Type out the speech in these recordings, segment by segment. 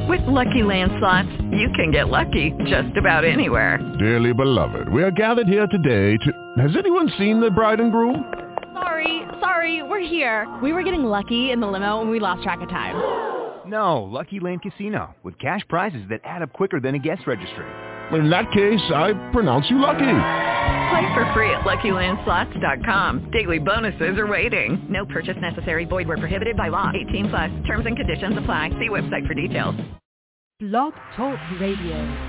With Lucky Land Slots, you can get lucky just about anywhere. Dearly beloved, we are gathered here today to... Has anyone seen the bride and groom? Sorry, we're here. We were getting lucky in the limo and we lost track of time. No, Lucky Land Casino, with cash prizes that add up quicker than a guest registry. In that case, I pronounce you lucky. Play for free at LuckyLandSlots.com. Daily bonuses are waiting. No purchase necessary. Void where prohibited by law. 18+. Terms and conditions apply. See website for details. Blog Talk Radio.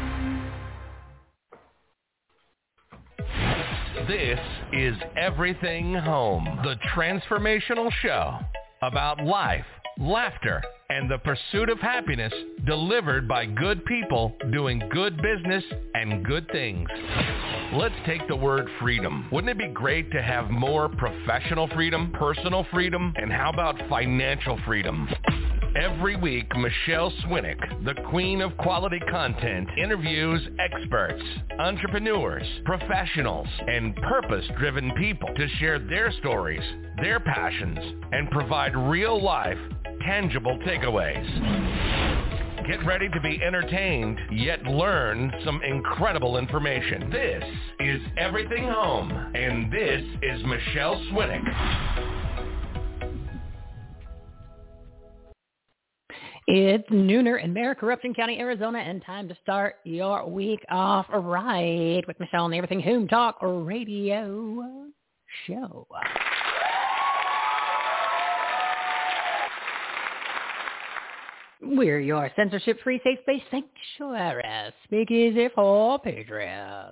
This is Everything Home, the transformational show about life, laughter, and the pursuit of happiness delivered by good people doing good business and good things. Let's take the word freedom. Wouldn't it be great to have more professional freedom, personal freedom, and how about financial freedom? Every week, Michelle Swinnick, the queen of quality content, interviews experts, entrepreneurs, professionals, and purpose-driven people to share their stories, their passions, and provide real-life, tangible takeaways. Get ready to be entertained, yet learn some incredible information. This is Everything Home, and this is Michelle Swinnick. It's nooner in Maricorruption County, Arizona, and time to start your week off right with Michelle on the Everything Home Talk Radio Show. We're your censorship-free, safe-space sanctuary. Speak easy for patriots.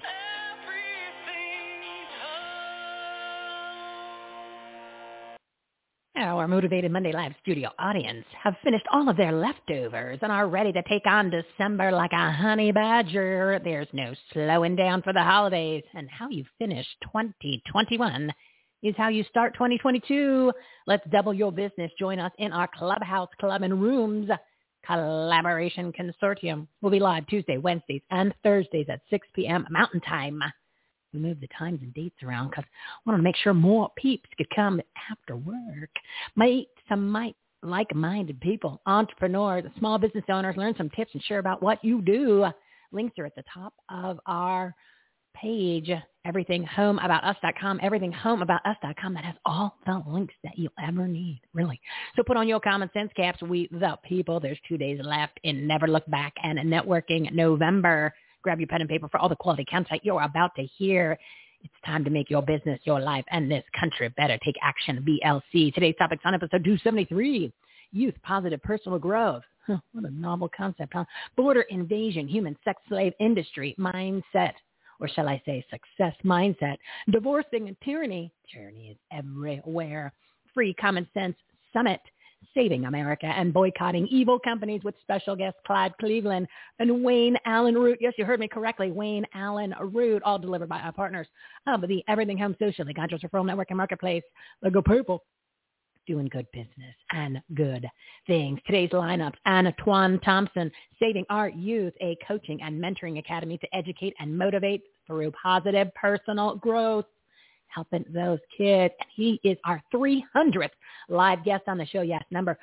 Our Motivated Monday Live studio audience have finished all of their leftovers and are ready to take on December like a honey badger. There's no slowing down for the holidays. And how you finish 2021 is how you start 2022. Let's double your business. Join us in our Clubhouse Club and Rooms Collaboration Consortium. We'll be live Tuesday, Wednesdays, and Thursdays at 6 p.m. Mountain Time. We moved the times and dates around because I wanted to make sure more peeps could come after work. Meet some like-minded people, entrepreneurs, small business owners, learn some tips and share about what you do. Links are at the top of our page, everythinghomeaboutus.com, everythinghomeaboutus.com. That has all the links that you'll ever need, really. So put on your common sense caps. We the people. There's 2 days left in Never Look Back and Networking November. Grab your pen and paper for all the quality content you're about to hear. It's time to make your business, your life, and this country better. Take action, BLC. Today's topic's on episode 273, Youth Positive Personal Growth. What a novel concept, huh? Border invasion, human sex slave industry, mindset, or shall I say success mindset. Divorcing tyranny. Tyranny is everywhere. Free Common Sense Summit. Saving America and boycotting evil companies with special guest Clyde Cleveland and Wayne Allen Root. Yes, you heard me correctly. Wayne Allen Root, all delivered by our partners of the Everything Home Social, the Conscious Referral Network and Marketplace. The Go Purple, doing good business and good things. Today's lineups, Antoine Thompson, Saving Our Youth, a coaching and mentoring academy to educate and motivate through positive personal growth. Helping those kids. And he is our 300th live guest on the show. Yes, number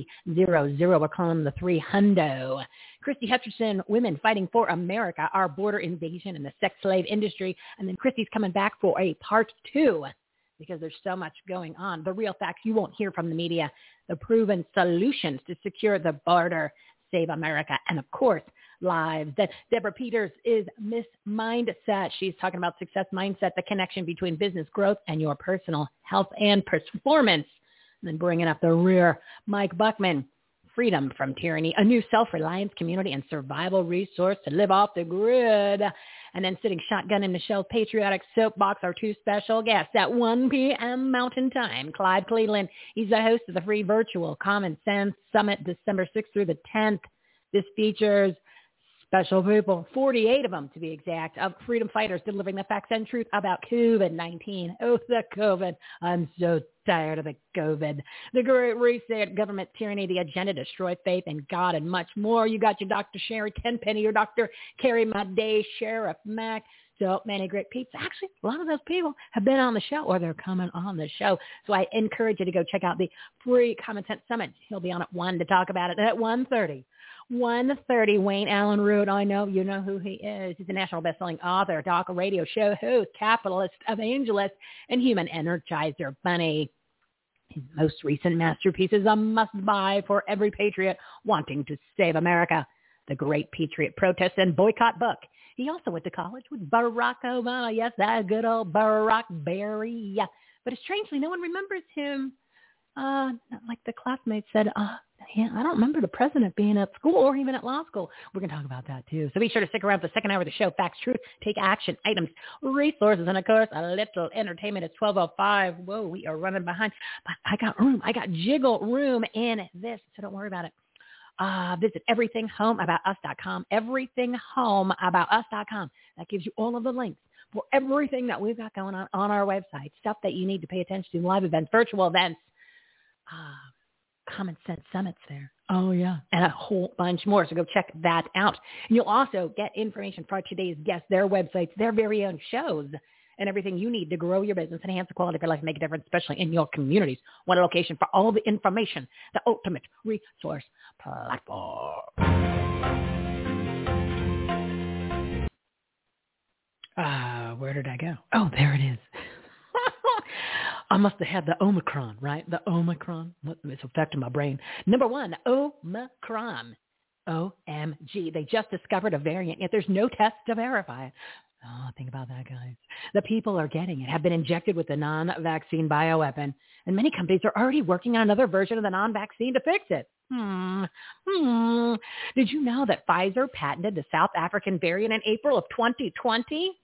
300. We're calling him the 300. Christy Hutcherson, Women Fighting for America, our border invasion and the sex slave industry. And then Christy's coming back for a part 2 because there's so much going on. The real facts you won't hear from the media. The proven solutions to secure the border. Save America. And of course, lives. That Deborah Peters is Miss Mindset. She's talking about success mindset, the connection between business growth and your personal health and performance. And then bringing up the rear, Mike Buckman, Freedom from Tyranny, a new self-reliance community and survival resource to live off the grid. And then sitting shotgun in Michelle's patriotic soapbox, our 2 special guests at 1 p.m. Mountain Time. Clyde Cleveland, he's the host of the free virtual Common Sense Summit, December 6th through the 10th. This features special people, 48 of them to be exact, of freedom fighters delivering the facts and truth about COVID-19. Oh, the COVID. I'm so tired of the COVID. The Great Reset, government tyranny, the agenda to destroy faith in God, and much more. You got your Dr. Sherry Tenpenny, your Dr. Carrie Madej, Sheriff Mack. So many great people. Actually, a lot of those people have been on the show or they're coming on the show. So I encourage you to go check out the free Common Sense Summit. He'll be on at 1 to talk about it. And at 1:30, 1:30, Wayne Allen Root. I know you know who he is. He's a national best-selling author, talk radio show host, capitalist, evangelist, and human energizer bunny. His most recent masterpiece is a must-buy for every patriot wanting to save America, The Great Patriot Protest and Boycott book. He also went to college with Barack Obama. Yes, that good old Barack Berry. Yeah. But strangely, no one remembers him. Like the classmates said, yeah, I don't remember the president being at school or even at law school. We're going to talk about that, too. So be sure to stick around for the second hour of the show. Facts, truth, take action, items, resources, and, of course, a little entertainment. It's 12:05. Whoa, we are running behind. But I got room. I got jiggle room in this, so don't worry about it. Visit everythinghomeaboutus.com, everythinghomeaboutus.com. That gives you all of the links for everything that we've got going on our website, stuff that you need to pay attention to, live events, virtual events, Common Sense Summits there. Oh, yeah. And a whole bunch more. So go check that out. And you'll also get information for today's guests, their websites, their very own shows, and everything you need to grow your business, enhance the quality of your life, and make a difference, especially in your communities. One location for all the information, the ultimate resource platform. Where did I go? Oh, there it is. I must have had the Omicron, right? The Omicron. It's affecting my brain. Number one, Omicron. OMG. They just discovered a variant, yet there's no test to verify it. Oh, think about that, guys. The people are getting it, have been injected with the non-vaccine bioweapon, and many companies are already working on another version of the non-vaccine to fix it. Did you know that Pfizer patented the South African variant in April of 2020?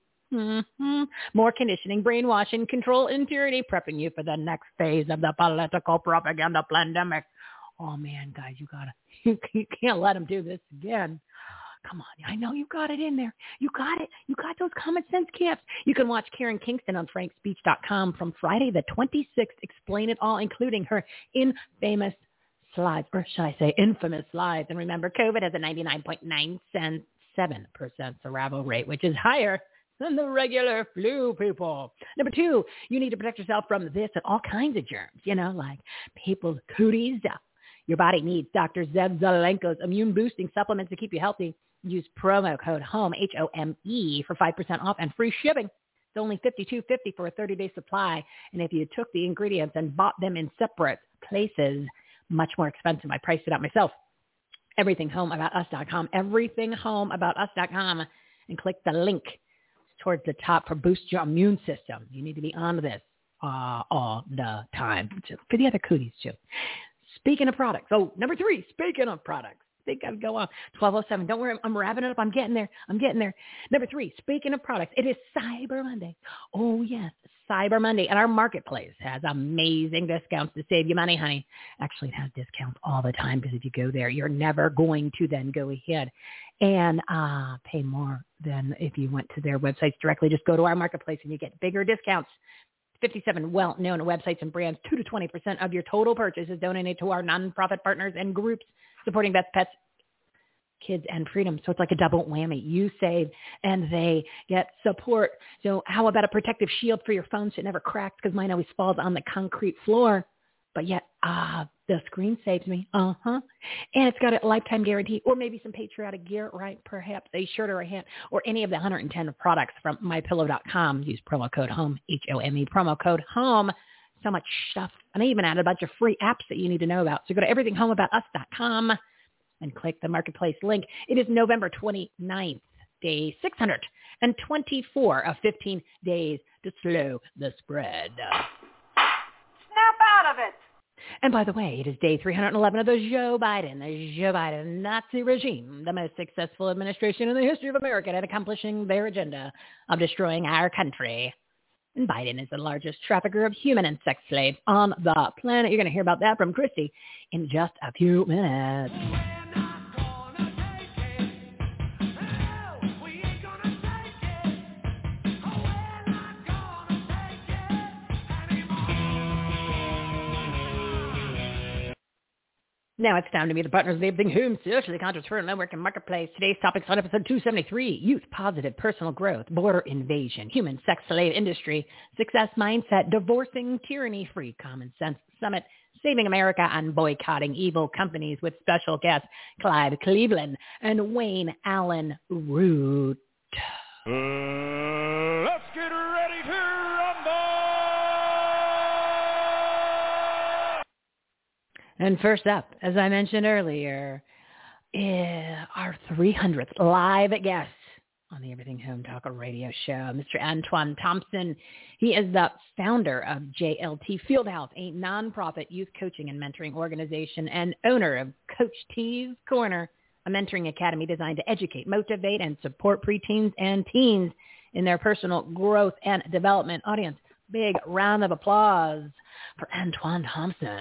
More conditioning, brainwashing, control, and tyranny, prepping you for the next phase of the political propaganda pandemic. Oh, man, guys, you can't let them do this again. Come on. I know you got it in there. You got it. You got those common sense camps. You can watch Karen Kingston on frankspeech.com from Friday the 26th. Explain it all, including her infamous slides, or should I say infamous slides. And remember, COVID has a 99.977% survival rate, which is higher than the regular flu, people. Number two, you need to protect yourself from this and all kinds of germs, like people's cooties. Your body needs Dr. Zev Zelenko's immune-boosting supplements to keep you healthy. Use promo code HOME, HOME, for 5% off and free shipping. It's only $52.50 for a 30-day supply. And if you took the ingredients and bought them in separate places, much more expensive. I priced it out myself. Everythinghomeaboutus.com, everythinghomeaboutus.com, and click the link towards the top for boost your immune system. You need to be on this all the time. For the other cooties, too. Speaking of products. Oh, number three, speaking of products. I think I'd go on. 12:07. Don't worry, I'm wrapping it up. I'm getting there. Number three, speaking of products, it is Cyber Monday. Oh, yes, Cyber Monday. And our marketplace has amazing discounts to save you money, honey. Actually, it has discounts all the time because if you go there, you're never going to then go ahead and pay more than if you went to their websites directly. Just go to our marketplace and you get bigger discounts. 57 well-known websites and brands. 2 to 20% of your total purchase is donated to our nonprofit partners and groups supporting Best Pets, Kids, and Freedom. So it's like a double whammy. You save and they get support. So how about a protective shield for your phone so it never cracks, because mine always falls on the concrete floor. But yet, the screen saves me. And it's got a lifetime guarantee, or maybe some patriotic gear, right? Perhaps a shirt or a hat, or any of the 110 products from MyPillow.com. Use promo code HOME, HOME, promo code HOME. So much stuff. And I even added a bunch of free apps that you need to know about. So go to everythinghomeaboutus.com and click the marketplace link. It is November 29th, day 624 of 15 days to slow the spread. Snap out of it. And by the way, it is day 311 of the Joe Biden Nazi regime, the most successful administration in the history of America at accomplishing their agenda of destroying our country. And Biden is the largest trafficker of human and sex slaves on the planet. You're going to hear about that from Christy in just a few minutes. Now it's time to meet the partners of the Everything Home, socially conscious for network and marketplace. Today's topics on episode 273, youth positive personal growth, border invasion, human sex slave industry, success mindset, divorcing tyranny-free common sense summit, saving America and boycotting evil companies with special guests Clive Cleveland and Wayne Allen Root. Let's get ready to rumble! And first up, as I mentioned earlier, our 300th live guest on the Everything Home Talk Radio Show, Mr. Antoine Thompson. He is the founder of JLT Fieldhouse, a nonprofit youth coaching and mentoring organization, and owner of Coach T's Corner, a mentoring academy designed to educate, motivate, and support preteens and teens in their personal growth and development. Audience, big round of applause for Antoine Thompson.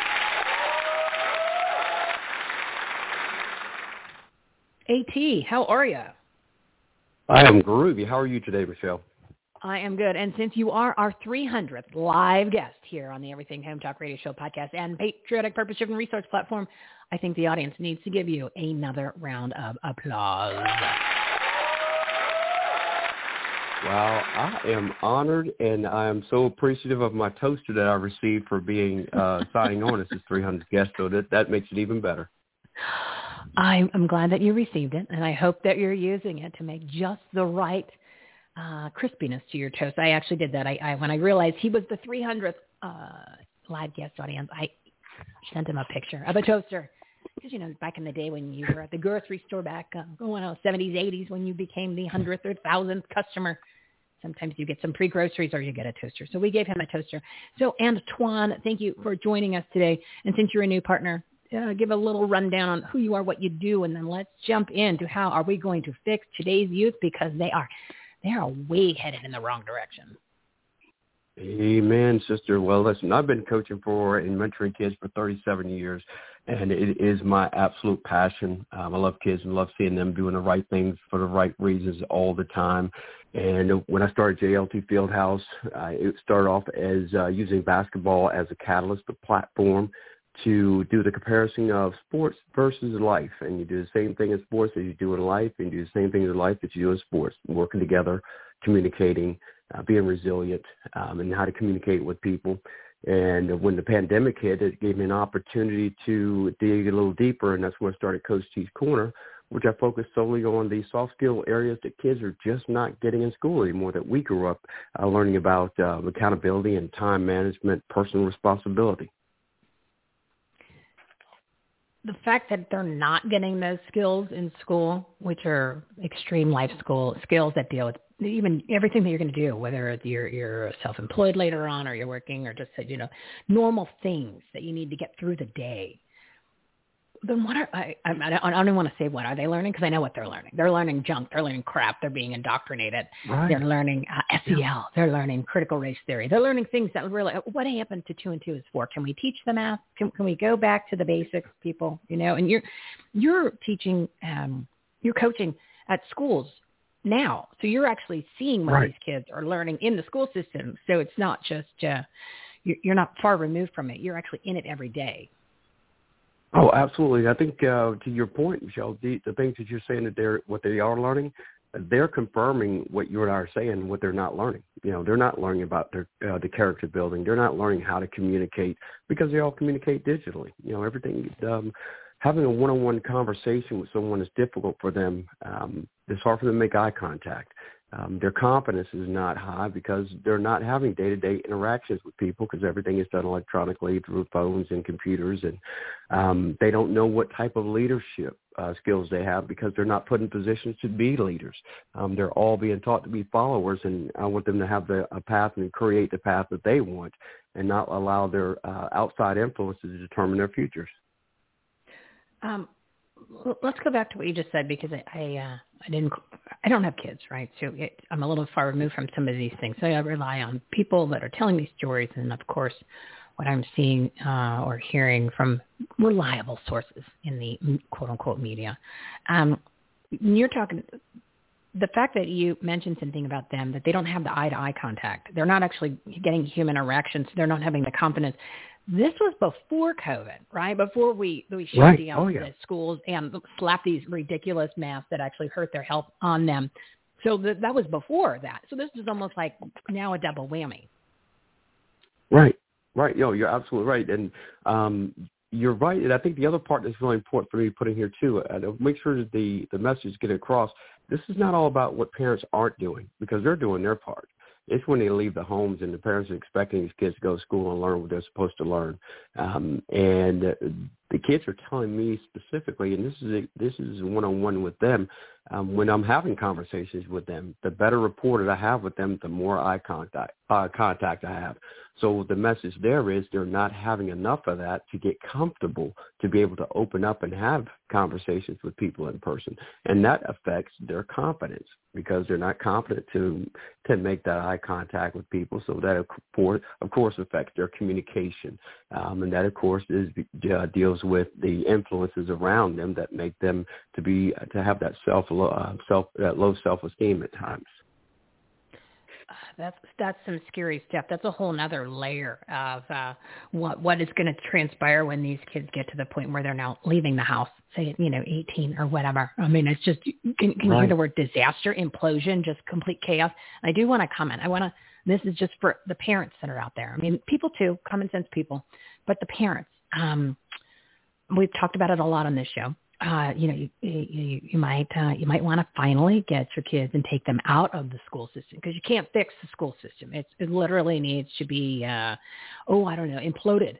AT, how are you? I am groovy. How are you today, Michelle? I am good. And since you are our 300th live guest here on the Everything Home Talk Radio Show podcast and Patriotic Purpose-Driven Resource Platform, I think the audience needs to give you another round of applause. Wow, I am honored, and I am so appreciative of my toaster that I received for being signing on as his 300th guest, so that makes it even better. I'm glad that you received it, and I hope that you're using it to make just the right crispiness to your toast. I actually did that. When I realized he was the 300th live guest audience, I sent him a picture of a toaster. Because, back in the day when you were at the grocery store back, 70s, 80s, when you became the 100th or 1,000th customer, sometimes you get some free groceries or you get a toaster. So we gave him a toaster. So, Antoine, thank you for joining us today. And since you're a new partner, give a little rundown on who you are, what you do, and then let's jump into how are we going to fix today's youth, because they are way headed in the wrong direction. Amen, sister. Well, listen, I've been coaching and mentoring kids for 37 years, and it is my absolute passion. I love kids and love seeing them doing the right things for the right reasons all the time. And when I started JLT Fieldhouse, it started off as using basketball as a catalyst, a platform to do the comparison of sports versus life. And you do the same thing in sports as you do in life, and you do the same thing in life that you do in sports, working together, communicating, being resilient, and how to communicate with people. And when the pandemic hit, it gave me an opportunity to dig a little deeper, and that's where I started Coach T's Corner, which I focused solely on the soft skill areas that kids are just not getting in school anymore, that we grew up learning about accountability and time management, personal responsibility. The fact that they're not getting those skills in school, which are extreme life skills that deal with even everything that you're going to do, whether you're self-employed later on or you're working or just, normal things that you need to get through the day. Then what I don't even want to say what are they learning, because I know what they're learning. They're learning junk. They're learning crap. They're being indoctrinated. Right. They're learning SEL. Yeah. They're learning critical race theory. They're learning things that really, what happened to 2 and 2 is 4? Can we teach the math? Can we go back to the basics, people? And you're teaching, you're coaching at schools now. So you're actually seeing what these kids are learning in the school system. So it's not just, you're not far removed from it. You're actually in it every day. Oh, absolutely. I think to your point, Michelle, the things that you're saying that what they are learning, they're confirming what you and I are saying, what they're not learning. They're not learning about the character building. They're not learning how to communicate, because they all communicate digitally. Everything, having a one-on-one conversation with someone is difficult for them. It's hard for them to make eye contact. Their confidence is not high because they're not having day-to-day interactions with people, because everything is done electronically through phones and computers. And they don't know what type of leadership skills they have, because they're not put in positions to be leaders. They're all being taught to be followers, and I want them to have a path and create the path that they want, and not allow their outside influences to determine their futures. Let's go back to what you just said, because I don't have kids, right? So I'm a little far removed from some of these things. So I rely on people that are telling these stories, and of course, what I'm seeing or hearing from reliable sources in the quote unquote media. You're talking the fact that you mentioned something about them, that they don't have the eye-to-eye contact. They're not actually getting human erections. They're not having the confidence. this was before COVID, right? Before we shut down the schools and slapped these ridiculous masks that actually hurt their health on them. So that was before that. So this is almost like now a double whammy. Right. Yo, you're absolutely right. And you're right. And I think the other part that's really important for me to put in here too, make sure that the message get across. This is not all about what parents aren't doing, because they're doing their part. It's when they leave the homes and the parents are expecting these kids to go to school and learn what they're supposed to learn. And the kids are telling me specifically, and this is one-on-one with them, when I'm having conversations with them, the better rapport that I have with them, the more eye contact I have. So the message there is they're not having enough of that to get comfortable to be able to open up and have conversations with people in person. And that affects their confidence, because they're not confident to make that eye contact with people. So that, of course, affects their communication. And that, of course, deals with the influences around them that make them to have that low self-esteem at times. That's some scary stuff. That's a whole nother layer of what is going to transpire when these kids get to the point where they're now leaving the house, say, 18 or whatever. I mean, it's just, can you hear the word disaster, implosion, just complete chaos? I do want to comment. This is just for the parents that are out there. I mean, people too, common sense people, but the parents. We've talked about it a lot on this show. You might want to finally get your kids and take them out of the school system, because you can't fix the school system. It literally needs to be, imploded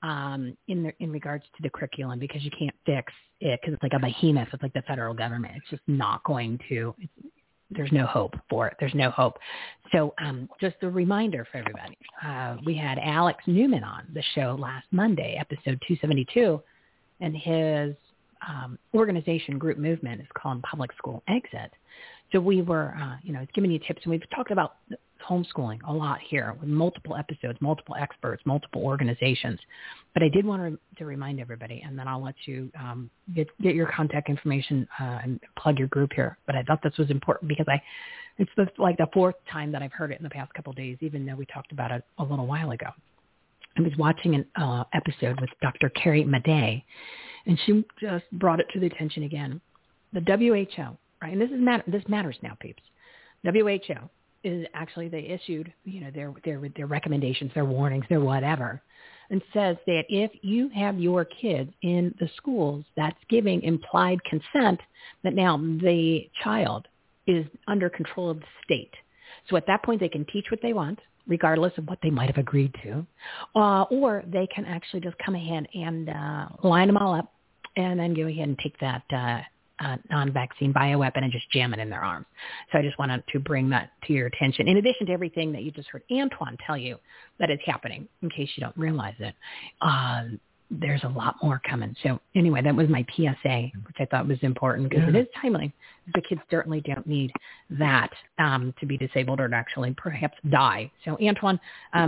in regards to the curriculum, because you can't fix it, because it's like a behemoth. It's like the federal government. It's just not going to. There's no hope for it. There's no hope. So just a reminder for everybody. We had Alex Newman on the show last Monday, episode 272, and his organization group movement is called Public School Exit. So we were, giving you tips, and we've talked about homeschooling a lot here with multiple episodes, multiple experts, multiple organizations. But I did want to remind everybody, and then I'll let you get your contact information and plug your group here. But I thought this was important because it's like the fourth time that I've heard it in the past couple of days, even though we talked about it a little while ago. I was watching an episode with Dr. Carrie Madej, and she just brought it to the attention again. The WHO, right? And this matters now, peeps. WHO is actually, they issued, their recommendations, their warnings, their whatever, and says that if you have your kids in the schools, that's giving implied consent that now the child is under control of the state. So at that point, they can teach what they want, regardless of what they might have agreed to, or they can actually just come ahead and line them all up and then go ahead and take that non-vaccine bioweapon and just jam it in their arms. So I just wanted to bring that to your attention, in addition to everything that you just heard Antoine tell you that is happening, in case you don't realize it. There's a lot more coming. So anyway, that was my PSA, which I thought was important, because it is timely. The kids certainly don't need that to be disabled or to actually perhaps die. So Antoine,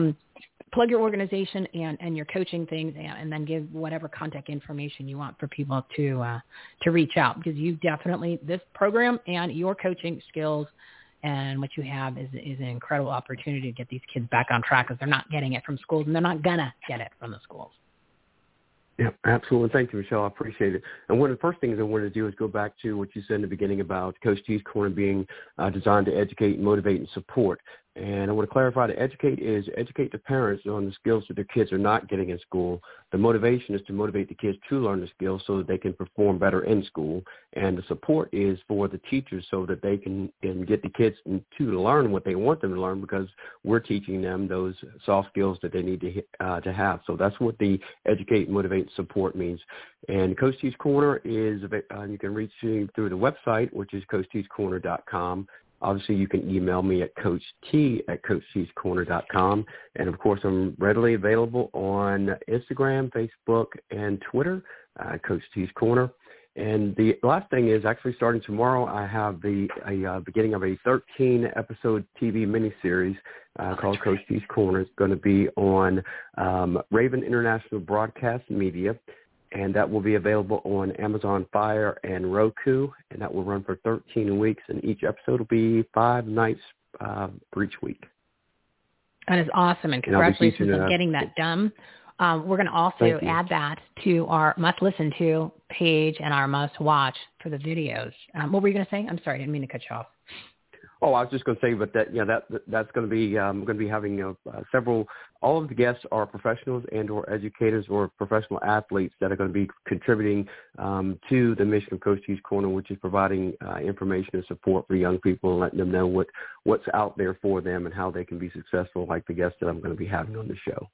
plug your organization and your coaching things, and then give whatever contact information you want for people to reach out, because you definitely, this program and your coaching skills and what you have is an incredible opportunity to get these kids back on track, because they're not getting it from schools, and they're not going to get it from the schools. Yeah, absolutely. Thank you, Michelle. I appreciate it. And one of the first things I wanted to do is go back to what you said in the beginning about Coach T's Corner being designed to educate, motivate, and support. And I want to clarify that educate the parents on the skills that their kids are not getting in school. The motivation is to motivate the kids to learn the skills so that they can perform better in school. And the support is for the teachers so that they can get the kids to learn what they want them to learn, because we're teaching them those soft skills that they need to have. So that's what the educate, motivate, support means. And Coach T's Corner is, you can reach me through the website, which is CoachT'sCorner.com. Obviously, you can email me at CoachT@CoachT'sCorner.com. And, of course, I'm readily available on Instagram, Facebook, and Twitter, Coach T's Corner. And the last thing is, actually starting tomorrow, I have the beginning of a 13-episode TV miniseries called Coach T's Corner. It's going to be on Raven International Broadcast Media, and that will be available on Amazon Fire and Roku, and that will run for 13 weeks, and each episode will be 5 nights for each week. That is awesome, and congratulations on getting that done. We're going to also add that to our must-listen to page and our must-watch for the videos. What were you going to say? I'm sorry, I didn't mean to cut you off. Oh, I was just going to say, but that's going to be going to be having several. All of the guests are professionals and/or educators or professional athletes that are going to be contributing to the mission of Coach T's Corner, which is providing information and support for young people and letting them know what's out there for them and how they can be successful, like the guests that I'm going to be having on the show.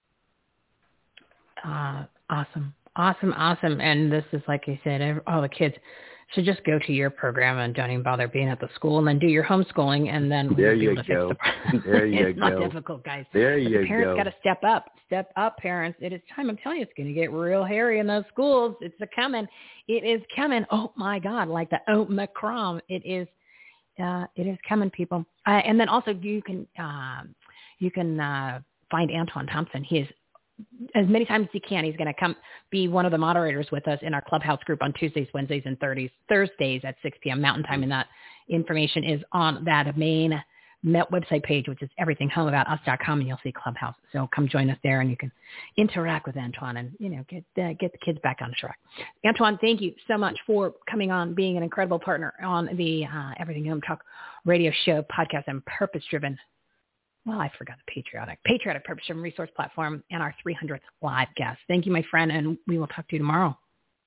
Awesome. And this is, like I said, all the kids should just go to your program and don't even bother being at the school, and then do your homeschooling, and then there you go. There you it's go. It's not difficult, guys. There you go. Parents got to step up. Step up, parents. It is time. I'm telling you, it's going to get real hairy in those schools. It's coming. It is coming. Oh my God, like the Omicron. It is coming, people. And then also you can find Antoine Thompson. He is, as many times as he can, he's going to come be one of the moderators with us in our Clubhouse group on Tuesdays, Wednesdays, and Thursdays at 6 p.m. Mountain Time. And that information is on that main website page, which is everythinghomeaboutus.com, and you'll see Clubhouse. So come join us there, and you can interact with Antoine and, get the kids back on track. Antoine, thank you so much for coming on, being an incredible partner on the Everything Home Talk radio show, podcast, and purpose-driven. Well, I forgot the patriotic purpose-driven resource platform, and our 300th live guest. Thank you, my friend, and we will talk to you tomorrow.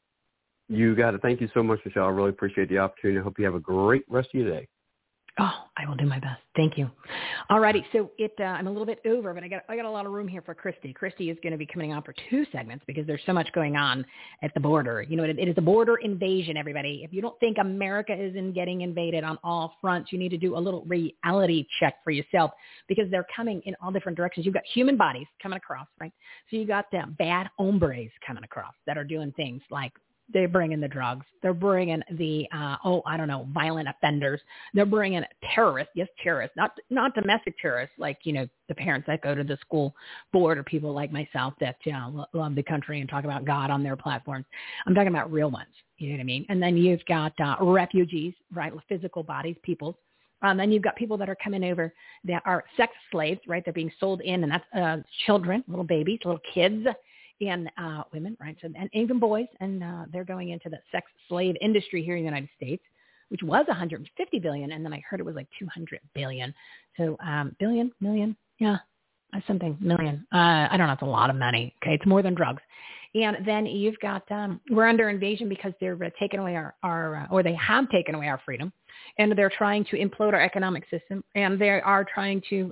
You got it. Thank you so much, Michelle. I really appreciate the opportunity. I hope you have a great rest of your day. Oh, I will do my best. Thank you. All righty. So I'm a little bit over, but I got a lot of room here for Christy. Christy is going to be coming on for 2 segments because there's so much going on at the border. It is a border invasion, everybody. If you don't think America is getting invaded on all fronts, you need to do a little reality check for yourself, because they're coming in all different directions. You've got human bodies coming across, right? So you got bad hombres coming across that are doing things like, they're bringing the drugs. They're bringing the, violent offenders. They're bringing terrorists. Yes, terrorists, not domestic terrorists like, the parents that go to the school board or people like myself that love the country and talk about God on their platforms. I'm talking about real ones. You know what I mean? And then you've got refugees, right? Physical bodies, people. Then you've got people that are coming over that are sex slaves, right? They're being sold in, and that's children, little babies, little kids. And women, right, so, and even boys, and they're going into the sex slave industry here in the United States, which was $150 billion, and then I heard it was like $200 billion. So million, yeah, something million. I don't know, it's a lot of money. Okay, it's more than drugs. And then you've got we're under invasion because they're taking away our or they have taken away our freedom, and they're trying to implode our economic system, and they are trying to.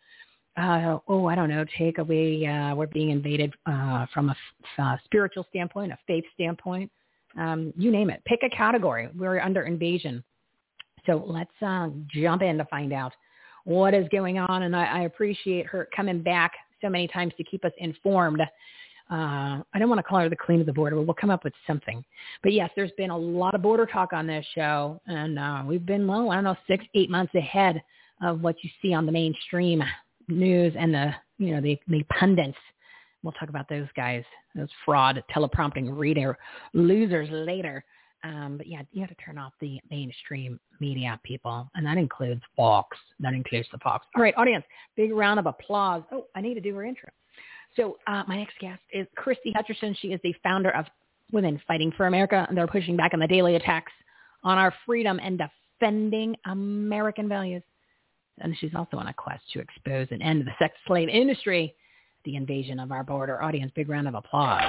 Take away, we're being invaded from a spiritual standpoint, a faith standpoint, you name it. Pick a category. We're under invasion. So let's jump in to find out what is going on. And I appreciate her coming back so many times to keep us informed. I don't want to call her the queen of the border, but we'll come up with something. But yes, there's been a lot of border talk on this show, and we've been, 6-8 months ahead of what you see on the mainstream news and the pundits. We'll talk about those guys, those fraud teleprompting reader losers later. But yeah, you have to turn off the mainstream media, people, and that includes Fox. That includes the Fox. All right, audience, big round of applause. Oh, I need to do her intro. So my next guest is Christy Hutcherson. She is the founder of Women Fighting for America, and they're pushing back on the daily attacks on our freedom and defending American values. And she's also on a quest to expose and end the sex slave industry, the invasion of our border. Audience, big round of applause.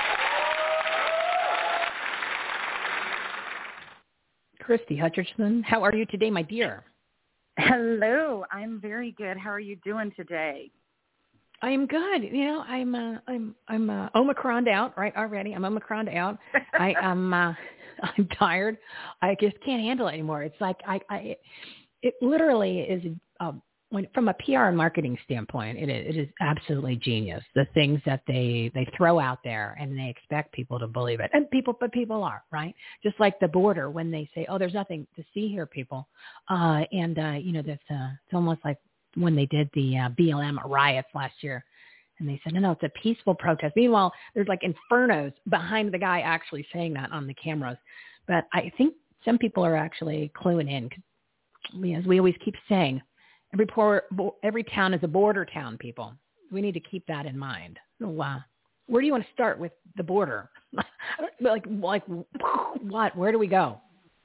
Christy Hutcherson, how are you today, my dear? Hello, I'm very good. How are you doing today? I am good. I'm Omicroned out, right? Already, I'm Omicroned out. I'm tired. I just can't handle it anymore. It's like it literally is, from a PR and marketing standpoint, it is absolutely genius. The things that they throw out there, and they expect people to believe it. But people are, right? Just like the border, when they say, oh, there's nothing to see here, people. It's almost like when they did the BLM riots last year, and they said, no, it's a peaceful protest. Meanwhile, there's like infernos behind the guy actually saying that on the cameras. But I think some people are actually cluing in. As we always keep saying, every town is a border town, people. We need to keep that in mind. So where do you want to start with the border? like what? Where do we go?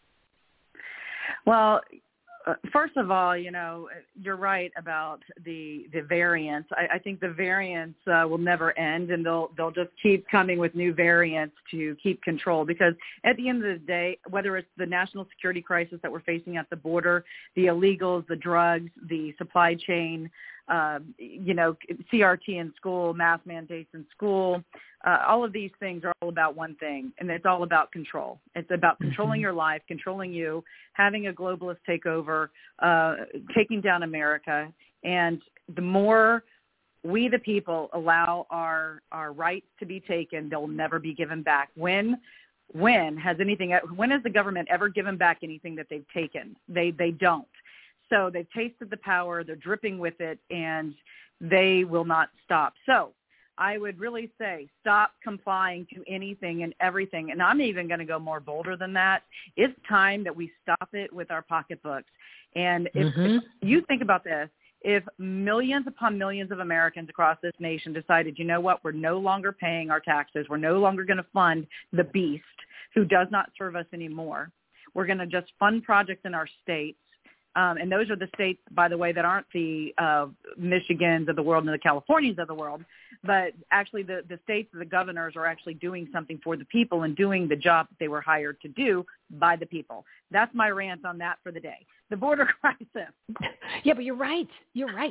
Well, first of all, you're right about the variants. I think the variants will never end, and they'll just keep coming with new variants to keep control. Because at the end of the day, whether it's the national security crisis that we're facing at the border, the illegals, the drugs, the supply chain, CRT in school, mask mandates in school, all of these things are all about one thing, and it's all about control. It's about controlling your life, controlling you, having a globalist takeover, taking down America. And the more we, the people, allow our rights to be taken, they'll never be given back. When has the government ever given back anything that they've taken? They don't. So they've tasted the power, they're dripping with it, and they will not stop. So I would really say stop complying to anything and everything. And I'm even going to go more bolder than that. It's time that we stop it with our pocketbooks. And if you think about this, if millions upon millions of Americans across this nation decided, you know what, we're no longer paying our taxes, we're no longer going to fund the beast who does not serve us anymore, we're going to just fund projects in our states. And those are the states, by the way, that aren't the Michigans of the world and the Californias of the world, but actually the states, the governors are actually doing something for the people and doing the job that they were hired to do by the people. That's my rant on that for the day. The border crisis. Yeah, but you're right. You're right.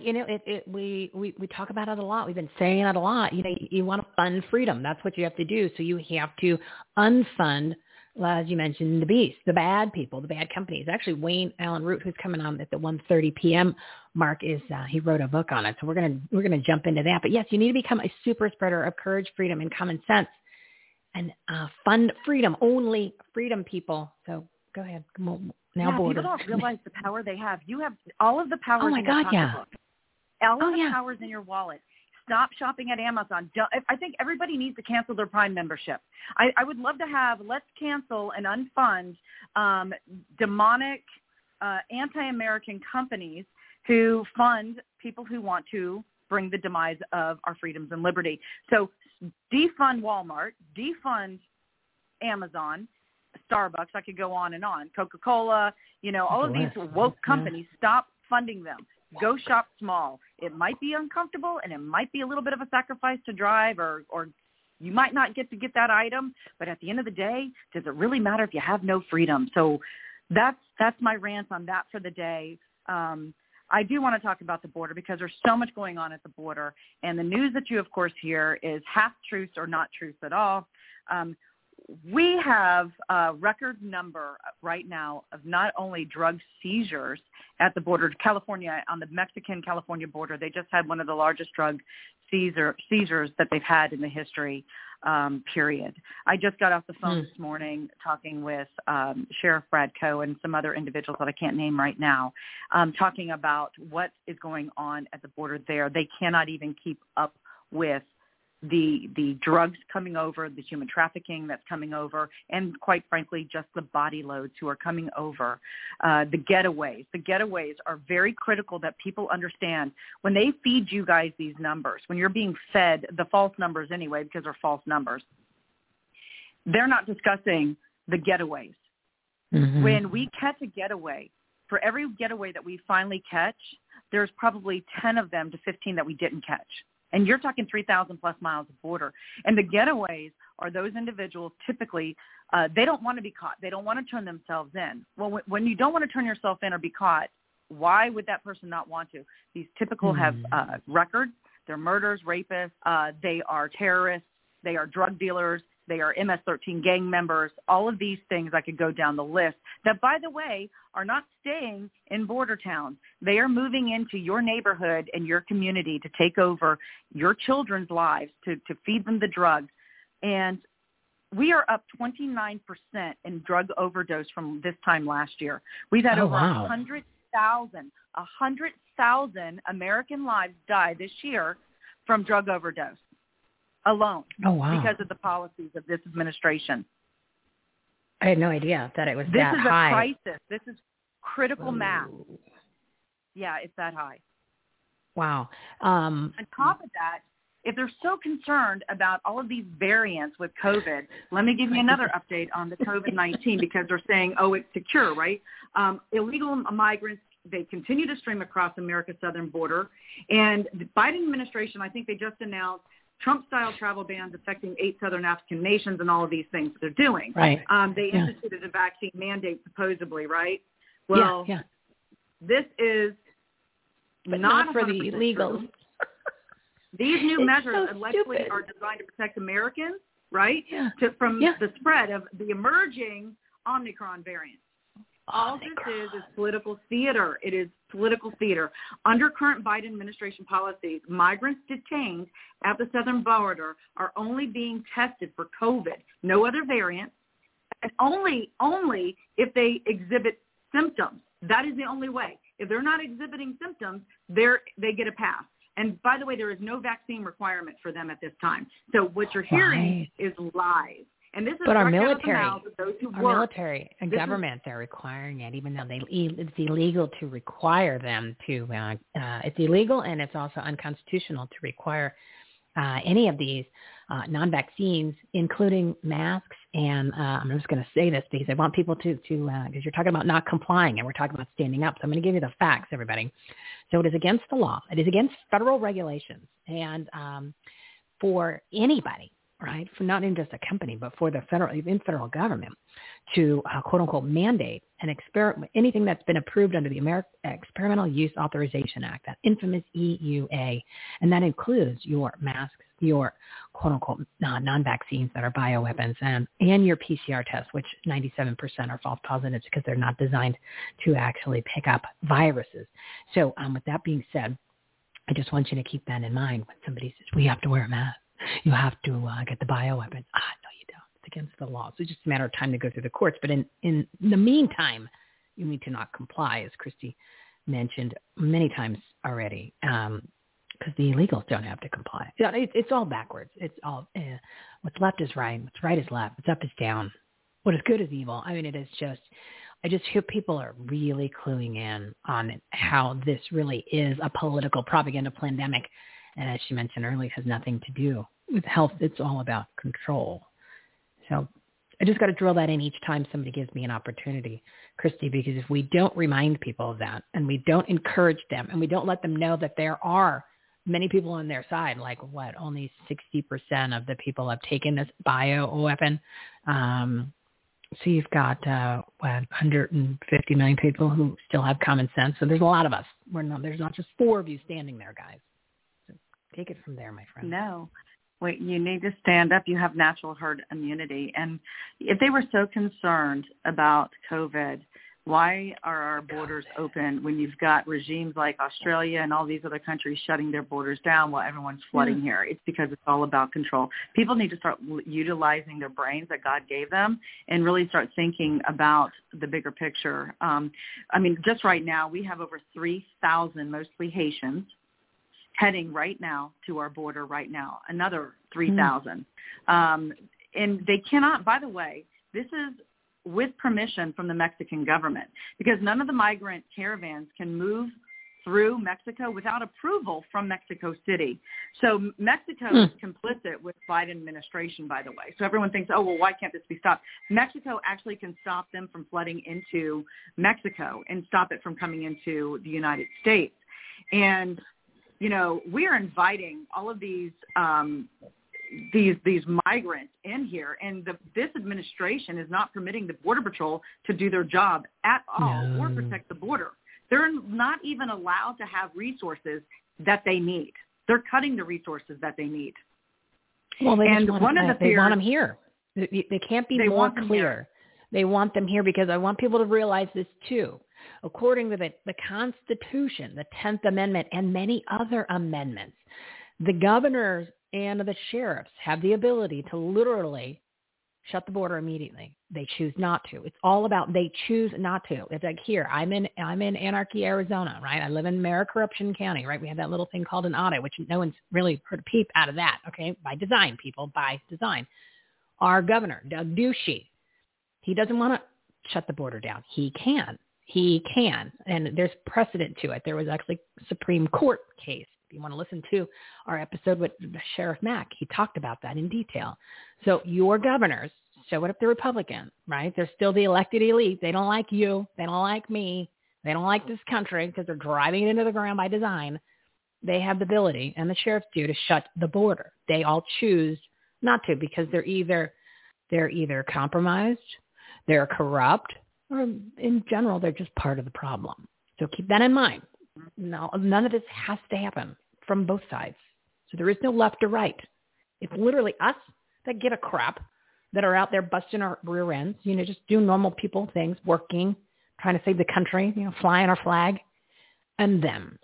We talk about it a lot. We've been saying it a lot. You want to fund freedom. That's what you have to do. So you have to unfund, as you mentioned, the beast, the bad people, the bad companies. Actually, Wayne Allen Root, who's coming on at the 1:30 p.m. mark, he wrote a book on it. So we're gonna jump into that. But yes, you need to become a super spreader of courage, freedom, and common sense, and fund freedom. Only freedom, people. So go ahead. Now, border. People don't realize the power they have. You have all of the powers. Oh my in your God, yeah. pocketbook. All of the powers in your wallet. Stop shopping at Amazon. I think everybody needs to cancel their Prime membership. I would love to let's cancel and unfund demonic, anti-American companies who fund people who want to bring the demise of our freedoms and liberty. So defund Walmart, defund Amazon, Starbucks, I could go on and on, Coca-Cola, all of these woke companies, stop funding them. Go shop small. It might be uncomfortable and it might be a little bit of a sacrifice to drive or you might not get to get that item. But at the end of the day, does it really matter if you have no freedom? So that's my rant on that for the day. I do want to talk about the border because there's so much going on at the border. And the news that you, of course, hear is half truths or not truths at all. We have a record number right now of not only drug seizures at the border, California, on the Mexican-California border. They just had one of the largest drug seizures that they've had in the history, period. I just got off the phone this morning talking with Sheriff Brad Coe and some other individuals that I can't name right now, talking about what is going on at the border there. They cannot even keep up with the drugs coming over, the human trafficking that's coming over, and quite frankly, just the body loads who are coming over. The getaways. The getaways are very critical that people understand. When they feed you guys these numbers, when you're being fed the false numbers anyway, because they're false numbers, they're not discussing the getaways. When we catch a getaway, for every getaway that we finally catch, there's probably 10 of them to 15 that we didn't catch. And you're talking 3,000 plus miles of border. And the getaways are those individuals typically, they don't want to be caught. They don't want to turn themselves in. Well, when you don't want to turn yourself in or be caught, why would that person not want to? These typical have records. They're murders, rapists. They are terrorists. They are drug dealers. They are MS-13 gang members. All of these things, I could go down the list, that, by the way, are not staying in border towns. They are moving into your neighborhood and your community to take over your children's lives, to feed them the drugs. And we are up 29% in drug overdose from this time last year. We've had over 100,000 American lives die this year from drug overdose alone because of the policies of this administration. I had no idea that it was that high. This is a crisis. This is critical mass. Yeah, it's that high. Wow. On top of that, if they're so concerned about all of these variants with COVID, let me give you another update on the COVID-19 because they're saying, oh, it's secure, right? Illegal migrants, they continue to stream across America's southern border. And the Biden administration, I think they just announced Trump-style travel bans affecting 8 southern African nations and all of these things that they're doing. Right. They instituted a vaccine mandate supposedly, right? Well, this is not for the illegals. These new measures allegedly are designed to protect Americans, right, from the spread of the emerging Omicron variant. All this is political theater. It is political theater. Under current Biden administration policies, migrants detained at the southern border are only being tested for COVID, no other variants, and only if they exhibit symptoms. That is the only way. If they're not exhibiting symptoms, they get a pass. And by the way, there is no vaccine requirement for them at this time. So what you're hearing is lies. And this is but our military and government, they're requiring it, even though it's illegal to require them to. It's illegal, and it's also unconstitutional to require any of these non-vaccines, including masks. And I'm just going to say this because I want people to because you're talking about not complying, and we're talking about standing up. So I'm going to give you the facts, everybody. So it is against the law. It is against federal regulations, and for anybody. Right, for not in just a company, but for the federal government to quote unquote mandate an experiment, anything that's been approved under the Experimental Use Authorization Act, that infamous EUA, and that includes your masks, your quote unquote non-vaccines that are bioweapons, and your PCR tests, which 97% are false positives because they're not designed to actually pick up viruses. So with that being said, I just want you to keep that in mind when somebody says we have to wear a mask. You have to get the bioweapon. No, you don't. It's against the law. So it's just a matter of time to go through the courts. But in the meantime, you need to not comply, as Christy mentioned many times already, because the illegals don't have to comply. It's all backwards. It's all what's left is right. What's right is left. What's up is down. What is good is evil. I mean, it is just. I just hear people are really cluing in on how this really is a political propaganda pandemic. And as she mentioned earlier, it has nothing to do with health. It's all about control. So I just got to drill that in each time somebody gives me an opportunity, Christy, because if we don't remind people of that and we don't encourage them and we don't let them know that there are many people on their side, like only 60% of the people have taken this bioweapon. So you've got 150 million people who still have common sense. So there's a lot of us. There's not just 4 of you standing there, guys. Take it from there, my friend. No. Wait, you need to stand up. You have natural herd immunity. And if they were so concerned about COVID, why are our borders open when you've got regimes like Australia and all these other countries shutting their borders down while everyone's flooding here? It's because it's all about control. People need to start utilizing their brains that God gave them and really start thinking about the bigger picture. I mean, just right now, we have over 3,000, mostly Haitians, heading right now to our border right now, another 3,000. And they cannot, by the way, this is with permission from the Mexican government because none of the migrant caravans can move through Mexico without approval from Mexico City. So Mexico is complicit with Biden administration, by the way. So everyone thinks, oh, well, why can't this be stopped? Mexico actually can stop them from flooding into Mexico and stop it from coming into the United States. And you know, we are inviting all of these migrants in here, and this administration is not permitting the Border Patrol to do their job at all or protect the border. They're not even allowed to have resources that they need. They're cutting the resources that they need. Well, they want them here. They can't be more clear. They want them here because I want people to realize this too. According to the Constitution, the 10th Amendment, and many other amendments, the governors and the sheriffs have the ability to literally shut the border immediately. They choose not to. It's all about they choose not to. It's like here, I'm in Anarchy, Arizona, right? I live in Maricorruption County, right? We have that little thing called an audit, which no one's really heard a peep out of that, okay? By design, people, by design. Our governor, Doug Ducey, he doesn't want to shut the border down. He can, and there's precedent to it. There was actually a Supreme Court case you want to listen to our episode with Sheriff Mack, he talked about that in detail. So your governors, so what if they're Republican, right? They're still the elected elite. They don't like you. They don't like me. They don't like this country because they're driving it into the ground by design. They have the ability, and the sheriffs do, to shut the border. They all choose not to because they're either compromised, they're corrupt, or in general, they're just part of the problem. So keep that in mind. No, none of this has to happen from both sides. So there is no left or right. It's literally us that give a crap, that are out there busting our rear ends, just doing normal people things, working, trying to save the country, flying our flag, and them.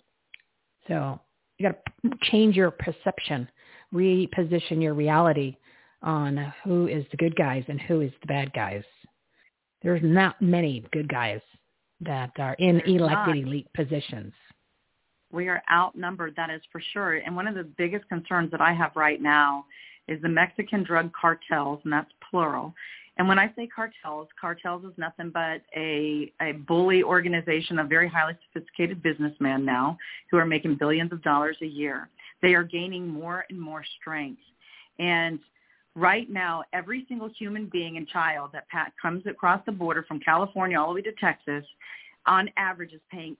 So you got to change your perception, reposition your reality on who is the good guys and who is the bad guys. There's not many good guys that are in elected elite positions. We are outnumbered, that is for sure. And one of the biggest concerns that I have right now is the Mexican drug cartels, and that's plural. And when I say cartels is nothing but a bully organization of very highly sophisticated businessmen now who are making billions of dollars a year. They are gaining more and more strength. And right now, every single human being and child that comes across the border from California all the way to Texas, on average, is paying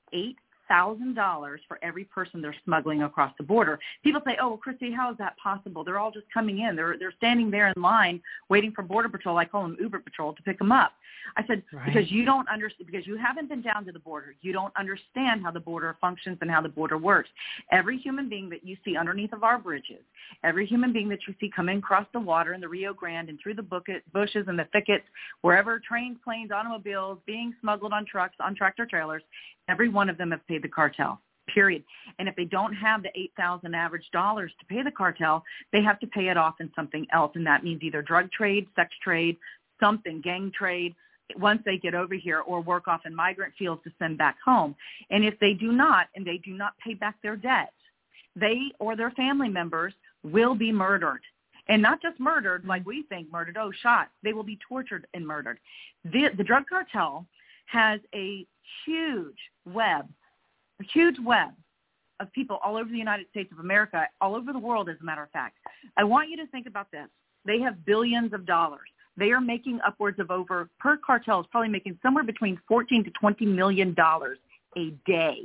$8,000 for every person they're smuggling across the border. People say, "Oh, well, Christy, how is that possible? They're all just coming in. They're standing there in line waiting for Border Patrol. I call them Uber Patrol, to pick them up." I said, right. Because you don't understand, because you haven't been down to the border. You don't understand how the border functions and how the border works. Every human being that you see underneath of our bridges, every human being that you see coming across the water in the Rio Grande and through the bushes and the thickets, wherever trains, planes, automobiles, being smuggled on trucks, on tractor trailers, every one of them have paid the cartel, period. And if they don't have the $8,000 average dollars to pay the cartel, they have to pay it off in something else. And that means either drug trade, sex trade, something, gang trade, once they get over here, or work off in migrant fields to send back home. And if they do not, and they do not pay back their debt, they or their family members will be murdered. And not just murdered like we think murdered, shot. They will be tortured and murdered. The drug cartel has a huge web of people all over the United States of America, all over the world, as a matter of fact. I want you to think about this. They have billions of dollars. They are making upwards of per cartel is probably making somewhere between $14 to $20 million a day.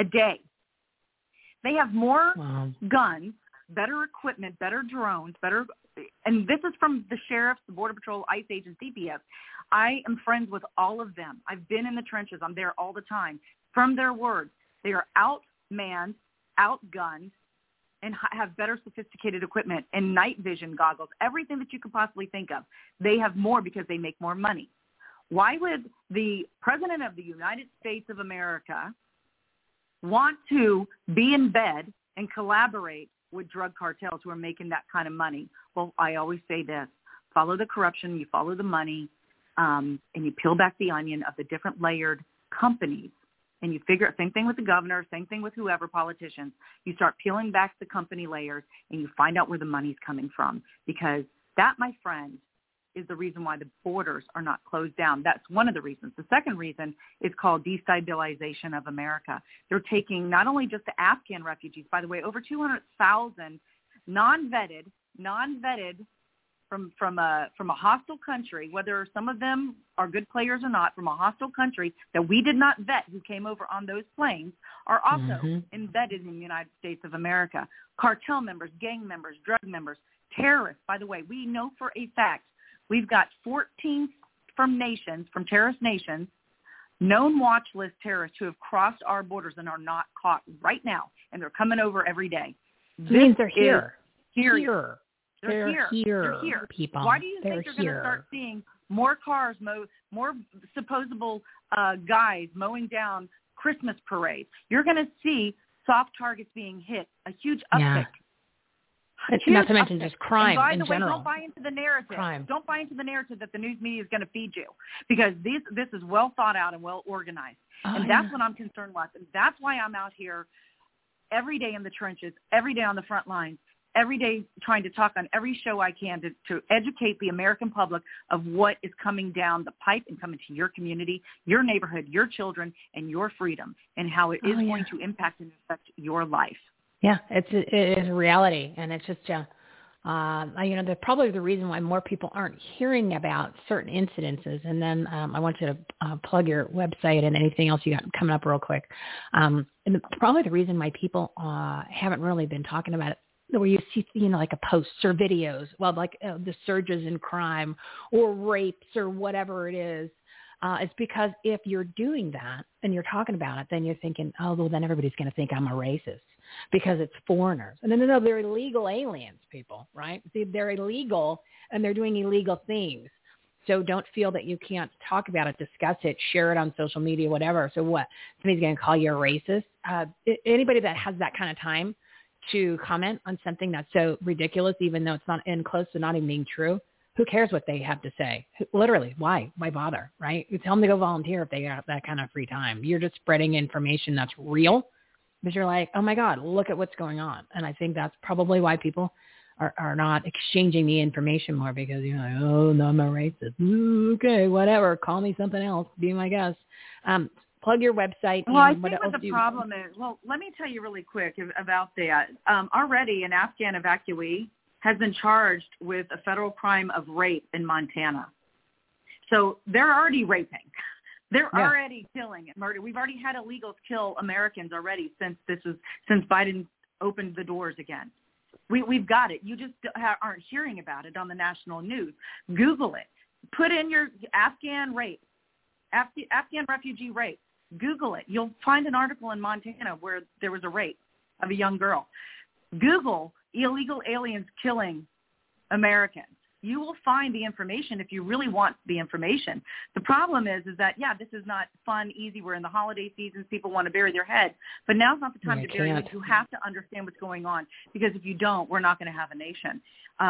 They have more guns, better equipment, better drones, and this is from the sheriffs, the Border Patrol, ICE agents, CPS. I am friends with all of them. I've been in the trenches. I'm there all the time. From their words, they are outmanned, outgunned, and have better sophisticated equipment and night vision goggles, everything that you could possibly think of. They have more because they make more money. Why would the President of the United States of America want to be in bed and collaborate with drug cartels who are making that kind of money? Well, I always say this: follow the corruption, you follow the money, and you peel back the onion of the different layered companies. And you figure, same thing with the governor, same thing with whoever, politicians. You start peeling back the company layers and you find out where the money's coming from. Because that, my friend, is the reason why the borders are not closed down. That's one of the reasons. The second reason is called destabilization of America. They're taking not only just the Afghan refugees, by the way, over 200,000 non-vetted from a hostile country, whether some of them are good players or not, from a hostile country that we did not vet, who came over on those planes, are also embedded in the United States of America. Cartel members, gang members, drug members, terrorists. By the way, we know for a fact we've got 14 from terrorist nations, known watch list terrorists who have crossed our borders and are not caught right now, and they're coming over every day. This means they're here. They're here, people. Why do you think you're going to start seeing more cars, more supposable guys mowing down Christmas parades? You're going to see soft targets being hit, a huge uptick. Not to mention just crime in general. By the way, don't buy into the narrative. Don't buy into the narrative that the news media is going to feed you, because this is well thought out and well organized. That's what I'm concerned with. And that's why I'm out here every day in the trenches, every day on the front lines, every day trying to talk on every show I can to educate the American public of what is coming down the pipe and coming to your community, your neighborhood, your children, and your freedom, and how it is going to impact and affect your life. Yeah, it is a reality, and it's just, that's probably the reason why more people aren't hearing about certain incidences. And then I want you to plug your website and anything else you got coming up real quick. And probably the reason why people haven't really been talking about it, where you see, like a posts or videos, well, like the surges in crime or rapes or whatever it is. It's because if you're doing that and you're talking about it, then you're thinking, oh, well, then everybody's going to think I'm a racist because it's foreigners. And no, they're illegal aliens, people, right? See, they're illegal and they're doing illegal things. So don't feel that you can't talk about it, discuss it, share it on social media, whatever. So what? Somebody's going to call you a racist? Anybody that has that kind of time to comment on something that's so ridiculous, even though it's not in close to not even being true, who cares what they have to say? Literally, why? Why bother, right? You tell them to go volunteer if they have that kind of free time. You're just spreading information that's real because you're like, oh, my God, look at what's going on. And I think that's probably why people are not exchanging the information more because you're like, oh, no, I'm a racist. Ooh, okay, whatever. Call me something else. Be my guest. Plug your website. Well, I think what the problem is, well, let me tell you really quick about that. Already an Afghan evacuee has been charged with a federal crime of rape in Montana. So they're already raping. They're already killing and murder. We've already had illegals kill Americans already since Biden opened the doors again. We've got it. You just aren't hearing about it on the national news. Google it. Put in your Afghan rape, Afghan refugee rape. Google it. You'll find an article in Montana where there was a rape of a young girl. Google illegal aliens killing Americans. You will find the information if you really want the information. The problem is that, this is not fun, easy. We're in the holiday seasons. People want to bury their head. But now's not the time to bury it. You have to understand what's going on because if you don't, we're not going to have a nation.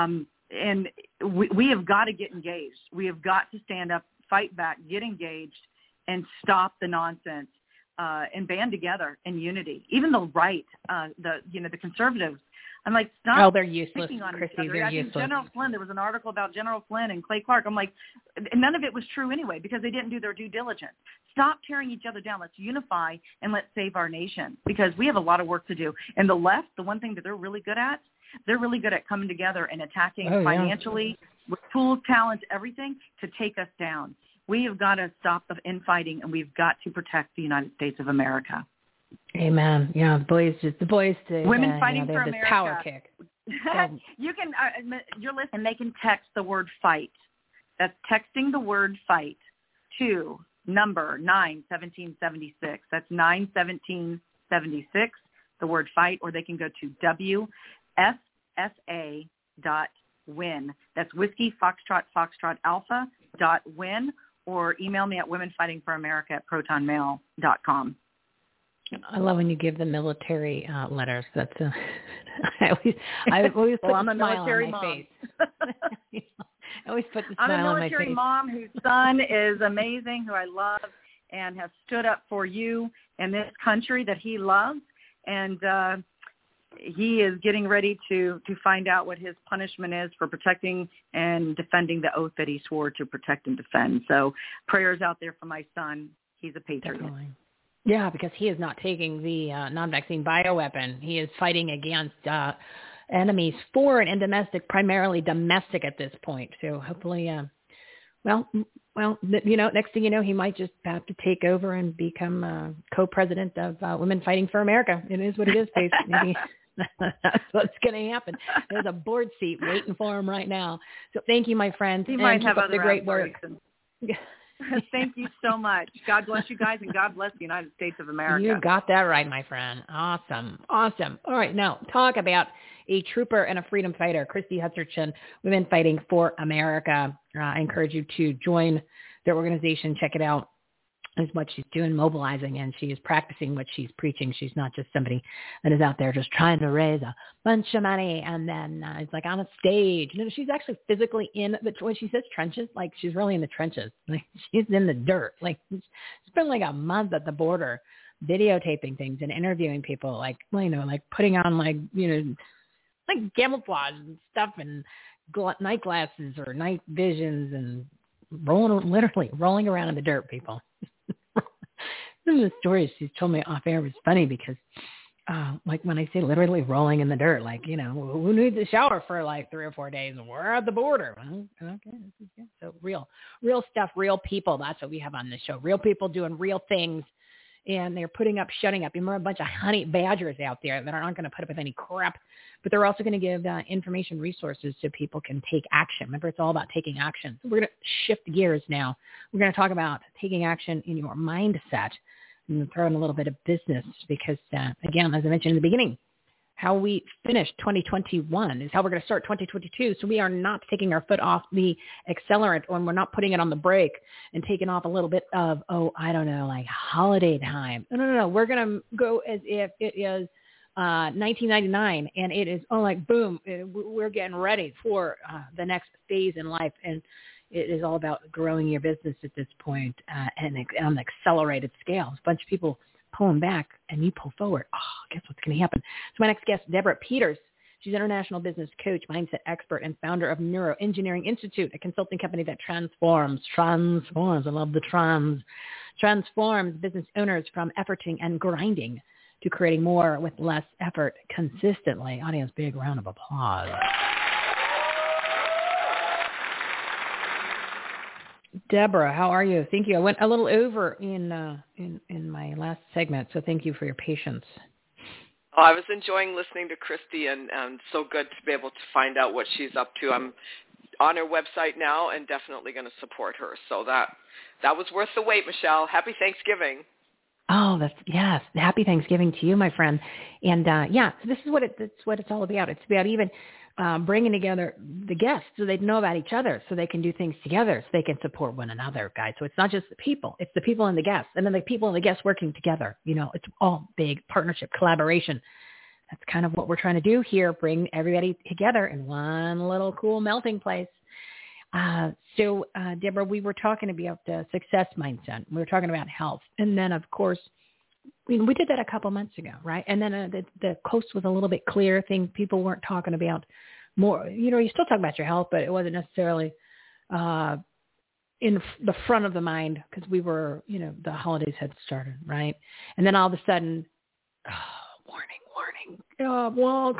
And we have got to get engaged. We have got to stand up, fight back, get engaged, and stop the nonsense and band together in unity. Even the right, the conservatives, I'm like, stop. Oh, they're useless, Christy. They're useless. General Flynn, there was an article about General Flynn and Clay Clark. I'm like, none of it was true anyway because they didn't do their due diligence. Stop tearing each other down. Let's unify and let's save our nation because we have a lot of work to do. And the left, the one thing that they're really good at coming together and attacking financially with tools, talent, everything to take us down. We have got to stop the infighting and we've got to protect the United States of America. Amen. Yeah, the boys to women fighting for this America. Power kick. You can, you're listening. They can text the word fight. That's texting the word fight to number 91776. That's 91776. The word fight, or they can go to WFSA.win. That's Whiskey Foxtrot Alpha.win, or email me at womenfightingforamerica@protonmail.com. I love when you give the military letters. That's I always put a smile on my face. I always put the smile on my face. I'm a military mom whose son is amazing, who I love, and has stood up for you and this country that he loves. And he is getting ready to find out what his punishment is for protecting and defending the oath that he swore to protect and defend. So prayers out there for my son. He's a patriot. Definitely. Yeah, because he is not taking the non-vaccine bioweapon. He is fighting against enemies, foreign and domestic, primarily domestic at this point. So hopefully, next thing you know, he might just have to take over and become co-president of Women Fighting for America. It is what it is, Paige. Maybe that's what's going to happen. There's a board seat waiting for him right now. So thank you, my friends. He might have other great work. Thank you so much. God bless you guys, and God bless the United States of America. You got that right, my friend. Awesome. All right, now talk about a trooper and a freedom fighter, Christy Hutcherson, Women Fighting for America. I encourage you to join their organization. Check it out. Is what she's doing, mobilizing, and she is practicing what she's preaching. She's not just somebody that is out there just trying to raise a bunch of money and then it's like on a stage. No, she's actually physically in when she says trenches, like she's really in the trenches. Like she's in the dirt. Like it's been like a month at the border, videotaping things and interviewing people, like putting on like camouflage and stuff and night glasses or night visions and literally rolling around in the dirt, people. Some of the stories she's told me off air was funny because like when I say literally rolling in the dirt, like, who needs a shower for like 3 or 4 days? And we're at the border. Okay, this is good. So real stuff, real people. That's what we have on this show. Real people doing real things. And they're putting up, shutting up. You're a bunch of honey badgers out there that aren't going to put up with any crap, but they're also going to give information, resources so people can take action. Remember, it's all about taking action. So we're going to shift gears now. We're going to talk about taking action in your mindset and throw in a little bit of business because, again, as I mentioned in the beginning, how we finished 2021 is how we're going to start 2022. So we are not taking our foot off the accelerant, and we're not putting it on the brake and taking off a little bit of, like holiday time. No. We're going to go as if it is 1999 and it is, boom, we're getting ready for the next phase in life. And it is all about growing your business at this point and on an accelerated scale. A bunch of people pulling back and you pull forward. Guess what's going to happen? So my next guest, Deborah Peters. She's an international business coach, mindset expert, and founder of Neuroengineering Institute, a consulting company that transforms, I love the transforms business owners from efforting and grinding to creating more with less effort consistently. Audience, big round of applause. Deborah, how are you? Thank you. I went a little over in my last segment, so thank you for your patience. Oh, I was enjoying listening to Christy, and so good to be able to find out what she's up to. I'm on her website now and definitely going to support her. So that was worth the wait, Michelle. Happy Thanksgiving. Oh, yes. Happy Thanksgiving to you, my friend. And so this is what it's all about. It's about even bringing together the guests so they know about each other, so they can do things together, so they can support one another, guys. So it's not just the people, it's the people and the guests, and then the people and the guests working together. It's all big partnership, collaboration. That's kind of what we're trying to do here, bring everybody together in one little cool melting place. So Deborah, we were talking about success mindset. We were talking about health. And then, of course, we did that a couple months ago, right? And then the coast was a little bit clear. People weren't talking about more. You still talk about your health, but it wasn't necessarily in the front of the mind because we were, the holidays had started, right? And then all of a sudden, warning. And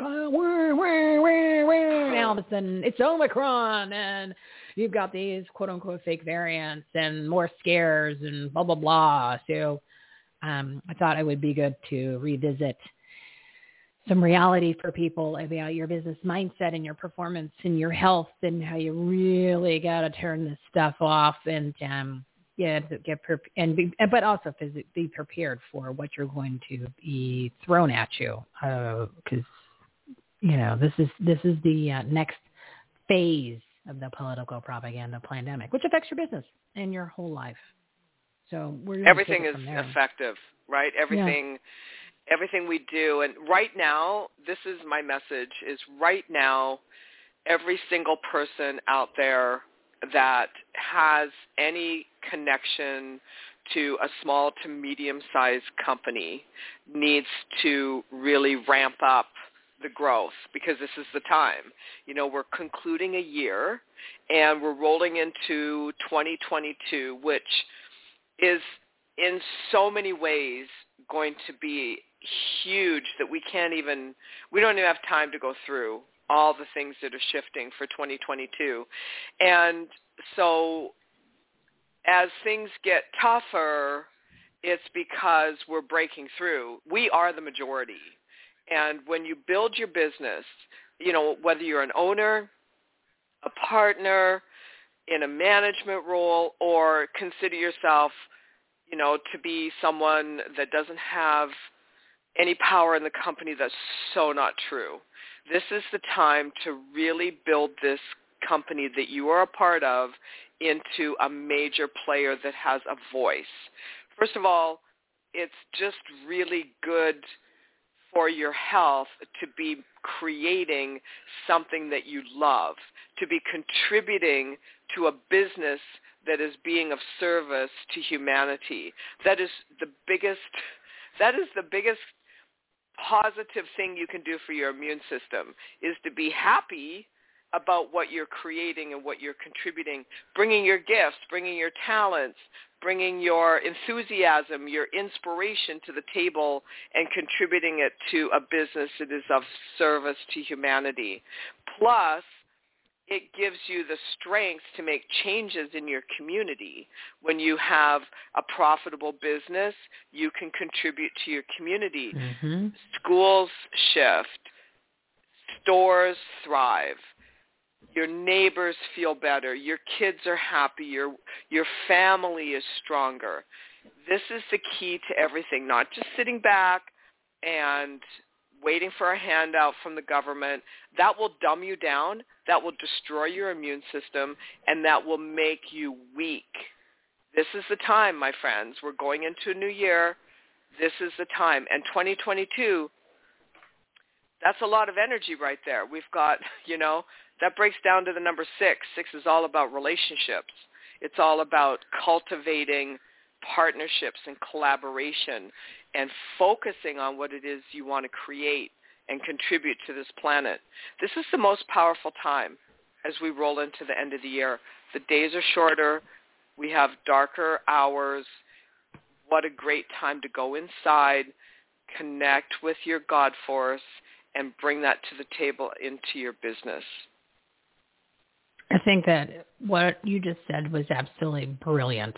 all of a sudden, it's Omicron, and you've got these quote unquote fake variants and more scares and blah blah blah. So I thought it would be good to revisit some reality for people about your business mindset and your performance and your health and how you really got to turn this stuff off and but also be prepared for what you're going to be thrown at you because this is the next phase of the political propaganda pandemic, which affects your business and your whole life. So everything is effective, right? Everything we do, and right now, this is my message: is right now, every single person out there that has any connection to a small to medium-sized company needs to really ramp up the growth because this is the time. We're concluding a year and we're rolling into 2022, which is in so many ways going to be huge that we don't even have time to go through all the things that are shifting for 2022. And so as things get tougher, it's because we're breaking through. We are the majority. And when you build your business, whether you're an owner, a partner, in a management role, or consider yourself, to be someone that doesn't have any power in the company, that's so not true. This is the time to really build this company that you are a part of into a major player that has a voice. First of all, it's just really good for your health to be creating something that you love, to be contributing to a business that is being of service to humanity. That is the biggest positive thing you can do for your immune system, is to be happy about what you're creating and what you're contributing, bringing your gifts, bringing your talents, bringing your enthusiasm, your inspiration to the table and contributing it to a business that is of service to humanity. Plus, it gives you the strength to make changes in your community. When you have a profitable business, you can contribute to your community. Mm-hmm. Schools shift. Stores thrive. Your neighbors feel better. Your kids are happy. Your family is stronger. This is the key to everything, not just sitting back and waiting for a handout from the government. That will dumb you down. That will destroy your immune system, and that will make you weak. This is the time, my friends. We're going into a new year. This is the time. And 2022, that's a lot of energy right there. We've got, that breaks down to the number 6. 6 is all about relationships. It's all about cultivating partnerships and collaboration and focusing on what it is you want to create and contribute to this planet. This is the most powerful time as we roll into the end of the year. The days are shorter. We have darker hours. What a great time to go inside, connect with your God force, and bring that to the table into your business. I think that what you just said was absolutely brilliant.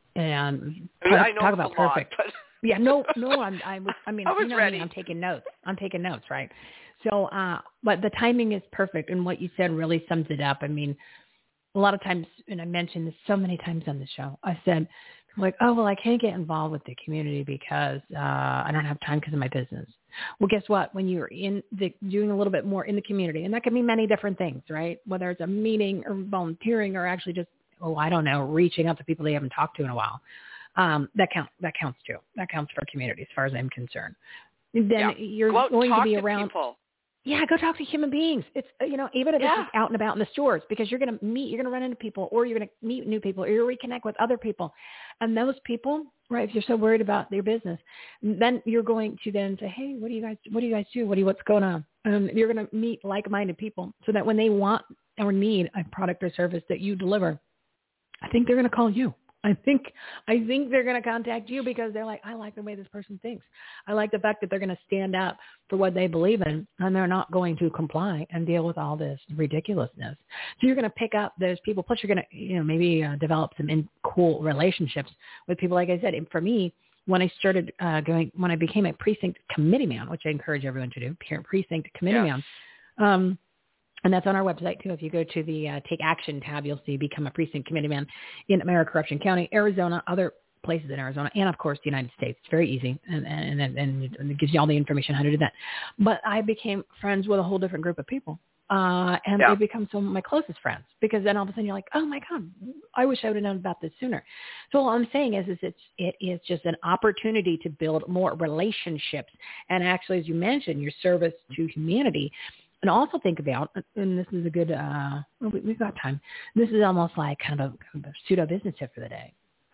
And I know talk about perfect. Lot, but yeah, no. I was ready. I'm taking notes, right? So, but the timing is perfect, and what you said really sums it up. I mean, a lot of times, and I mentioned this so many times on the show, I said, like, oh, well, I can't get involved with the community because I don't have time because of my business. Well, guess what? When you're doing a little bit more in the community, and that can be many different things, right? Whether it's a meeting or volunteering or actually just, reaching out to people they haven't talked to in a while. That counts too. That counts for community as far as I'm concerned. Then you're going to be around people. Yeah, go talk to human beings. It's, even if it's just out and about in the stores, because you're going to run into people, or you're going to meet new people, or you're going to reconnect with other people. And those people, right, if you're so worried about their business, then you're going to then say, hey, what do you guys do? What's going on? You're going to meet like-minded people so that when they want or need a product or service that you deliver, I think they're going to call you. I think they're going to contact you because they're like, I like the way this person thinks. I like the fact that they're going to stand up for what they believe in, and they're not going to comply and deal with all this ridiculousness. So you're going to pick up those people. Plus, you're going to, maybe develop some cool relationships with people. Like I said, for me, when I started when I became a precinct committee man, which I encourage everyone to do, precinct committee man. And that's on our website, too. If you go to the Take Action tab, you'll see Become a Precinct Committee Man in Maricopa County, Arizona, other places in Arizona, and, of course, the United States. It's very easy, and it gives you all the information on how to do that. But I became friends with a whole different group of people, and they become some of my closest friends, because then all of a sudden you're like, oh, my God, I wish I would have known about this sooner. So all I'm saying is it is just an opportunity to build more relationships. And actually, as you mentioned, your service to humanity. And also think about, and this is a good, we've got time. This is almost like kind of a pseudo business tip for the day.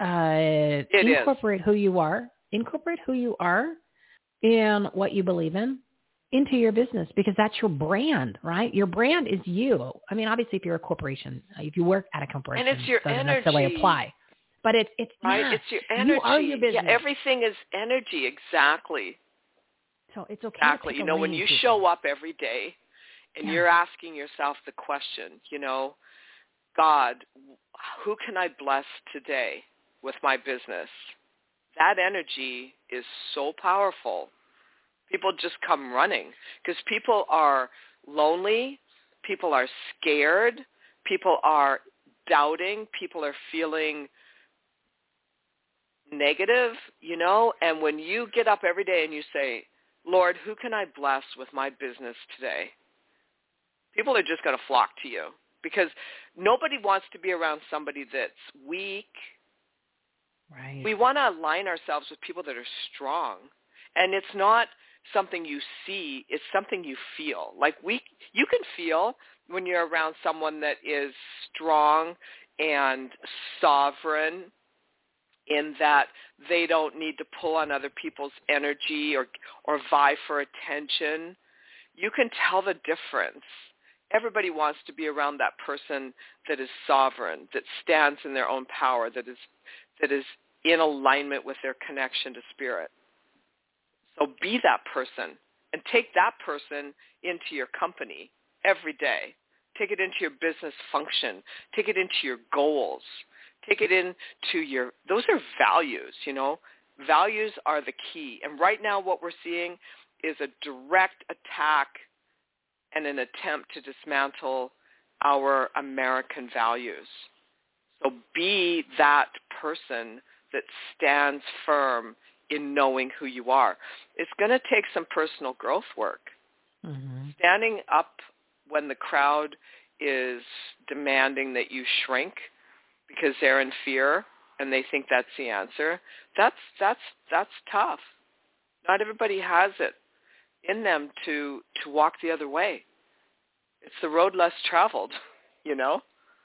Incorporate who you are. Incorporate who you are and what you believe in into your business, because that's your brand, right? Your brand is you. I mean, obviously, if you're a corporation, if you work at a corporation, and it's your doesn't energy. necessarily apply. But it's right. It's your energy. You are your business. Yeah, everything is energy. Exactly. So it's okay. Exactly. When you show up every day. And you're asking yourself the question, God, who can I bless today with my business? That energy is so powerful. People just come running because people are lonely. People are scared. People are doubting. People are feeling negative, And when you get up every day and you say, Lord, who can I bless with my business today? People are just going to flock to you because nobody wants to be around somebody that's weak. Right. We want to align ourselves with people that are strong. And it's not something you see. It's something you feel. Like you can feel when you're around someone that is strong and sovereign in that they don't need to pull on other people's energy or vie for attention. You can tell the difference. Everybody wants to be around that person that is sovereign, that stands in their own power, that is that is in alignment with their connection to spirit. So be that person and take that person into your company every day. Take it into your business function. Take it into your goals. Take it into those are values, you know. Values are the key. And right now what we're seeing is a direct attack and an attempt to dismantle our American values. So be that person that stands firm in knowing who you are. It's going to take some personal growth work. Mm-hmm. Standing up when the crowd is demanding that you shrink because they're in fear and they think that's the answer, that's tough. Not everybody has it in them to walk the other way. It's the road less traveled, you know?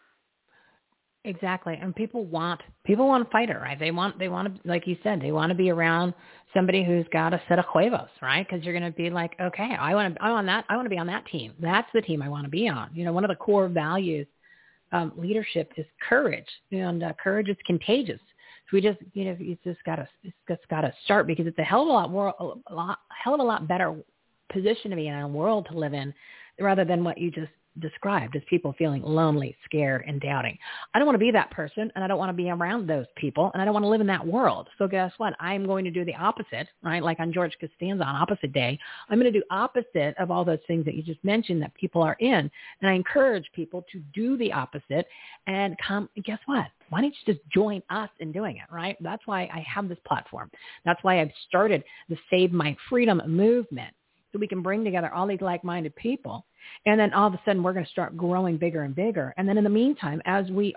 Exactly. And people want a fighter, right? They want to, like you said, they want to be around somebody who's got a set of huevos, right? Because you're going to be like, okay, I want to be on that team. That's the team I want to be on. You know, one of the core values, leadership is courage, and courage is contagious. So we just, you know, it's just got to start, because it's a hell of a lot better position to be in, a world to live in, rather than what you just described as people feeling lonely, scared, and doubting. I don't want to be that person, and I don't want to be around those people, and I don't want to live in that world. So guess what? I'm going to do the opposite, right? Like on George Costanza on Opposite Day, I'm going to do opposite of all those things that you just mentioned that people are in. And I encourage people to do the opposite and come, guess what? Why don't you just join us in doing it, right? That's why I have this platform. That's why I've started the Save My Freedom movement, so we can bring together all these like-minded people. And then all of a sudden we're going to start growing bigger and bigger. And then in the meantime, as we're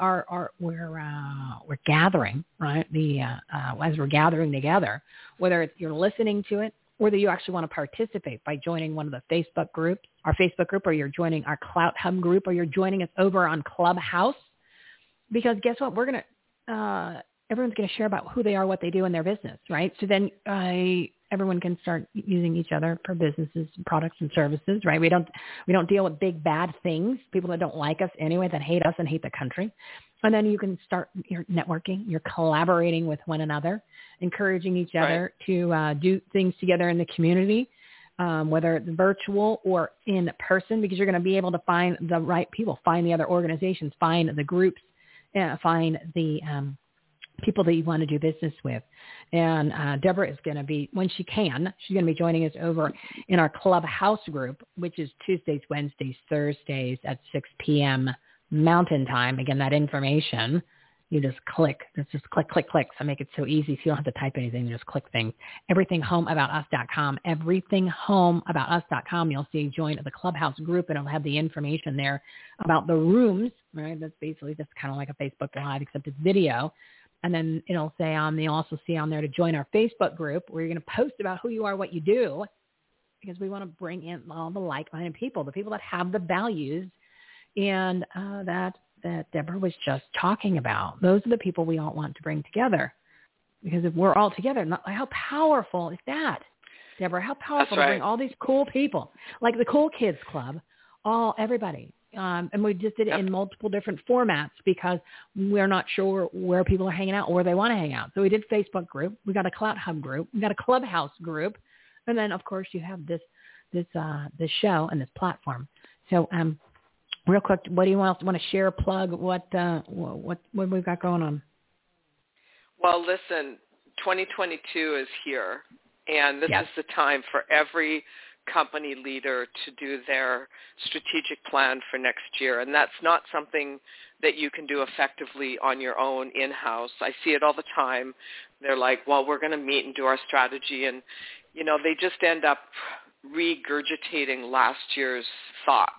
gathering, right? As we're gathering together, whether it's you're listening to it, whether you actually want to participate by joining one of the Facebook groups, our Facebook group, or you're joining our Clout Hub group, or you're joining us over on Clubhouse, because guess what? We're going to, everyone's going to share about who they are, what they do in their business, right? So then everyone can start using each other for businesses, products, and services, right? We don't deal with big bad things, people that don't like us anyway, that hate us and hate the country. And then you can start your networking, you're collaborating with one another, encouraging each other to do things together in the community, whether it's virtual or in person, because you're going to be able to find the right people, find the other organizations, find the groups, find the people that you want to do business with. And Deborah is going to be, when she can, she's going to be joining us over in our Clubhouse group, which is Tuesdays, Wednesdays, Thursdays at 6 p.m. Mountain Time. Again, that information, you just click. It's just click. So make it so easy, so you don't have to type anything. You just click things. EverythingHomeAboutUs.com. EverythingHomeAboutUs.com. You'll see join the Clubhouse group, and it'll have the information there about the rooms, right? That's basically just kind of like a Facebook Live, except it's video. And then it'll say you'll also see on there to join our Facebook group, where you're going to post about who you are, what you do, because we want to bring in all the like-minded people, the people that have the values and that Deborah was just talking about. Those are the people we all want to bring together, because if we're all together, how powerful is that, Deborah? How powerful to bring all these cool people, like the Cool Kids Club, everybody. And we just did it in multiple different formats, because we're not sure where people are hanging out or where they want to hang out. So we did Facebook group. We got a Clout Hub group. We got a Clubhouse group. And then, of course, you have this show and this platform. So real quick, what do you want to share, plug, what we've got going on? Well, listen, 2022 is here, and this is the time for every company leader to do their strategic plan for next year. And that's not something that you can do effectively on your own in-house. I see it all the time. They're like, well, we're going to meet and do our strategy. And, you know, they just end up regurgitating last year's thoughts.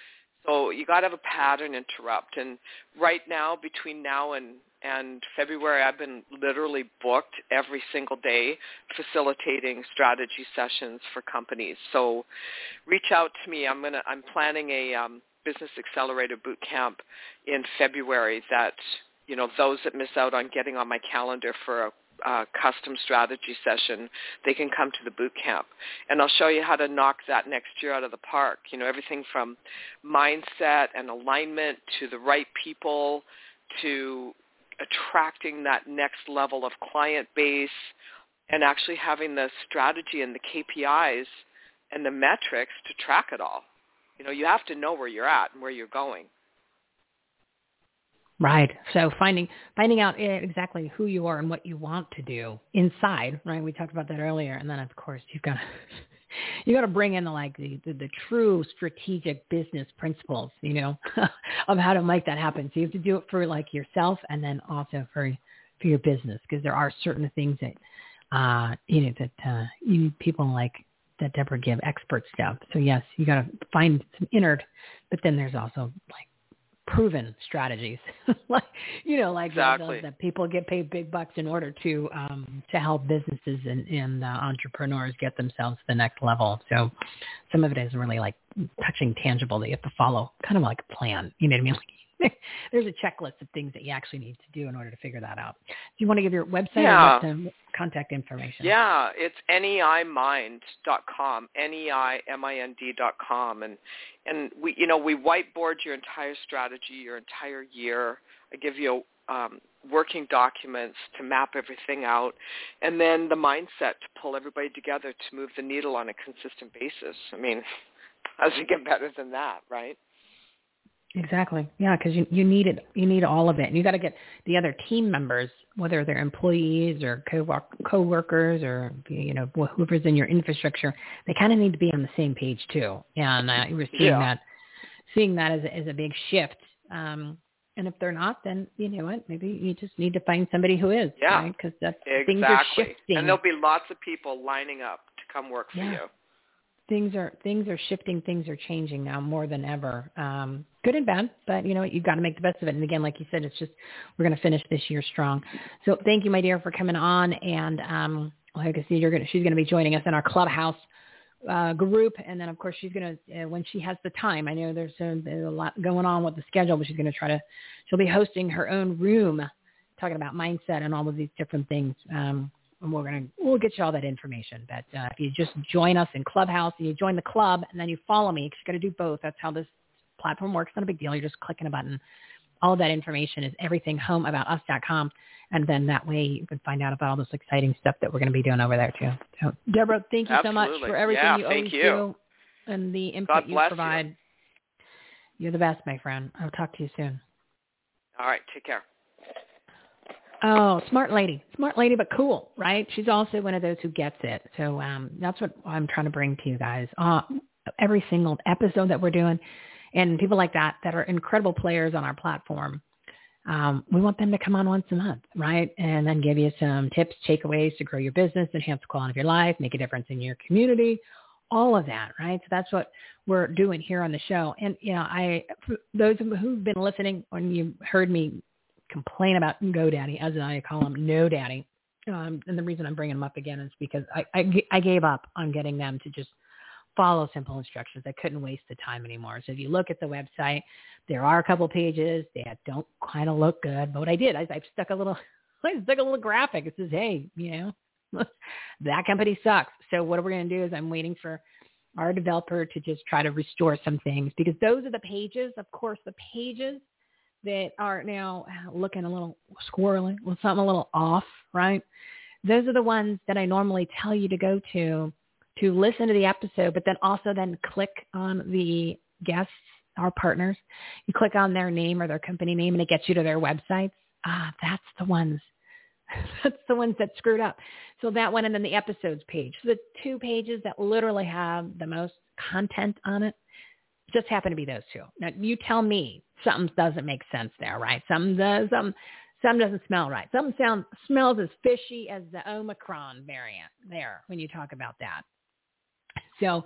So you got to have a pattern interrupt. And right now, between now and February, I've been literally booked every single day facilitating strategy sessions for companies. So reach out to me. I'm planning a business accelerator boot camp in February that, you know, those that miss out on getting on my calendar for a custom strategy session, they can come to the boot camp. And I'll show you how to knock that next year out of the park. You know, everything from mindset and alignment to the right people to attracting that next level of client base and actually having the strategy and the KPIs and the metrics to track it all. You have to know where you're at and where you're going. Right. So finding out exactly who you are and what you want to do inside, right? We talked about that earlier. And then, of course, you got to bring in the true strategic business principles, of how to make that happen. So you have to do it for yourself and then also for your business, because there are certain things that, you need people like that Deborah give expert stuff. So yes, you got to find some innard, but then there's also proven strategies, exactly. that people get paid big bucks in order to help businesses and entrepreneurs get themselves to the next level. So some of it is really touching tangible that you have to follow, kind of like a plan. You know what I mean? There's a checklist of things that you actually need to do in order to figure that out. Do you want to give your website or contact information? Yeah, it's neimind.com, neimind.com. And we whiteboard your entire strategy, your entire year. I give you working documents to map everything out, and then the mindset to pull everybody together to move the needle on a consistent basis. I mean, how's it get better than that, right? Exactly. Yeah, because you need it. You need all of it. And you got to get the other team members, whether they're employees or co-workers or, whoever's in your infrastructure, they kind of need to be on the same page too. And we're seeing that as a big shift. And if they're not, then you know what? Maybe you just need to find somebody who is. Yeah, right? Because exactly. Things are shifting. And there'll be lots of people lining up to come work for you. Things are shifting. Things are changing now more than ever. Good and bad, but you know what? You've got to make the best of it. And again, like you said, it's just we're going to finish this year strong. So thank you, my dear, for coming on. And like I said, she's going to be joining us in our Clubhouse group. And then, of course, she's going to when she has the time. I know there's a lot going on with the schedule, but she's going to she'll be hosting her own room, talking about mindset and all of these different things. And we'll get you all that information. But if you just join us in Clubhouse and you join the club and then you follow me, because you got to do both. That's how this platform works. Not a big deal. You're just clicking a button. All of that information is everythinghomeaboutus.com. And then that way you can find out about all this exciting stuff that we're going to be doing over there too. So Deborah, thank you so much for everything you always do and the input you provide. You're the best, my friend. I'll talk to you soon. All right. Take care. Oh, smart lady, but cool, right? She's also one of those who gets it. So that's what I'm trying to bring to you guys. Every single episode that we're doing, and people like that are incredible players on our platform. We want them to come on once a month, right? And then give you some tips, takeaways to grow your business, enhance the quality of your life, make a difference in your community, all of that, right? So that's what we're doing here on the show. And, for those who've been listening, when you heard me complain about GoDaddy, as I call him, No Daddy. And the reason I'm bringing them up again is because I gave up on getting them to just follow simple instructions. I couldn't waste the time anymore. So if you look at the website, there are a couple pages that don't kind of look good. But what I did, I stuck a little graphic. It says, hey, that company sucks. So what we're going to do is I'm waiting for our developer to just try to restore some things, because those are the pages, of course, the pages that are now looking a little squirrely, with something a little off, right? Those are the ones that I normally tell you to go to listen to the episode, but then also click on the guests, our partners. You click on their name or their company name and it gets you to their websites. That's the ones that screwed up. So that one, and then the episodes page. So the two pages that literally have the most content on it just happen to be those two. Now you tell me something doesn't make sense there, right? Some does, some doesn't smell right. Some smells as fishy as the Omicron variant there when you talk about that. So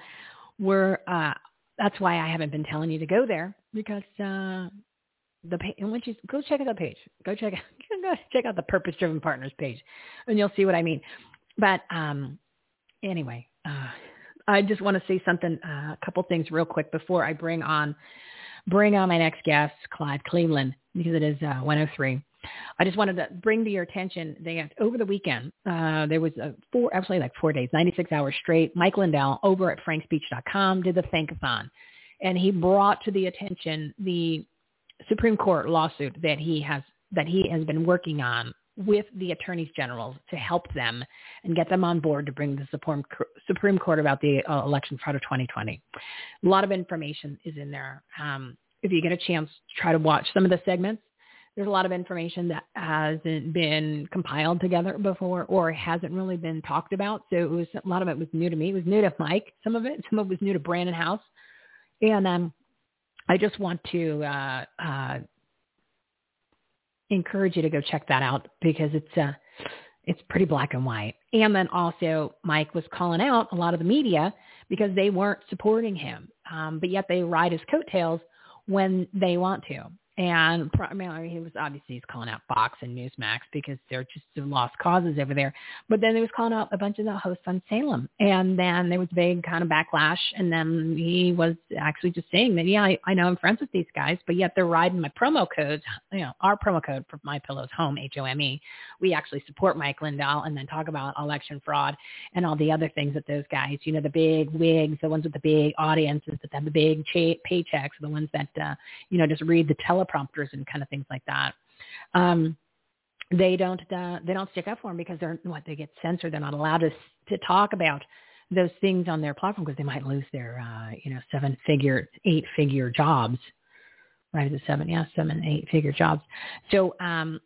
that's why I haven't been telling you to go there, because and once you go check out the page, go check out the Purpose Driven Partners page, and you'll see what I mean. But anyway, I just want to say something, a couple things real quick before I bring on my next guest, Clive Cleveland, because it is 1:03. I just wanted to bring to your attention that over the weekend, there was 4 days, 96 hours straight. Mike Lindell over at frankspeech.com did the Thankathon, and he brought to the attention the Supreme Court lawsuit that he has that he has been working on with the attorneys general to help them and get them on board to bring the Supreme Court about the election fraud of 2020. A lot of information is in there. If you get a chance, try to watch some of the segments. There's a lot of information that hasn't been compiled together before or hasn't really been talked about. So a lot of it was new to me. It was new to Mike, some of it was new to Brandon House. And I just want to encourage you to go check that out because it's pretty black and white. And then also Mike was calling out a lot of the media because they weren't supporting him, but yet they ride his coattails when they want to. And primarily he's calling out Fox and Newsmax because they're just lost causes over there. But then he was calling out a bunch of the hosts on Salem. And then there was a big kind of backlash. And then he was actually just saying that, yeah, I know I'm friends with these guys, but yet they're riding my promo codes, our promo code for MyPillow's Home, HOME. We actually support Mike Lindell and then talk about election fraud and all the other things that those guys, the big wigs, the ones with the big audiences that have the big paychecks, the ones that, just read the teleprompters and kind of things like that. They don't stick up for them because they get censored. They're not allowed to talk about those things on their platform because they might lose their 7-figure, 8-figure jobs. Right? Is it 8-figure jobs. So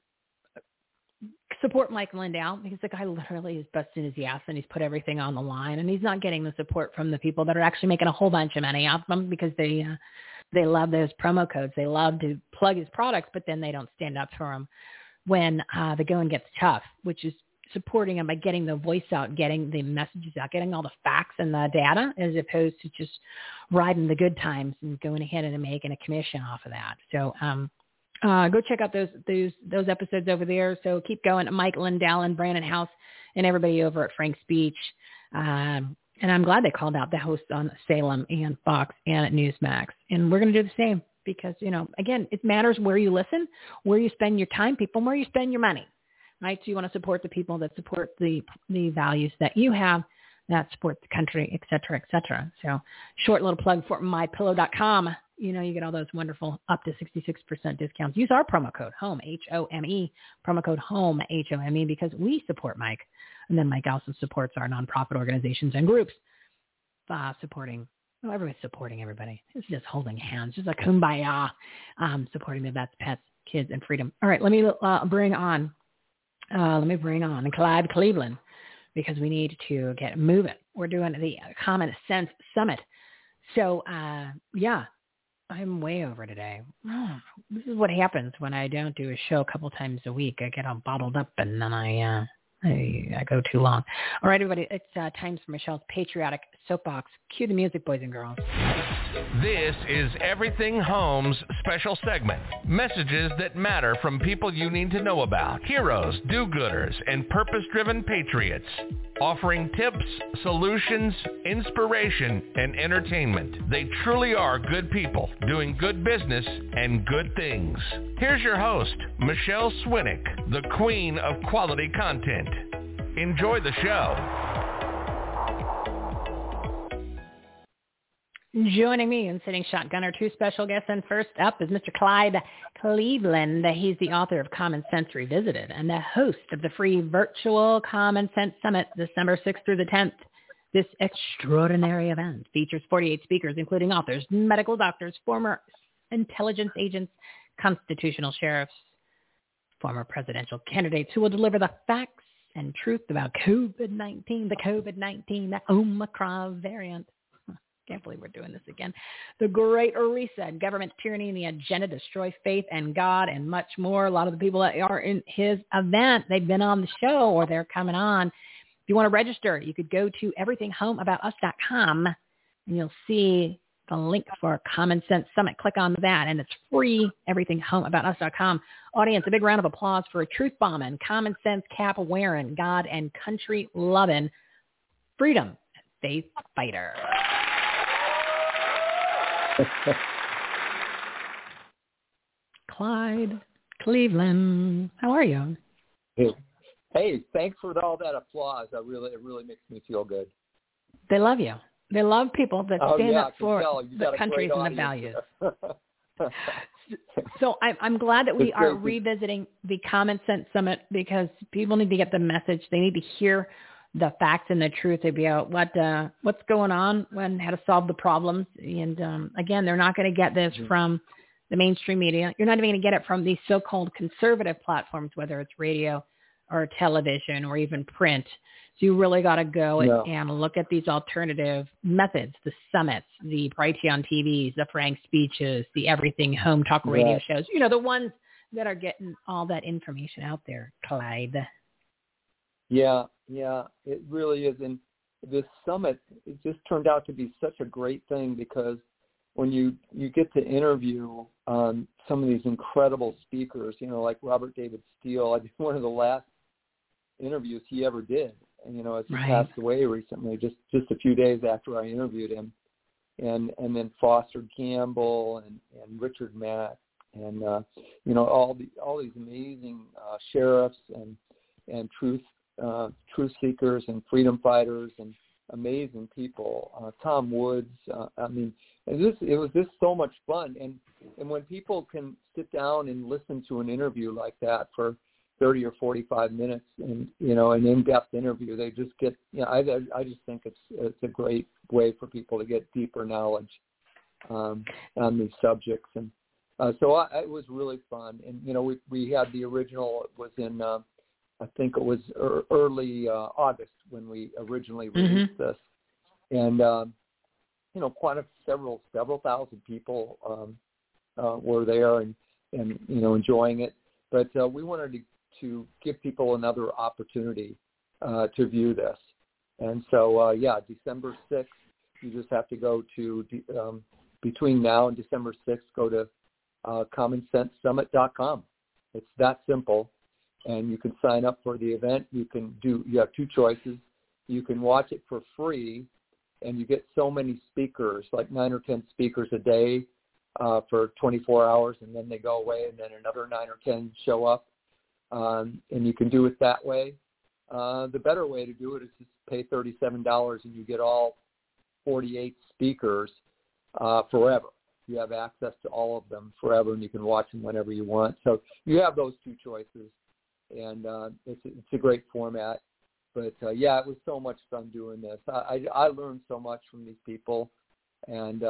support Mike Lindell because the guy literally is busting his ass and he's put everything on the line and he's not getting the support from the people that are actually making a whole bunch of money off them because they love those promo codes. They love to plug his products, but then they don't stand up for him when the going gets tough, which is supporting him by getting the voice out, getting the messages out, getting all the facts and the data, as opposed to just riding the good times and going ahead and making a commission off of that. So go check out those episodes over there. So keep going. Mike Lindell and Brandon House and everybody over at Frank's Beach. And I'm glad they called out the hosts on Salem and Fox and at Newsmax. And we're going to do the same because, again, it matters where you listen, where you spend your time, people, where you spend your money, right? So you want to support the people that support the values that you have, that support the country, et cetera, et cetera. So short little plug for MyPillow.com. You get all those wonderful up to 66% discounts. Use our promo code HOME, HOME, promo code HOME, HOME, because we support Mike. And then Mike also supports our nonprofit organizations and groups everybody's supporting everybody. It's just holding hands, just a kumbaya, supporting the vets, pets, kids, and freedom. All right, let me bring on Clyde Cleveland because we need to get moving. We're doing the Common Sense Summit. So, I'm way over today. This is what happens when I don't do a show a couple times a week. I get all bottled up and then I go too long. All right, everybody, it's time for Michelle's Patriotic Soapbox. Cue the music, boys and girls. This is Everything Home's special segment. Messages that matter from people you need to know about. Heroes, do-gooders, and purpose-driven patriots. Offering tips, solutions, inspiration, and entertainment. They truly are good people doing good business and good things. Here's your host, Michelle Swinnick, the queen of quality content. Enjoy the show. Joining me and sitting shotgun are two special guests, and first up is Mr. Clyde Cleveland. He's the author of Common Sense Revisited and the host of the free virtual Common Sense Summit, December 6th through the 10th. This extraordinary event features 48 speakers, including authors, medical doctors, former intelligence agents, constitutional sheriffs, former presidential candidates who will deliver the facts and truth about COVID-19, the Omicron variant. Can't believe we're doing this again. The Great Reset, government tyranny and the agenda to destroy faith and God, and much more. A lot of the people that are in his event, they've been on the show or they're coming on. If you want to register, you could go to everythinghomeaboutus.com and you'll see the link for Common Sense Summit. Click on that, and it's free, everythinghomeaboutus.com. Audience, a big round of applause for a truth-bombing, common sense cap-wearing, God and country-loving, freedom faith fighter. Clyde Cleveland, how are you? Hey, thanks for all that applause. It really makes me feel good. They love you. They love people that stand up for the countries and the values. So I'm glad that we are revisiting the Common Sense Summit because people need to get the message. They need to hear the facts and the truth about what's going on and how to solve the problems. And again, they're not going to get this from the mainstream media. You're not even going to get it from these so-called conservative platforms, whether it's radio or television or even print. So you really got to go and look at these alternative methods, the summits, the Brighteon TVs, the Frank speeches, the everything home talk radio shows, the ones that are getting all that information out there, Clyde. Yeah, it really is. And this summit, it just turned out to be such a great thing because when you get to interview some of these incredible speakers, like Robert David Steele, I did one of the last interviews he ever did. And, as he passed away recently, just a few days after I interviewed him, and then Foster Gamble and Richard Mack and all these amazing sheriffs and truth seekers and freedom fighters and amazing people. Tom Woods. It was just so much fun. And when people can sit down and listen to an interview like that for 30 or 45 minutes and, an in-depth interview, they just get, I just think it's a great way for people to get deeper knowledge on these subjects. And so it was really fun. And, we had the original, it was in, I think it was early August when we originally released this. And, quite several thousand people were there and enjoying it. But we wanted to give people another opportunity to view this. And so, December 6th, you just have to go to, between now and December 6th, go to commonsensesummit.com. It's that simple. And you can sign up for the event. You have two choices. You can watch it for free, and you get so many speakers, like 9 or 10 speakers a day for 24 hours, and then they go away, and then another 9 or 10 show up. And you can do it that way. The better way to do it is just pay $37 and you get all 48 speakers forever. You have access to all of them forever, and you can watch them whenever you want. So you have those two choices, and it's a great format. But it was so much fun doing this. I learned so much from these people, and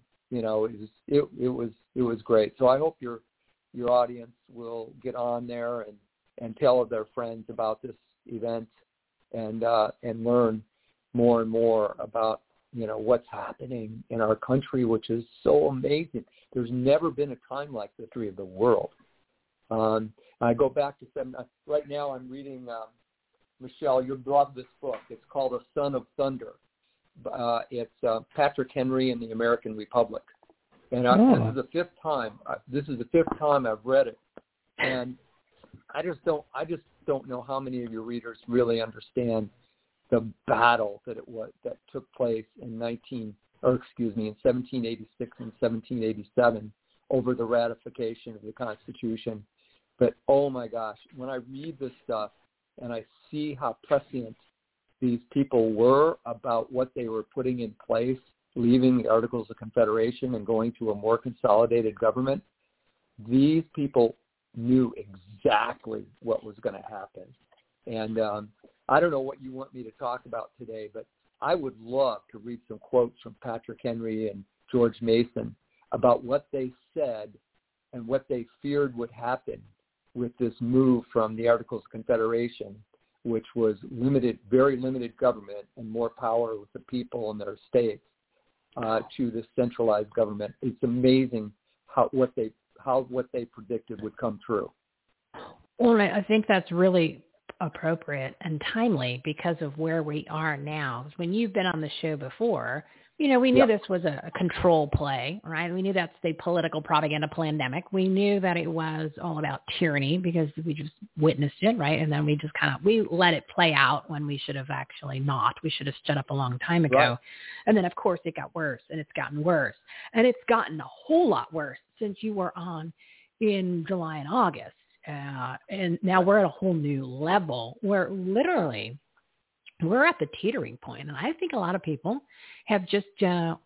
it was great. So I hope your audience will get on there and tell their friends about this event and learn more and more about what's happening in our country, which is so amazing. There's never been a time like this in the history of the world. I go back to right now. I'm reading Michelle. You'll love this book. It's called A Son of Thunder. It's Patrick Henry and the American Republic. And this is the fifth time. This is the fifth time I've read it, and I just don't know how many of your readers really understand the battle that took place in 1786 and 1787 over the ratification of the Constitution. But oh my gosh, when I read this stuff and I see how prescient these people were about what they were putting in place, leaving the Articles of Confederation and going to a more consolidated government, these people knew exactly what was going to happen. And I don't know what you want me to talk about today, but I would love to read some quotes from Patrick Henry and George Mason about what they said and what they feared would happen with this move from the Articles of Confederation, which was very limited government and more power with the people and their states, to this centralized government. It's amazing how what they predicted would come true. Well, I think that's really appropriate and timely because of where we are now. When you've been on the show before, we knew this was a control play, right? We knew that's the political propaganda pandemic. We knew that it was all about tyranny because we just witnessed it, right? And then we just we let it play out when we should have actually not. We should have stood up a long time ago. Right. And then, of course, it got worse, and it's gotten worse. And it's gotten a whole lot worse since you were on in July and August. And now we're at a whole new level where literally we're at the teetering point. And I think a lot of people have just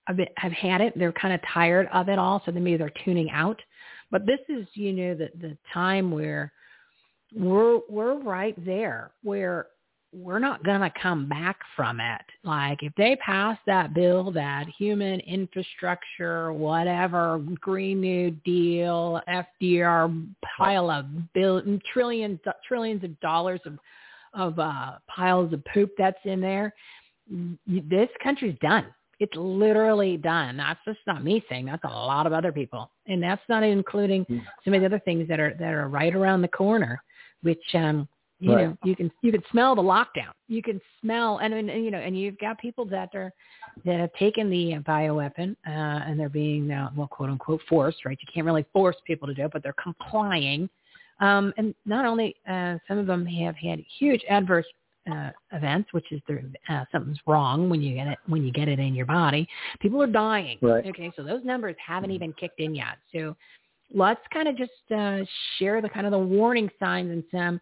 have had it. They're kind of tired of it all, so then maybe they're tuning out. But this is, the time where we're right there, where we're not going to come back from it. Like if they pass that bill, that human infrastructure, whatever, Green New Deal, FDR pile of trillions of dollars of piles of poop that's in there, this country's done. It's literally done. That's just not me saying. That's a lot of other people, and that's not including some of the other things that are right around the corner, which you know, you can smell the lockdown. You can smell, and you've got people that have taken the bioweapon and they're being now, well, quote unquote, forced. Right? You can't really force people to do it, but they're complying. And not only some of them have had huge adverse events, which is something's wrong when you get it in your body. People are dying. Right. Okay, so those numbers haven't even kicked in yet. So let's kind of just share the warning signs and some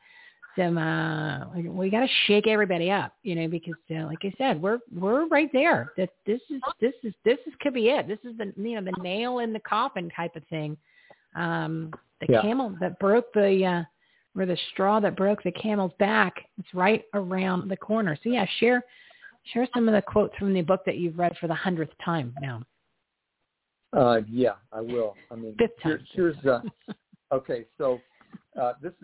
we got to shake everybody up, because like I said, we're right there. That this could be it. This is the the nail in the coffin type of thing. Camel that broke or the straw that broke the camel's back. It's right around the corner. So yeah, share some of the quotes from the book that you've read for the 100th time now. Yeah, I will. I mean, here's okay. So this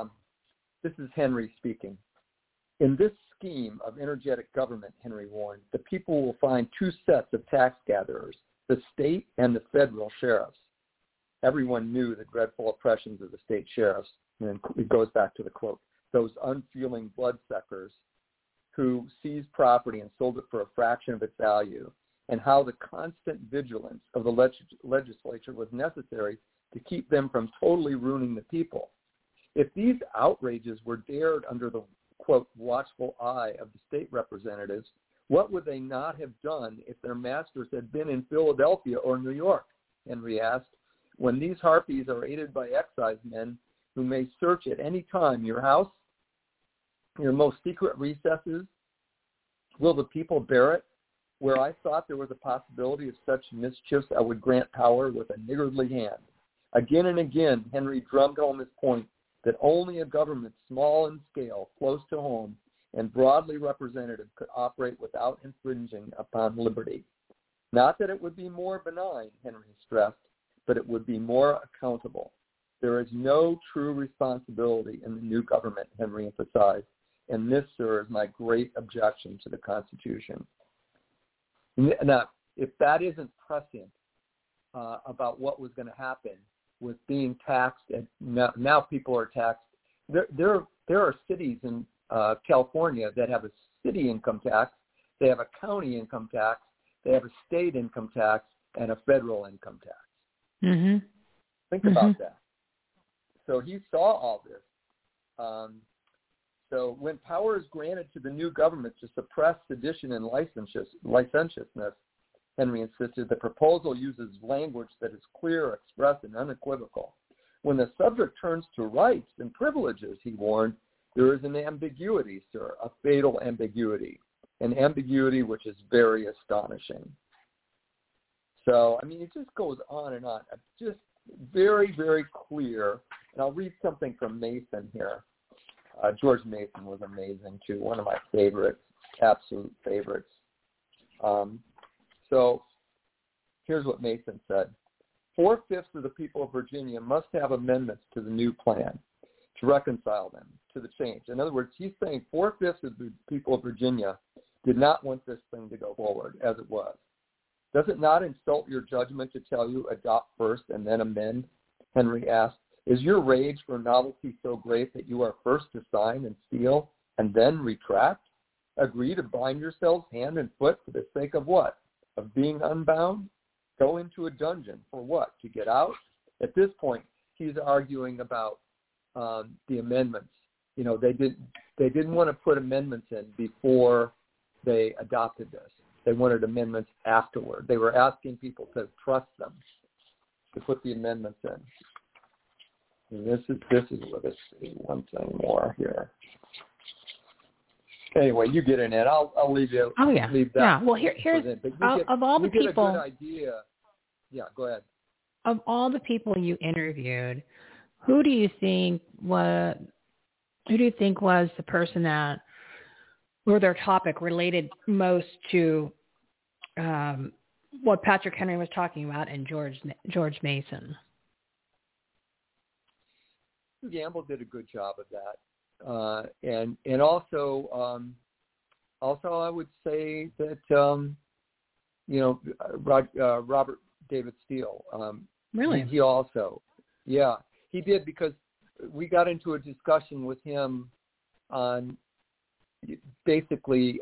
is Henry speaking. In this scheme of energetic government, Henry warned, the people will find two sets of tax gatherers, the state and the federal sheriffs. Everyone knew the dreadful oppressions of the state sheriffs. And it goes back to the quote, those unfeeling bloodsuckers who seized property and sold it for a fraction of its value, and how the constant vigilance of the legislature was necessary to keep them from totally ruining the people. If these outrages were dared under the, quote, watchful eye of the state representatives, what would they not have done if their masters had been in Philadelphia or New York? Henry asked. When these harpies are aided by excisemen who may search at any time your house, your most secret recesses, will the people bear it? Where I thought there was a possibility of such mischiefs, I would grant power with a niggardly hand. Again and again, Henry drummed home his point that only a government small in scale, close to home, and broadly representative could operate without infringing upon liberty. Not that it would be more benign, Henry stressed, but it would be more accountable. There is no true responsibility in the new government, Henry emphasized, and this, sir, is my great objection to the Constitution. Now, if that isn't prescient about what was going to happen with being taxed, and now people are taxed. There are cities in California that have a city income tax, they have a county income tax, they have a state income tax, and a federal income tax. Mm-hmm. Think about that. So he saw all this. So when power is granted to the new government to suppress sedition and licentiousness, Henry insisted, the proposal uses language that is clear, express, and unequivocal. When the subject turns to rights and privileges, he warned, there is an ambiguity, sir, a fatal ambiguity, an ambiguity which is very astonishing. So, I mean, it just goes on and on. Just very, very clear. And I'll read something from Mason here. George Mason was amazing, too. One of my favorites, absolute favorites. So here's what Mason said. 4/5 of the people of Virginia must have amendments to the new plan to reconcile them to the change. In other words, he's saying 4/5 of the people of Virginia did not want this thing to go forward as it was. Does it not insult your judgment to tell you adopt first and then amend? Henry asked. Is your rage for novelty so great that you are first to sign and seal and then retract? Agree to bind yourselves hand and foot for the sake of what? Of being unbound? Go into a dungeon for what? To get out? At this point, he's arguing about the amendments. You know, they didn't want to put amendments in before they adopted this. They wanted amendments afterward. They were asking people to trust them to put the amendments in. And this is what this is. One thing more here. Anyway, you get in it. I'll leave you. Oh yeah. Leave that. Yeah. Well, here's of all the people. You get a good idea. Yeah, go ahead. Of all the people you interviewed, who do you think was the person that, or their topic related most to what Patrick Henry was talking about and George Mason? Gamble did a good job of that. And also I would say that Robert David Steele. Really? He also, yeah, he did, because we got into a discussion with him on basically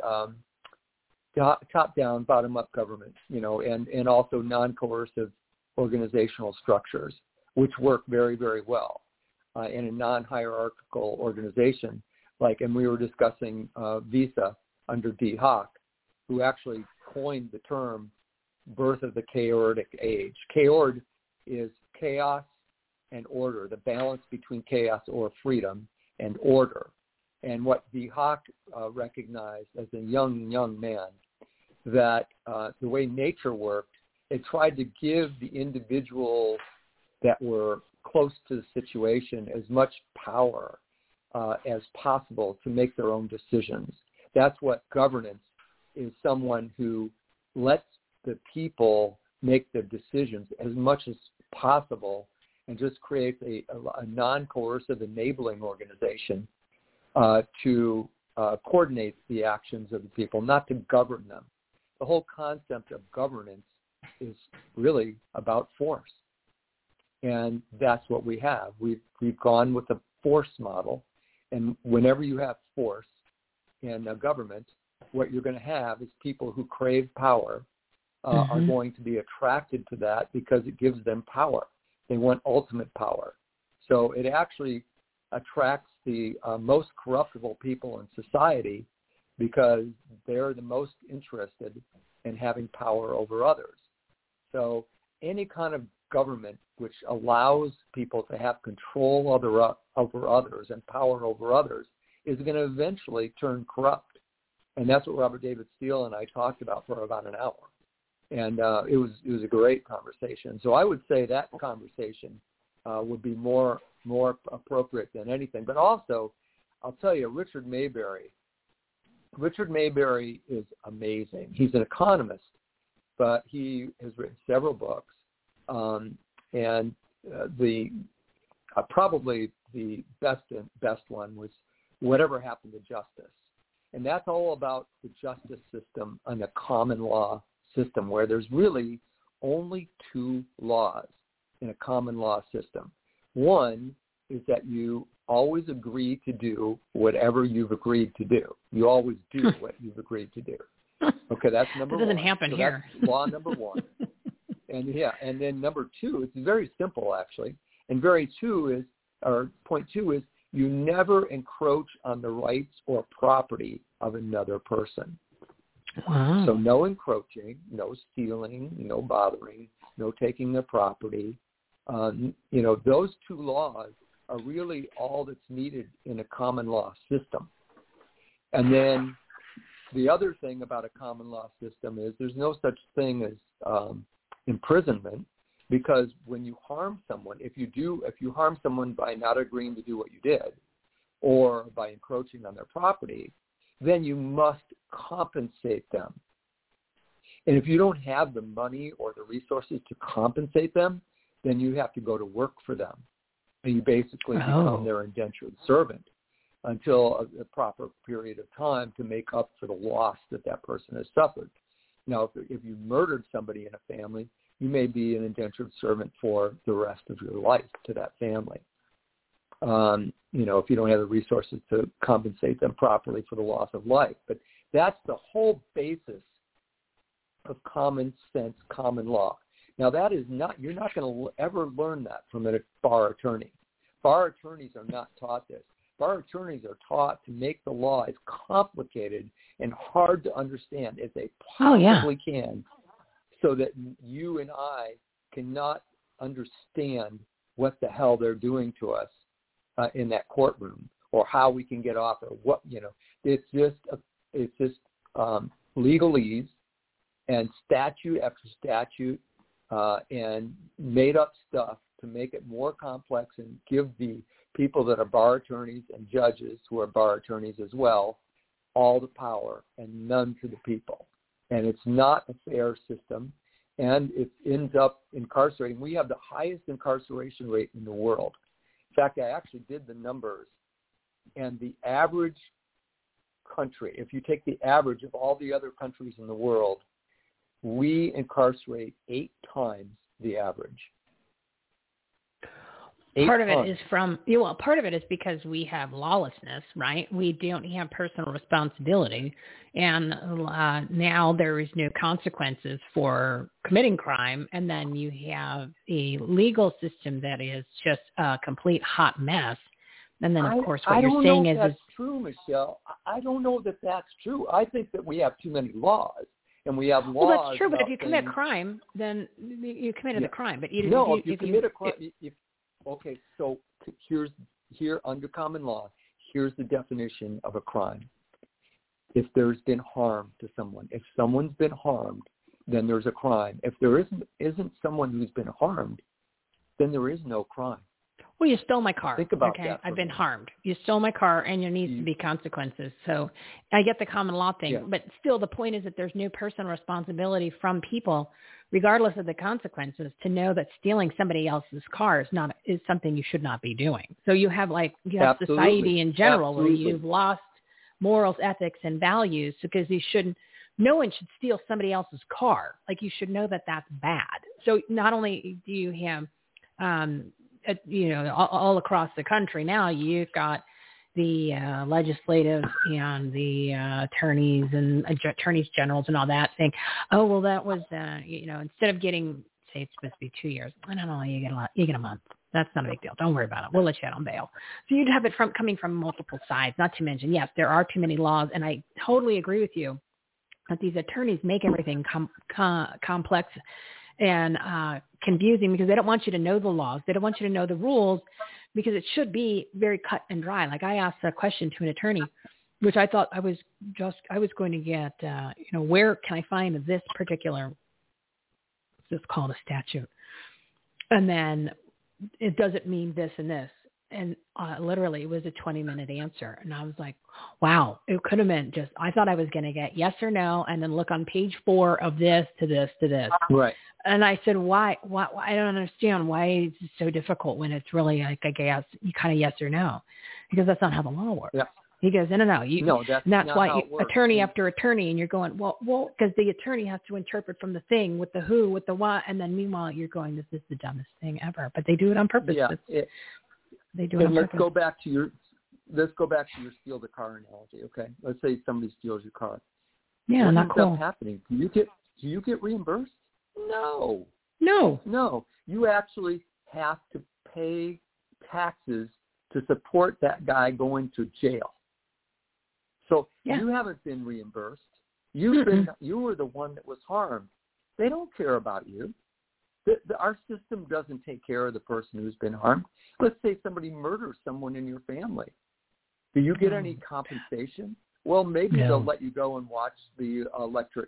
top-down, bottom-up government, and also non-coercive organizational structures, which work very, very well. In a non-hierarchical organization, and we were discussing Visa under Dee Hock, who actually coined the term birth of the chaotic age. Chaord is chaos and order, the balance between chaos or freedom and order. And what Dee Hock recognized as a young man, that the way nature worked, it tried to give the individuals that were close to the situation as much power as possible to make their own decisions. That's what governance is, someone who lets the people make their decisions as much as possible and just creates a non-coercive enabling organization to coordinate the actions of the people, not to govern them. The whole concept of governance is really about force. And that's what we have. We've gone with the force model. And whenever you have force in a government, what you're going to have is people who crave power are going to be attracted to that because it gives them power. They want ultimate power. So it actually attracts the most corruptible people in society because they're the most interested in having power over others. So any kind of government which allows people to have control over others and power over others is going to eventually turn corrupt. And that's what Robert David Steele and I talked about for about an hour. And it was a great conversation. So I would say that conversation would be more appropriate than anything. But also, I'll tell you, Richard Maybury is amazing. He's an economist, but he has written several books. And probably the best one was Whatever Happened to Justice. And that's all about the justice system and a common law system where there's really only two laws in a common law system. One is that you always agree to do whatever you've agreed to do. You always do what you've agreed to do. Okay, that's number one. That doesn't happen so here. That's law number one. And then number two, it's very simple actually. And point two is you never encroach on the rights or property of another person. Wow. So no encroaching, no stealing, no bothering, no taking their property. Those two laws are really all that's needed in a common law system. And then the other thing about a common law system is there's no such thing as imprisonment, because when you harm someone, if you harm someone by not agreeing to do what you did or by encroaching on their property, then you must compensate them. And if you don't have the money or the resources to compensate them, then you have to go to work for them. And you basically become their indentured servant until a proper period of time to make up for the loss that person has suffered. Now, if you murdered somebody in a family, you may be an indentured servant for the rest of your life to that family. If you don't have the resources to compensate them properly for the loss of life. But that's the whole basis of common sense, common law. Now, that is not, you're not going to ever learn that from a bar attorney. Bar attorneys are not taught this. Bar attorneys are taught to make the law as complicated and hard to understand as they possibly can, so that you and I cannot understand what the hell they're doing to us in that courtroom, or how we can get off, or what, it's just legalese and statute after statute and made up stuff to make it more complex and give the people that are bar attorneys and judges who are bar attorneys as well all the power and none to the people. And it's not a fair system, and it ends up incarcerating. We have the highest incarceration rate in the world. In fact, I actually did the numbers, and the average country, if you take the average of all the other countries in the world, we incarcerate 8 times the average. Part of it is because we have lawlessness, right? We don't have personal responsibility, and now there is no consequences for committing crime, and then you have a legal system that is just a complete hot mess. And then, of course, what you're saying is that's true, Michelle. I don't know that that's true. I think that we have too many laws, and we have laws. Well, that's true, but if you commit crime, then you committed the crime. But if you commit a crime. Okay, so here under common law, here's the definition of a crime. If there's been harm to someone, if someone's been harmed, then there's a crime. If there isn't someone who's been harmed, then there is no crime. Well, you stole my car. Think about that. I've been harmed. You stole my car, and there needs to be consequences. So I get the common law thing, but still the point is that there's no personal responsibility from people, regardless of the consequences, to know that stealing somebody else's car is something you should not be doing. So you have society in general where you've lost morals, ethics, and values because no one should steal somebody else's car. Like, you should know that that's bad. So not only do you have all across the country now, you've got the legislative and the attorneys and attorneys generals and all that saying, oh, well, that was, instead of getting, say it's supposed to be 2 years, I don't know, you get a month. That's not a big deal. Don't worry about it. We'll let you out on bail. So you'd have it coming from multiple sides, not to mention, yes, there are too many laws. And I totally agree with you that these attorneys make everything complex and confusing because they don't want you to know the laws. They don't want you to know the rules because it should be very cut and dry. Like, I asked a question to an attorney, which I thought I was going to get, where can I find this particular, it's called a statute. And then it doesn't mean this and this. And literally it was a 20-minute answer. And I was like, wow, it could have meant just, I thought I was going to get yes or no and then look on page 4 of this to this to this. Right. And I said, why? I don't understand why it's so difficult when it's really like a guess, you kind of yes or no, because that's not how the law works. Yeah. He goes, no. That's why attorney after attorney, and you're going, well, because the attorney has to interpret from the thing with the who, with the what, and then meanwhile you're going, this is the dumbest thing ever. But they do it on purpose. Yeah. They do it on purpose. Let's go back to your steal the car analogy. Okay, let's say somebody steals your car. Yeah, what not ends cool. up happening? Do you get reimbursed? No. You actually have to pay taxes to support that guy going to jail. So you haven't been reimbursed. You were the one that was harmed. They don't care about you. Our system doesn't take care of the person who's been harmed. Let's say somebody murders someone in your family. Do you get any compensation? Well, maybe they'll let you go and watch the electric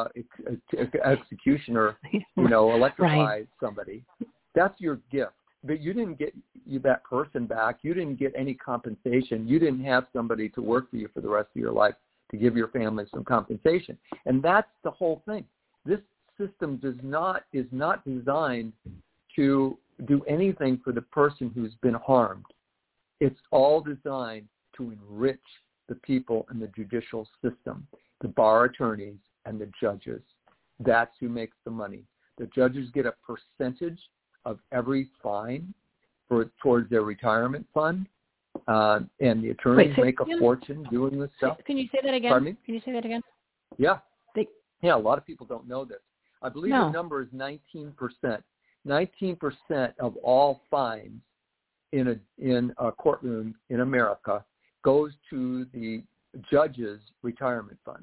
executioner, electrify somebody. That's your gift. But you didn't get that person back. You didn't get any compensation. You didn't have somebody to work for you for the rest of your life to give your family some compensation. And that's the whole thing. This system is not designed to do anything for the person who's been harmed. It's all designed to enrich the people in the judicial system, the bar attorneys and the judges. That's who makes the money. The judges get a percentage of every fine towards their retirement fund, and the attorneys make a fortune doing this stuff. Can you say that again? Pardon me? Can you say that again? Yeah. A lot of people don't know this. I believe the number is 19%. 19% of all fines in a courtroom in America goes to the judge's retirement fund.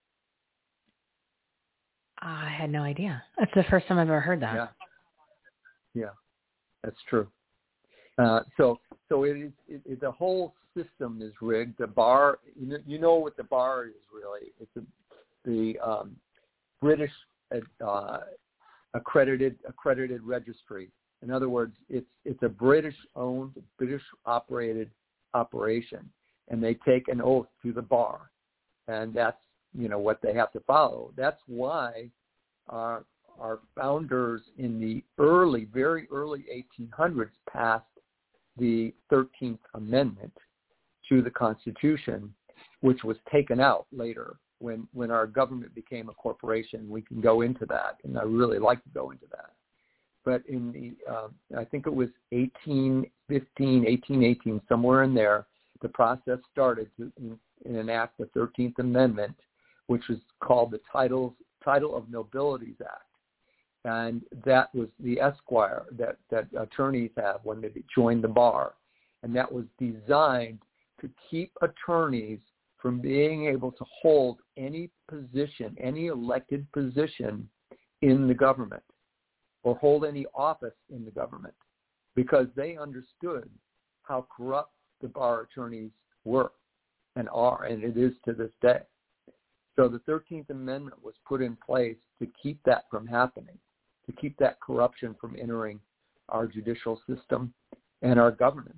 I had no idea. That's the first time I've ever heard that. Yeah, that's true. So it is the whole system is rigged. The bar, you know what the bar is really. It's the British accredited registry. In other words, it's a British-owned, British-operated operation, and they take an oath to the bar, and that's what they have to follow. That's why our founders in the very early 1800s passed the 13th Amendment to the Constitution, which was taken out later when our government became a corporation. We can go into that, and I really like to go into that. But in the, I think it was 1815, 1818, somewhere in there, the process started to enact the 13th Amendment, which was called the Title of Nobilities Act. And that was the esquire that attorneys have when they join the bar. And that was designed to keep attorneys from being able to hold any position, any elected position in the government or hold any office in the government, because they understood how corrupt the bar attorneys were and are, and it is to this day. So the 13th Amendment was put in place to keep that from happening, to keep that corruption from entering our judicial system and our governance.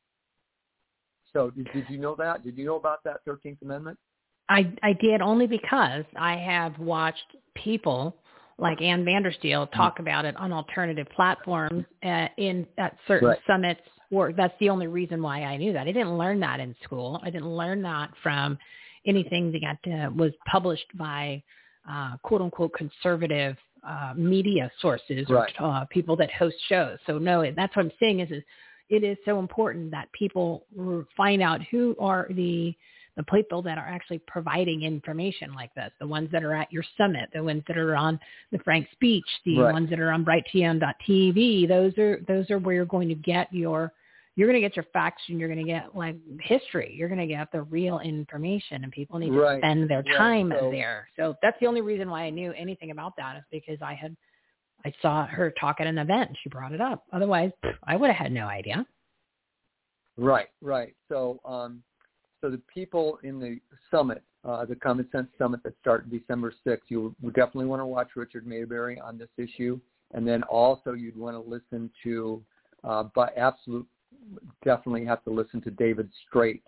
So did you know that? Did you know about that 13th Amendment? I did, only because I have watched people like Ann Vandersteel talk about it on alternative platforms at certain summits. Or that's the only reason why I knew that. I didn't learn that in school. I didn't learn that from anything that was published by quote unquote conservative media sources or people that host shows. So no, that's what I'm saying is it is so important that people find out who are the people that are actually providing information like this, the ones that are at your summit, the ones that are on the Frank speech, the ones that are on BrightTM.tv. Those are where you're going to get your facts, and you're going to get like history. You're going to get the real information, and people need to spend their time there. So that's the only reason why I knew anything about that, is because I saw her talk at an event and she brought it up. Otherwise, I would have had no idea. Right. So the people in the summit, the Common Sense Summit that started December 6th, you would definitely want to watch Richard Maybury on this issue. And then also you'd want to listen to, definitely have to listen to David Straight.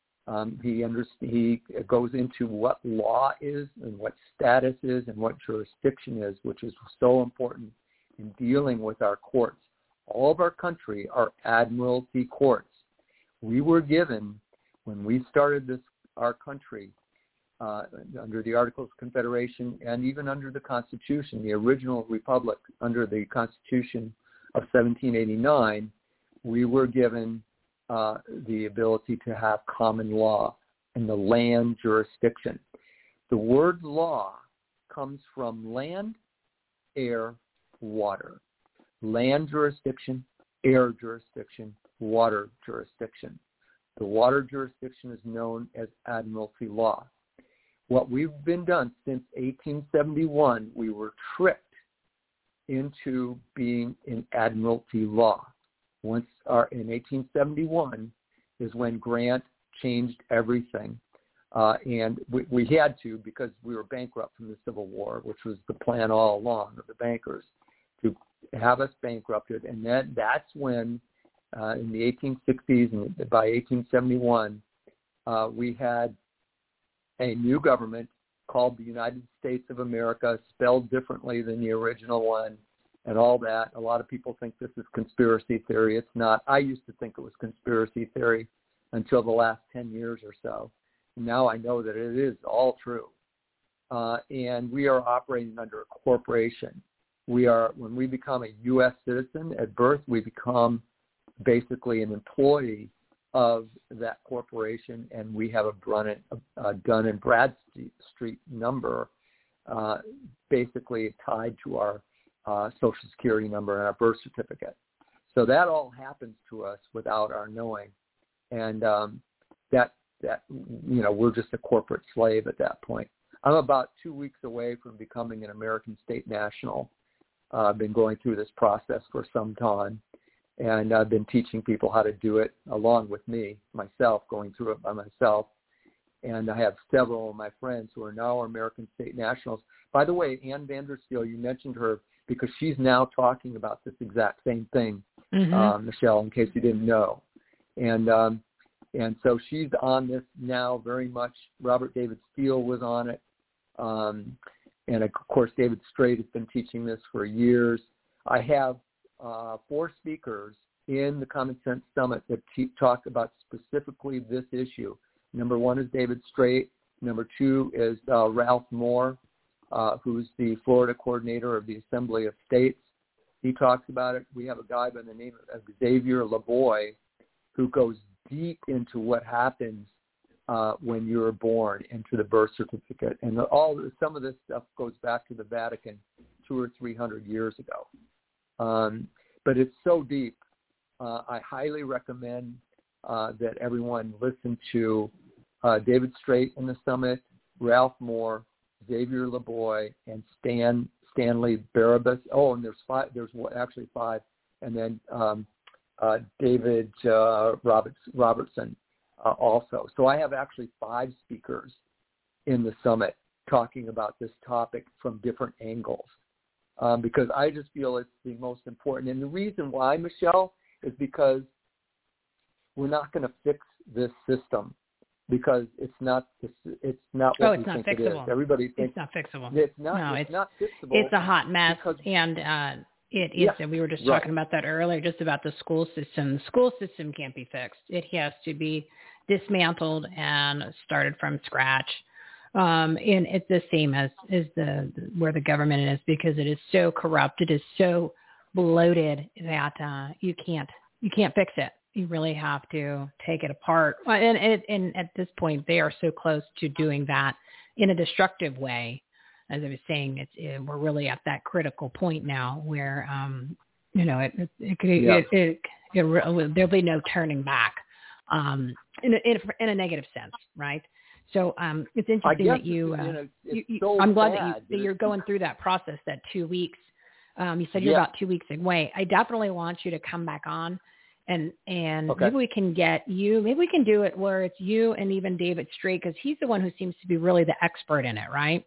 He goes into what law is and what status is and what jurisdiction is, which is so important in dealing with our courts. All of our country are admiralty courts. We were given, when we started our country, under the Articles of Confederation and even under the Constitution, the original republic under the Constitution of 1789, we were given the ability to have common law in the land jurisdiction. The word law comes from land, air, water. Land jurisdiction, air jurisdiction, water jurisdiction. The water jurisdiction is known as admiralty law. What we've been done since 1871, we were tricked into being in admiralty law. In 1871 is when Grant changed everything. And we had to, because we were bankrupt from the Civil War, which was the plan all along of the bankers, to have us bankrupted. And that's when, in the 1860s and by 1871, we had a new government called the United States of America, spelled differently than the original one, and all that. A lot of people think this is conspiracy theory. It's not. I used to think it was conspiracy theory until the last 10 years or so. Now I know that it is all true. And we are operating under a corporation. When we become a U.S. citizen at birth, we become basically an employee of that corporation, and we have a Dun and Bradstreet number, basically tied to our Social Security number and our birth certificate. So that all happens to us without our knowing, and that we're just a corporate slave at that point. I'm about 2 weeks away from becoming an American state national. I've been going through this process for some time, And I've been teaching people how to do it along with me, myself, going through it by myself. And I have several of my friends who are now American State Nationals. By the way, Ann Vandersteel, you mentioned her because she's now talking about this exact same thing, Michelle, in case you didn't know. And so she's on this now very much. Robert David Steele was on it. And, of course, David Straight has been teaching this for years. I have 4 speakers in the Common Sense Summit that talk about specifically this issue. Number 1 is David Straight. Number 2 is Ralph Moore, who's the Florida coordinator of the Assembly of States. He talks about it. We have a guy by the name of Xavier LeBoy who goes deep into what happens when you're born, into the birth certificate. And some of this stuff goes back to the Vatican 200 or 300 years ago. But it's so deep. I highly recommend that everyone listen to David Straight in the Summit, Ralph Moore, Xavier LeBoy, and Stanley Barabas. Oh, and there's 5. There's actually 5. And then David Robertson also. So I have actually 5 speakers in the summit talking about this topic from different angles because I just feel it's the most important. And the reason why, Michelle, is because we're not going to fix this system because it's not what we think it is. Everybody thinks it's not fixable. It's not fixable. It's a hot mess, and it is. And we were just talking about that earlier, just about the school system. The school system can't be fixed. It has to be dismantled and started from scratch. And it's the same as where the government is, because it is so corrupt. It is so bloated that you can't fix it. You really have to take it apart. And at this point, they are so close to doing that in a destructive way. As I was saying, we're really at that critical point now where there'll be no turning back in a negative sense, right? So it's interesting that I'm glad that you're going through that process, that 2 weeks. You said you're about 2 weeks away. I definitely want you to come back on, and maybe we can get you. Maybe we can do it where it's you and even David Straight, because he's the one who seems to be really the expert in it, right?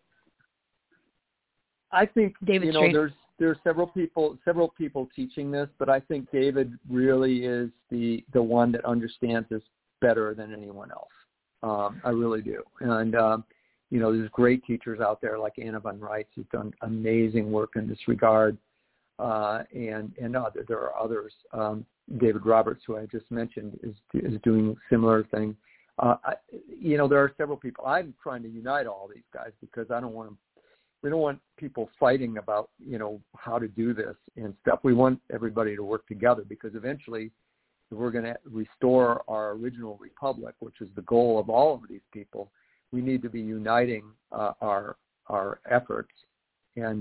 I think David Straight. There's several people teaching this, but I think David really is the one that understands this better than anyone else. I really do. And, there's great teachers out there like Anna Von Reitz, who's done amazing work in this regard. And there are others. David Roberts, who I just mentioned, is doing similar thing. There are several people. I'm trying to unite all these guys because we don't want people fighting about, how to do this and stuff. We want everybody to work together because eventually if we're going to restore our original republic, which is the goal of all of these people, we need to be uniting our efforts and,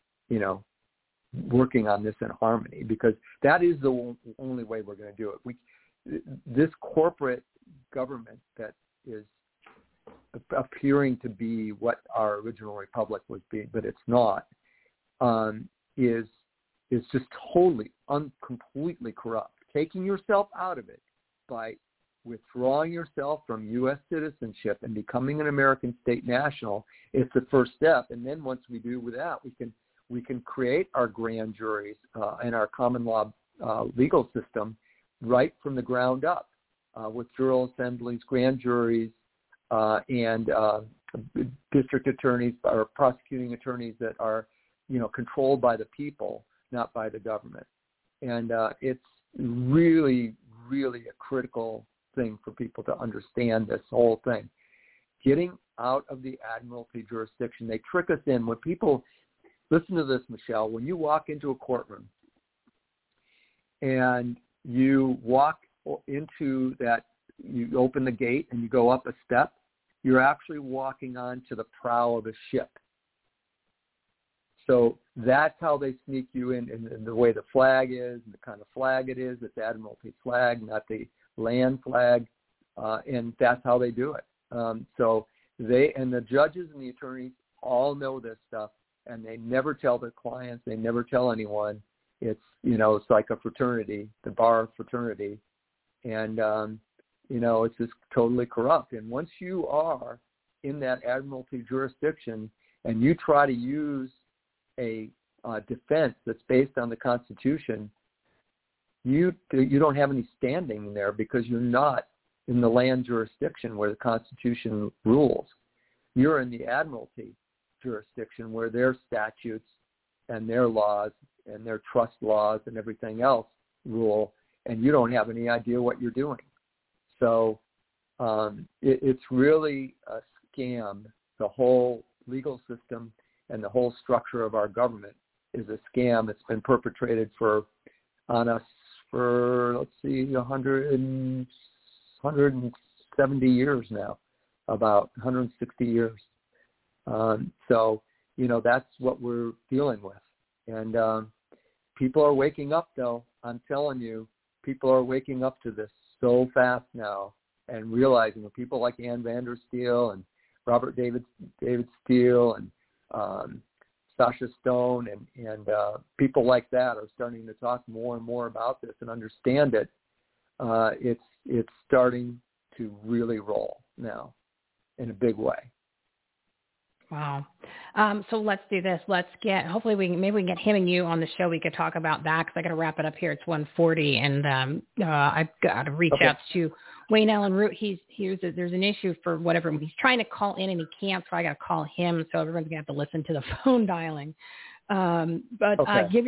working on this in harmony, because that is the only way we're going to do it. This corporate government that is appearing to be what our original republic was being, but it's not, is just totally, completely corrupt. Taking yourself out of it by withdrawing yourself from U.S. citizenship and becoming an American state national is the first step. And then once we do with that, we can create our grand juries and our common law legal system right from the ground up with jural assemblies, grand juries, and district attorneys or prosecuting attorneys that are, controlled by the people, not by the government. And it's really, really a critical thing for people to understand this whole thing. Getting out of the admiralty jurisdiction. They trick us in. When people, listen to this, Michelle, when you walk into a courtroom and you walk into that, you open the gate and you go up a step, you're actually walking onto the prow of a ship. So that's how they sneak you in the way the flag is, and the kind of flag it is. It's Admiralty flag, not the land flag, and that's how they do it. So they and the judges and the attorneys all know this stuff, and they never tell their clients. They never tell anyone. It's, it's like a fraternity, the bar fraternity. And, it's just totally corrupt. And once you are in that admiralty jurisdiction and you try to use a defense that's based on the Constitution, you don't have any standing there because you're not in the land jurisdiction where the Constitution rules. You're in the admiralty jurisdiction where their statutes and their laws and their trust laws and everything else rule, and you don't have any idea what you're doing. So it's really a scam. The whole legal system and the whole structure of our government is a scam. It's been perpetrated on us for 170 years now, about 160 years. So that's what we're dealing with. And people are waking up, though. I'm telling you, people are waking up to this so fast now and realizing that people like Ann Vandersteel and Robert David Steele and Sasha Stone and people like that are starting to talk more and more about this and understand it. It's starting to really roll now in a big way. Wow. So let's do this. Hopefully maybe we can get him and you on the show. We could talk about that because I got to wrap it up here. It's 1:40 and I've got to reach out to Wayne Allen Root. There's an issue for whatever. He's trying to call in and he can't, so I got to call him. So everyone's going to have to listen to the phone dialing. But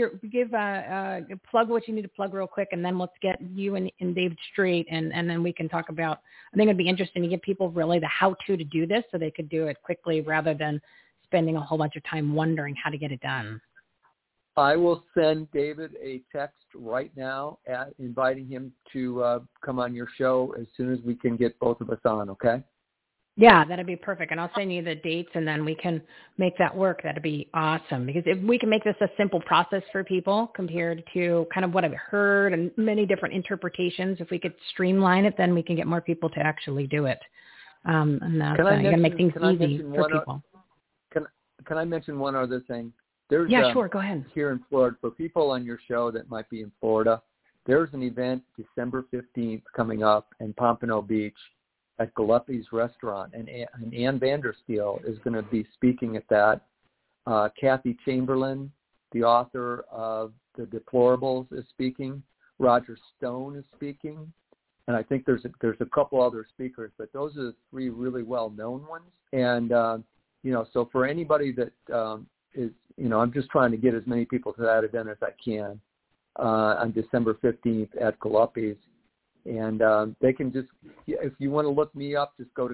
plug what you need to plug real quick, and then let's get you and David straight, and then we can talk about. I think it'd be interesting to give people really the how-to to do this, so they could do it quickly rather than spending a whole bunch of time wondering how to get it done. I will send David a text right now inviting him to come on your show as soon as we can get both of us on. Okay. Yeah, that'd be perfect. And I'll send you the dates and then we can make that work. That'd be awesome. Because if we can make this a simple process for people compared to kind of what I've heard and many different interpretations, if we could streamline it, then we can get more people to actually do it. And that's going to make things easy for people. Can I mention one other thing? Sure. Go ahead. Here in Florida, for people on your show that might be in Florida, there's an event December 15th coming up in Pompano Beach at Gillespie's Restaurant, and Ann Vandersteel is going to be speaking at that. Kathy Chamberlain, the author of The Deplorables, is speaking. Roger Stone is speaking, and I think there's a couple other speakers, but those are the three really well-known ones. And so for anybody that is, I'm just trying to get as many people to that event as I can on December 15th at Gillespie's. And they can just, if you want to look me up, just go to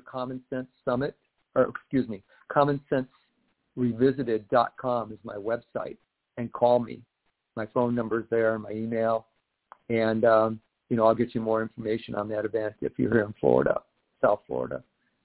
CommonSenseRevisited.com is my website, and call me. My phone number's there, my email, and I'll get you more information on that event if you're here in Florida, South Florida.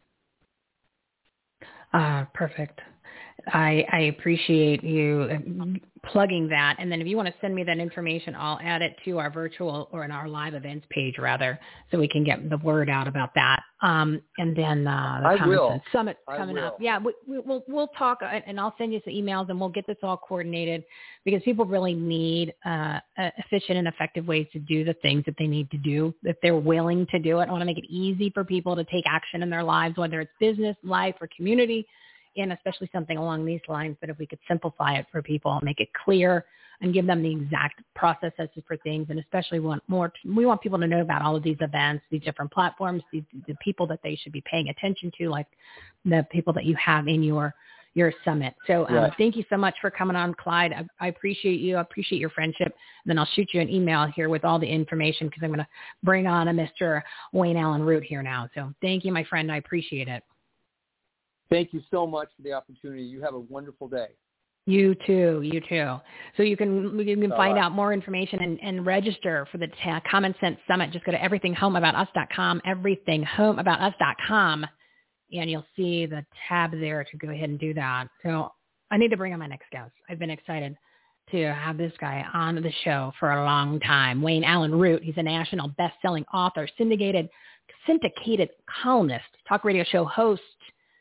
Perfect. I appreciate you plugging that. And then if you want to send me that information, I'll add it to our virtual or in our live events page rather, so we can get the word out about that. And then the Common Sense Summit coming up. Yeah, we'll talk, and I'll send you some emails, and we'll get this all coordinated because people really need efficient and effective ways to do the things that they need to do if they're willing to do it. I want to make it easy for people to take action in their lives, whether it's business, life, or community, and especially something along these lines. But if we could simplify it for people, make it clear, and give them the exact processes for things, and especially we want people to know about all of these events, these different platforms, the people that they should be paying attention to, like the people that you have in your summit. So Thank you so much for coming on, Clyde. I appreciate you. I appreciate your friendship. And then I'll shoot you an email here with all the information because I'm going to bring on a Mr. Wayne Allen Root here now. So thank you, my friend. I appreciate it. Thank you so much for the opportunity. You have a wonderful day. You too. So you can find out more information and register for the Common Sense Summit. Just go to everythinghomeaboutus.com, everythinghomeaboutus.com, and you'll see the tab there to go ahead and do that. So I need to bring on my next guest. I've been excited to have this guy on the show for a long time. Wayne Allen Root. He's a national best-selling author, syndicated columnist, talk radio show host,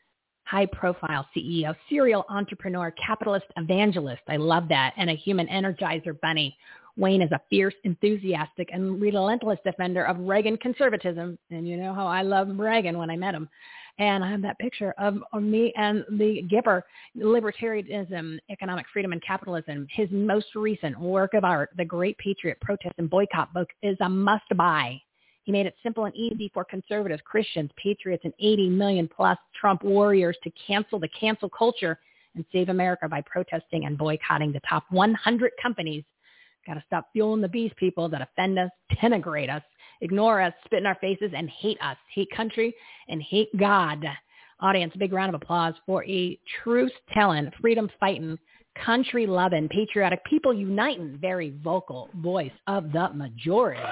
high-profile CEO, serial entrepreneur, capitalist evangelist. I love that. And a human energizer bunny. Wayne is a fierce, enthusiastic, and relentless defender of Reagan conservatism. And you know how I love Reagan when I met him. And I have that picture of me and the Gipper, libertarianism, economic freedom, and capitalism. His most recent work of art, The Great Patriot Protest and Boycott book, is a must-buy. He made it simple and easy for conservatives, Christians, patriots, and 80 million plus Trump warriors to cancel the cancel culture and save America by protesting and boycotting the top 100 companies. Got to stop fueling the beast, people that offend us, denigrate us, ignore us, spit in our faces, and hate us, hate country, and hate God. Audience, a big round of applause for a truth-telling, freedom-fighting, country-loving, patriotic, people-uniting, very vocal voice of the majority.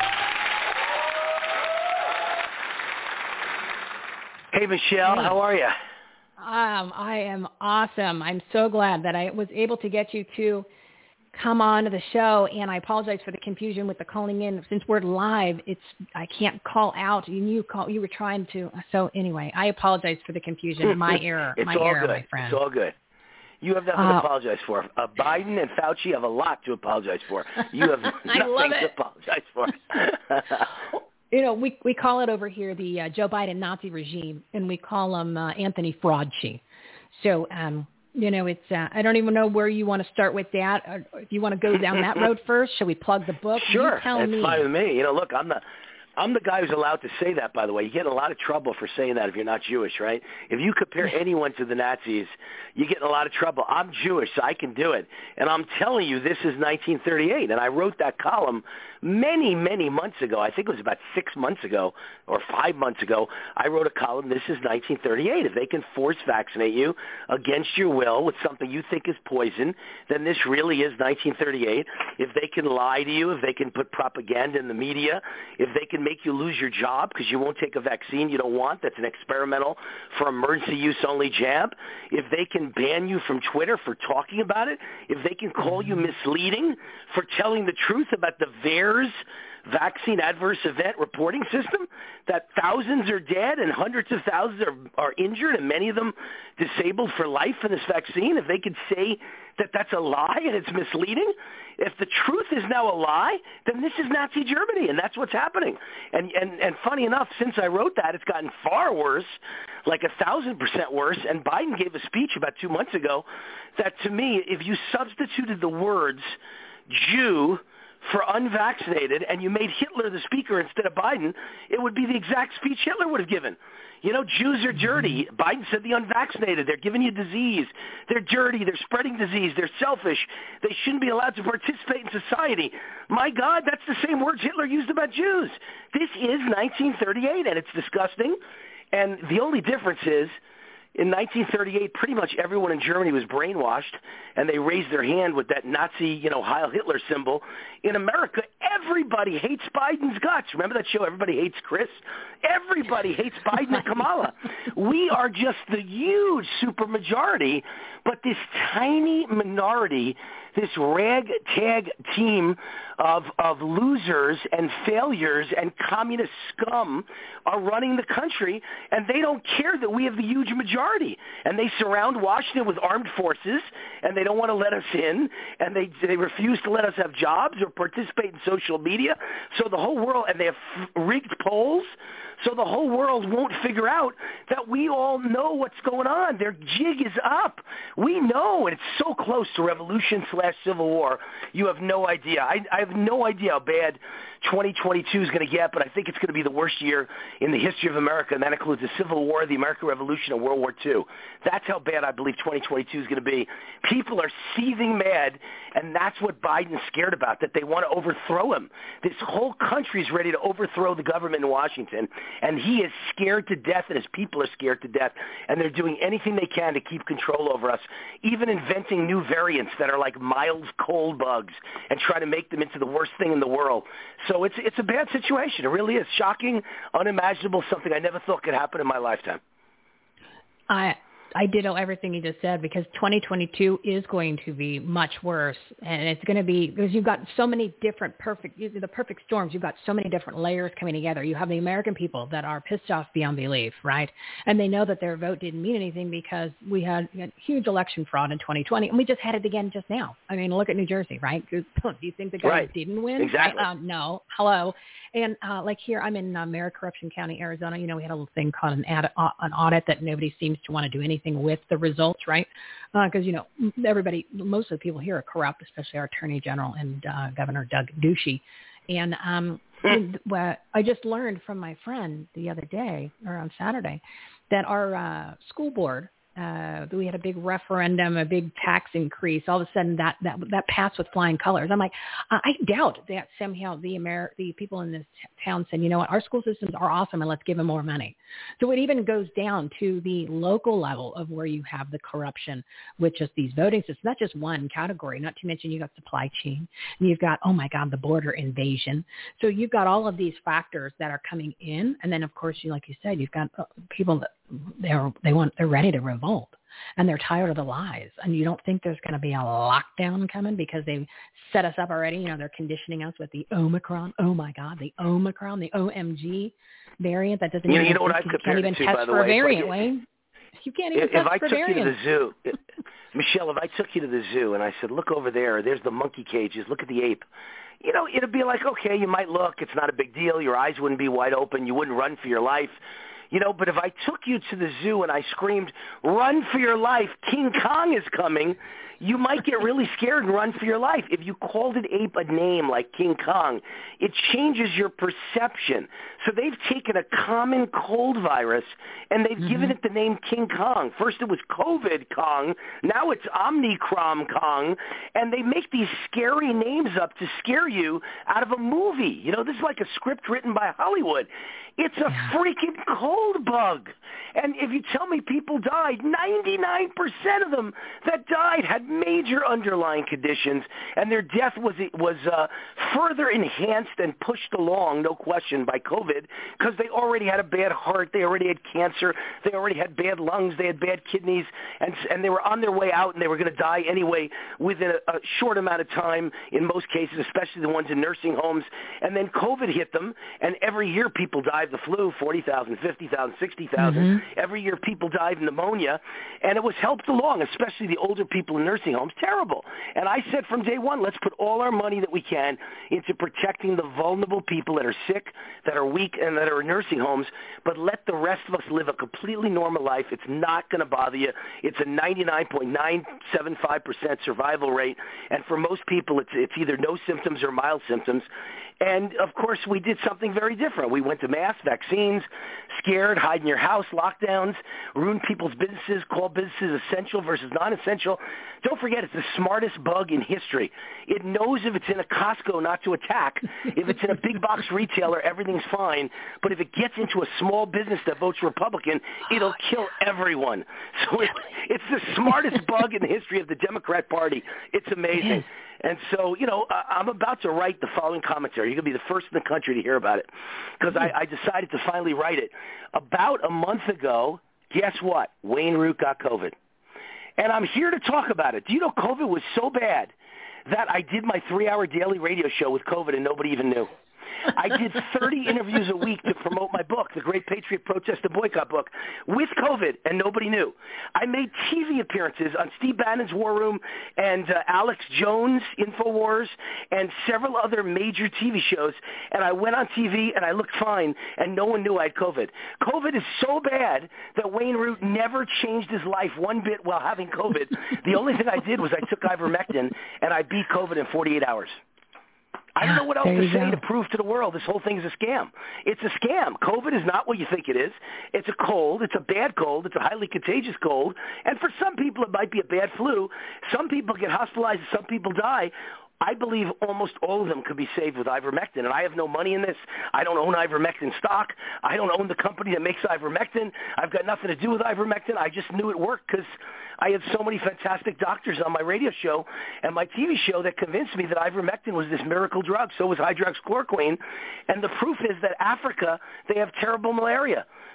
Hey, Michelle, how are you? I am awesome. I'm so glad that I was able to get you to come on to the show, and I apologize for the confusion with the calling in. Since we're live, I can't call out. You were trying to. So anyway, I apologize for the confusion. My error. It's my all error, good. my friend. It's all good. You have nothing to apologize for. Biden and Fauci have a lot to apologize for. You have nothing to apologize for. You know, we call it over here the Joe Biden Nazi regime, and we call him Anthony Fraudchi. So, you know, it's I don't even know where you want to start with that. Or if you want to go down that road first, shall we plug the book? Sure, you tell it's me. fine with me. You know, look, I'm the guy who's allowed to say that, by the way. You get in a lot of trouble for saying that if you're not Jewish, right? If you compare anyone to the Nazis, you get in a lot of trouble. I'm Jewish, so I can do it. And I'm telling you, this is 1938. And I wrote that column many, many months ago. I think it was about 6 months ago or 5 months ago. I wrote a column, this is 1938. If they can force vaccinate you against your will with something you think is poison, then this really is 1938. If they can lie to you, if they can put propaganda in the media, if they can make you lose your job because you won't take a vaccine you don't want, that's an experimental for emergency use only jab, if they can ban you from Twitter for talking about it, if they can call you misleading for telling the truth about the VAERS vaccine adverse event reporting system, that thousands are dead and hundreds of thousands are injured and many of them disabled for life in this vaccine, if they could say that that's a lie and it's misleading, if the truth is now a lie, then this is Nazi Germany, and that's what's happening. And funny enough, since I wrote that, it's gotten far worse, like 1,000% worse, and Biden gave a speech about 2 months ago that, to me, if you substituted the words Jew for unvaccinated and you made Hitler the speaker instead of Biden, it would be the exact speech Hitler would have given. You know, Jews are dirty. Biden said the unvaccinated, they're giving you disease. They're dirty. They're spreading disease. They're selfish. They shouldn't be allowed to participate in society. My God, that's the same words Hitler used about Jews. This is 1938, and it's disgusting. And the only difference is, in 1938, pretty much everyone in Germany was brainwashed, and they raised their hand with that Nazi, Heil Hitler symbol. In America, everybody hates Biden's guts. Remember that show, Everybody Hates Chris? Everybody hates Biden and Kamala. We are just the huge supermajority, but this tiny minority, this ragtag team of losers and failures and communist scum are running the country, and they don't care that we have the huge majority. And they surround Washington with armed forces, and they don't want to let us in, and they refuse to let us have jobs or participate in social media. So the whole world, and they have rigged polls, so the whole world won't figure out that we all know what's going on. Their jig is up. We know, and it's so close to revolution/civil war. You have no idea. I have no idea how bad 2022 is going to get, but I think it's going to be the worst year in the history of America, and that includes the Civil War, the American Revolution, and World War II. That's how bad I believe 2022 is going to be. People are seething mad, and that's what Biden's scared about, that they want to overthrow him. This whole country is ready to overthrow the government in Washington, and he is scared to death, and his people are scared to death, and they're doing anything they can to keep control over us, even inventing new variants that are like mild cold bugs and try to make them into the worst thing in the world. So it's a bad situation. It really is shocking, unimaginable, something I never thought could happen in my lifetime. I ditto everything you just said, because 2022 is going to be much worse, and it's going to be because you've got so many different the perfect storms. You've got so many different layers coming together. You have the American people that are pissed off beyond belief, right? And they know that their vote didn't mean anything because we had huge election fraud in 2020, and we just had it again just now. I mean, look at New Jersey, right? Do you think the guy didn't win? Exactly. No. Hello. And like here, I'm in Maricorruption County, Arizona. You know, we had a little thing called an audit that nobody seems to want to do anything with the results, right? Because, you know, most of the people here are corrupt, especially our Attorney General and Governor Doug Ducey. And I just learned from my friend the other day, or on Saturday, that our school board, we had a big referendum, a big tax increase. All of a sudden, that passed with flying colors. I'm like, I doubt that somehow the people in this town said, you know what, our school systems are awesome, and let's give them more money. So it even goes down to the local level of where you have the corruption with just these voting systems. Not just one category. Not to mention you got supply chain, and you've got, oh my God, the border invasion. So you've got all of these factors that are coming in, and then of course, like you said, you've got people that they're ready to revolt, and they're tired of the lies. And you don't think there's going to be a lockdown coming because they set us up already? You know, they're conditioning us with the Omicron. Oh my God, the Omicron, the OMG variant that doesn't you know what I've compared it to, by the way. Variant, Wayne. You can't even test for variants. If I took you to the zoo, Michelle, if I took you to the zoo and I said, look over there's the monkey cages, look at the ape. You know, it'd be like, okay, you might look, it's not a big deal. Your eyes wouldn't be wide open. You wouldn't run for your life. You know, but if I took you to the zoo and I screamed, run for your life, King Kong is coming, you might get really scared and run for your life. If you called an ape a name like King Kong, it changes your perception. So they've taken a common cold virus and they've given it the name King Kong. First it was COVID Kong, now it's Omicron Kong, and they make these scary names up to scare you out of a movie. You know, this is like a script written by Hollywood. It's a freaking cold bug. And if you tell me people died, 99% of them that died had major underlying conditions, and their death was further enhanced and pushed along, no question, by COVID, because they already had a bad heart, they already had cancer, they already had bad lungs, they had bad kidneys, and they were on their way out, and they were going to die anyway within a short amount of time in most cases, especially the ones in nursing homes. And then COVID hit them, and every year people die of the flu, 40,000, 50,000, 60,000. Every year people died of pneumonia, and it was helped along, especially the older people in nursing homes. Terrible. And I said from day one, let's put all our money that we can into protecting the vulnerable people that are sick, that are weak, and that are in nursing homes, but let the rest of us live a completely normal life. It's not going to bother you. It's a 99.975% survival rate, and for most people it's either no symptoms or mild symptoms. And, of course, we did something very different. We went to masks, vaccines, scared, hide in your house, lockdowns, ruined people's businesses, called businesses essential versus non-essential. Don't forget, it's the smartest bug in history. It knows if it's in a Costco not to attack. If it's in a big box retailer, everything's fine. But if it gets into a small business that votes Republican, it'll kill everyone. So it's the smartest bug in the history of the Democrat Party. It's amazing. And so, you know, I'm about to write the following commentary. You're going to be the first in the country to hear about it because I decided to finally write it. About a month ago, guess what? Wayne Root got COVID. And I'm here to talk about it. Do you know COVID was so bad that I did my 3-hour daily radio show with COVID and nobody even knew? I did 30 interviews a week to promote my book, The Great Patriot Protest and Boycott book, with COVID, and nobody knew. I made TV appearances on Steve Bannon's War Room and Alex Jones' InfoWars and several other major TV shows, and I went on TV and I looked fine, and no one knew I had COVID. COVID is so bad that Wayne Root never changed his life one bit while having COVID. The only thing I did was I took ivermectin, and I beat COVID in 48 hours. I don't know what else to say to prove to the world this whole thing is a scam. It's a scam. COVID is not what you think it is. It's a cold. It's a bad cold. It's a highly contagious cold. And for some people, it might be a bad flu. Some people get hospitalized. Some people die. I believe almost all of them could be saved with ivermectin, and I have no money in this. I don't own ivermectin stock. I don't own the company that makes ivermectin. I've got nothing to do with ivermectin. I just knew it worked because I had so many fantastic doctors on my radio show and my TV show that convinced me that ivermectin was this miracle drug. So was hydroxychloroquine, and the proof is that Africa, they have terrible malaria.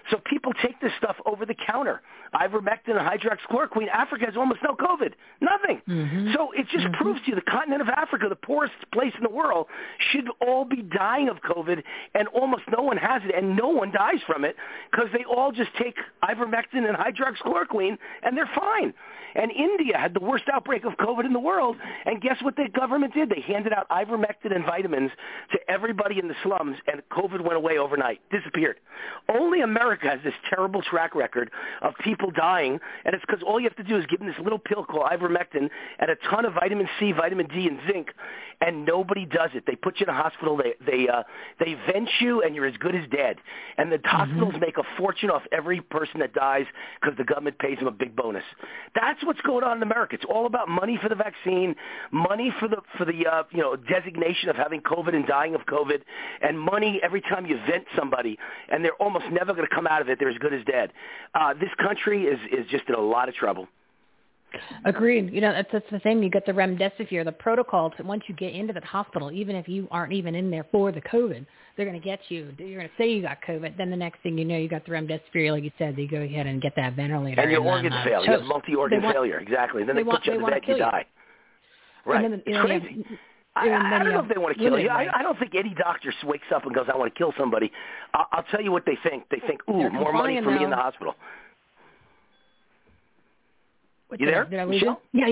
So people take this stuff over the counter. Ivermectin and hydroxychloroquine. Africa has almost no COVID. Nothing. So it just proves to you the continent of Africa, the poorest place in the world, should all be dying of COVID, and almost no one has it, and no one dies from it because they all just take ivermectin and hydroxychloroquine, and they're fine. And India had the worst outbreak of COVID in the world, and guess what the government did? They handed out ivermectin and vitamins to everybody in the slums, and COVID went away overnight, disappeared. Only America has this terrible track record of people dying, and it's because all you have to do is give them this little pill called ivermectin and a ton of vitamin C, vitamin D, and zinc, and nobody does it. They put you in a hospital, they vent you, and you're as good as dead. And the hospitals make a fortune off every person that dies because the government pays them a big bonus. That's what's going on in America. It's all about money for the vaccine, money for the designation of having COVID and dying of COVID, and money every time you vent somebody, and they're almost never going to come out of it. They're as good as dead. This country is just in a lot of trouble. Agreed. That's the thing. You get the remdesivir, the protocols. Once you get into the hospital, even if you aren't even in there for the COVID, they're going to get you. You're going to say you got COVID. Then the next thing you know, you got the remdesivir, like you said. You go ahead and get that ventilator. And your organs fail. You have multi-organ failure. Exactly. And then they put you in the bed, you die. Right. It's crazy. I don't know if they want to kill you. I don't think any doctor wakes up and goes, I want to kill somebody. I'll tell you what they think. They think, ooh, more money for me in the hospital. You there? Did I lose you? Yeah.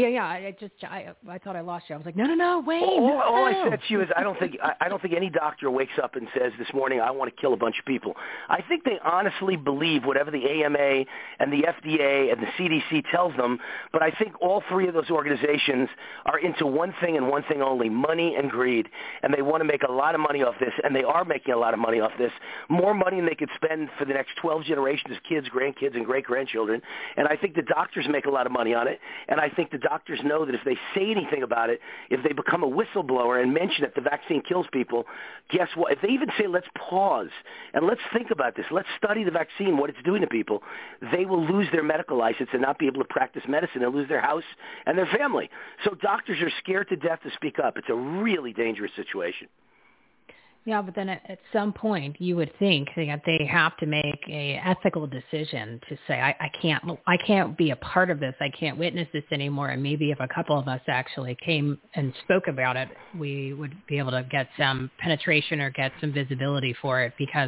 I thought I lost you. I was like, no, wait. All I said to you is I don't think any doctor wakes up and says this morning I want to kill a bunch of people. I think they honestly believe whatever the AMA and the FDA and the CDC tells them. But I think all three of those organizations are into one thing and one thing only: money and greed. And they want to make a lot of money off this, and they are making a lot of money off this. More money than they could spend for the next 12 generations of kids, grandkids, and great-grandchildren. And I think the doctors make a lot of money on it, and I think the doctors know that if they say anything about it, if they become a whistleblower and mention that the vaccine kills people, guess what? If they even say, let's pause and let's think about this, let's study the vaccine, what it's doing to people, they will lose their medical license and not be able to practice medicine. They'll lose their house and their family. So doctors are scared to death to speak up. It's a really dangerous situation. Yeah, but then at some point you would think that they have to make a ethical decision to say, I can't be a part of this. I can't witness this anymore. And maybe if a couple of us actually came and spoke about it, we would be able to get some penetration or get some visibility for it. Because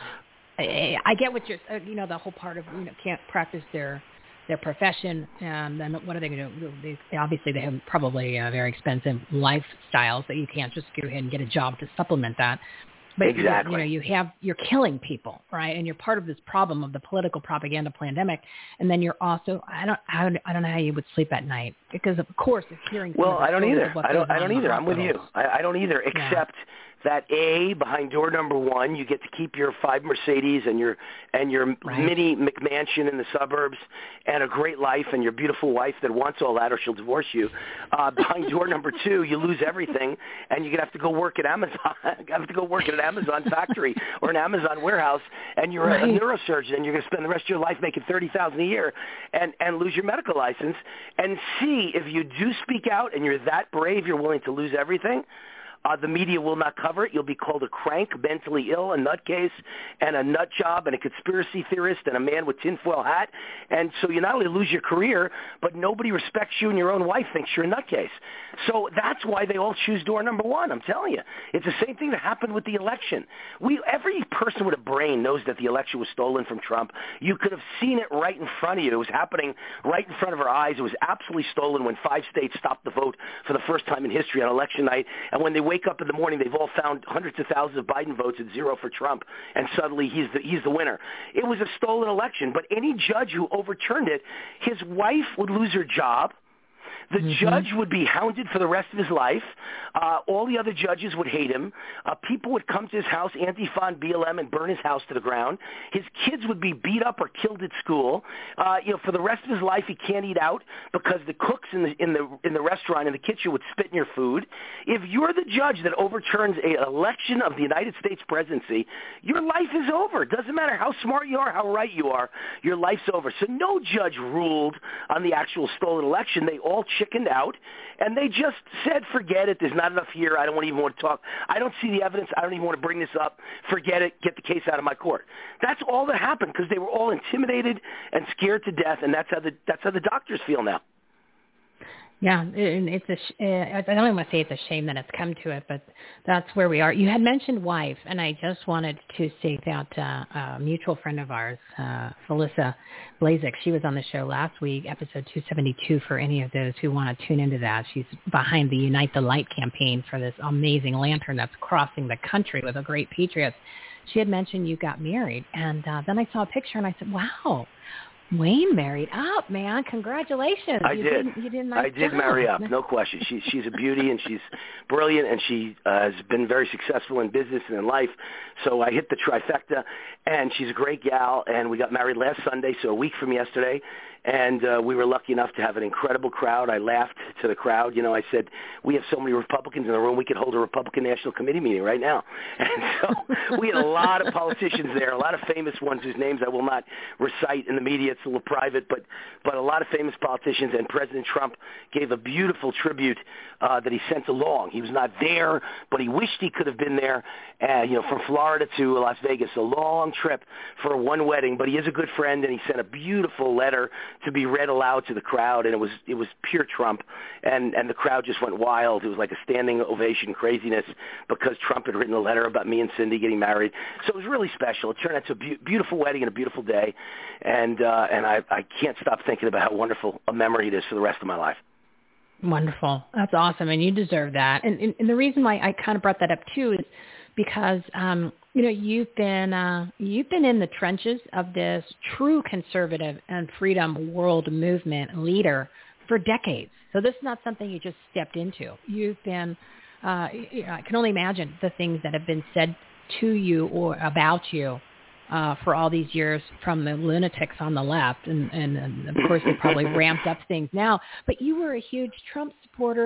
I get what you're, the whole part of, can't practice their profession, and then what are they going to do? Obviously, they have probably very expensive lifestyles that you can't just go ahead and get a job to supplement that. But exactly. You're killing people, right? And you're part of this problem of the political propaganda pandemic. And then you're also, I don't know how you would sleep at night, because of course, if hearing. Well, I don't either. I don't either. I'm with you. I don't either, except that behind door number one, you get to keep your 5 Mercedes and your mini McMansion in the suburbs and a great life and your beautiful wife that wants all that or she'll divorce you. Behind door number 2, you lose everything and you're going to have to go work at Amazon. You have to go work at an Amazon factory or an Amazon warehouse, and you're a neurosurgeon and you're going to spend the rest of your life making $30,000 a year and lose your medical license. And see, if you do speak out and you're that brave, you're willing to lose everything, the media will not cover it. You'll be called a crank, mentally ill, a nutcase, and a nut job, and a conspiracy theorist, and a man with tinfoil hat. And so you not only lose your career, but nobody respects you, and your own wife thinks you're a nutcase. So that's why they all choose door number 1. I'm telling you, it's the same thing that happened with the election. Every person with a brain knows that the election was stolen from Trump. You could have seen it right in front of you. It was happening right in front of our eyes. It was absolutely stolen when 5 states stopped the vote for the first time in history on election night, and when they wake up in the morning, they've all found hundreds of thousands of Biden votes and 0 for Trump, and suddenly he's the winner. It was a stolen election, but any judge who overturned it, his wife would lose her job. The judge would be hounded for the rest of his life. All the other judges would hate him. People would come to his house, Antifa and BLM, and burn his house to the ground. His kids would be beat up or killed at school. For the rest of his life, he can't eat out because the cooks in the restaurant, in the kitchen, would spit in your food. If you're the judge that overturns an election of the United States presidency, your life is over. It doesn't matter how smart you are, how right you are, your life's over. So no judge ruled on the actual stolen election. They all checked chickened out, and they just said, forget it, there's not enough here, I don't even want to talk. I don't see the evidence, I don't even want to bring this up, forget it, get the case out of my court. That's all that happened because they were all intimidated and scared to death, and that's how the doctors feel now. Yeah, and I don't even want to say it's a shame that it's come to it, but that's where we are. You had mentioned wife, and I just wanted to say that a mutual friend of ours, Felissa Blazek, she was on the show last week, episode 272, for any of those who want to tune into that. She's behind the Unite the Light campaign for this amazing lantern that's crossing the country with a great patriots. She had mentioned you got married, and then I saw a picture, and I said, wow, Wayne married up, man. Congratulations. You did nice I did job. marry up, no question. She's a beauty, and she's brilliant, and she has been very successful in business and in life. So I hit the trifecta, and she's a great gal, and we got married last Sunday, so a week from yesterday. And we were lucky enough to have an incredible crowd. I laughed to the crowd. I said, we have so many Republicans in the room, we could hold a Republican National Committee meeting right now. And so we had a lot of politicians there, a lot of famous ones whose names I will not recite in the media. It's a little private, but a lot of famous politicians. And President Trump gave a beautiful tribute that he sent along. He was not there, but he wished he could have been there, from Florida to Las Vegas, a long trip for one wedding. But he is a good friend, and he sent a beautiful letter to be read aloud to the crowd, and it was pure Trump, and the crowd just went wild. It was like a standing ovation craziness because Trump had written a letter about me and Cindy getting married. So it was really special. It turned out to a beautiful wedding and a beautiful day, and I can't stop thinking about how wonderful a memory it is for the rest of my life. Wonderful. That's awesome, and you deserve that. And the reason why I kind of brought that up too is because you've been in the trenches of this true conservative and freedom world movement leader for decades. So this is not something you just stepped into. You've been, I can only imagine the things that have been said to you or about you for all these years from the lunatics on the left. And of course, they probably ramped up things now. But you were a huge Trump supporter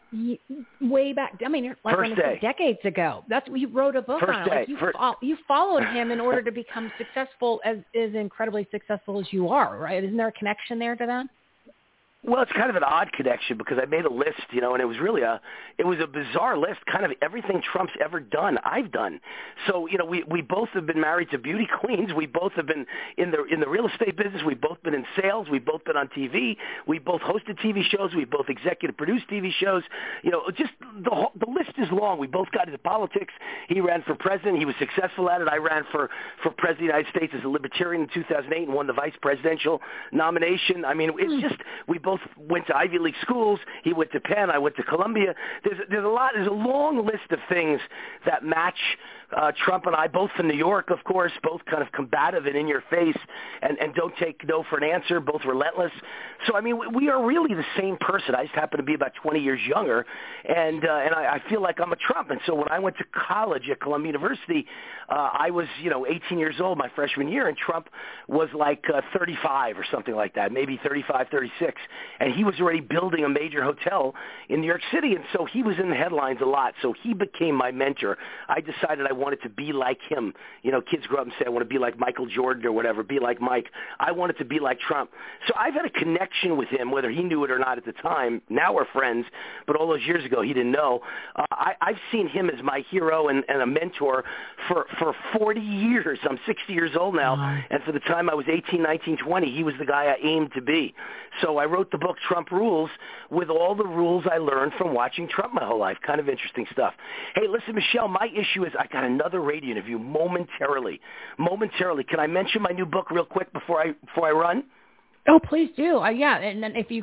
way back. I mean, you're like decades ago. That's you wrote a book on it. Like you followed him in order to become successful, as incredibly successful as you are, right? Isn't there a connection there to that? Well, it's kind of an odd connection because I made a list, and it was really a bizarre list, kind of everything Trump's ever done, I've done. So, we both have been married to beauty queens. We both have been in the real estate business. We've both been in sales. We've both been on TV. We both hosted TV shows. We both executive produced TV shows. Just the list is long. We both got into politics. He ran for president. He was successful at it. I ran for president of the United States as a libertarian in 2008 and won the vice presidential nomination. I mean, it's just we both went to Ivy League schools. He went to Penn. I went to Columbia. There's a long list of things that match Trump and I, both from New York, of course, both kind of combative and in your face and don't take no for an answer, both relentless. So, I mean, we are really the same person. I just happen to be about 20 years younger, and I feel like I'm a Trump. And so when I went to college at Columbia University, I was, 18 years old my freshman year, and Trump was like 35 or something like that, maybe 35, 36. And he was already building a major hotel in New York City, and so he was in the headlines a lot. So he became my mentor. I decided I wanted to be like him. Kids grow up and say, I want to be like Michael Jordan or whatever, be like Mike. I wanted to be like Trump. So I've had a connection with him, whether he knew it or not at the time. Now we're friends, but all those years ago he didn't know. I've seen him as my hero and a mentor for 40 years. I'm 60 years old now, and for the time I was 18, 19, 20, he was the guy I aimed to be. So I wrote the book Trump Rules with all the rules I learned from watching Trump my whole life. Kind of interesting stuff. Hey, listen, Michelle, my issue is I got another radio interview momentarily. Can I mention my new book real quick before I run? Oh, please do. Yeah, and then if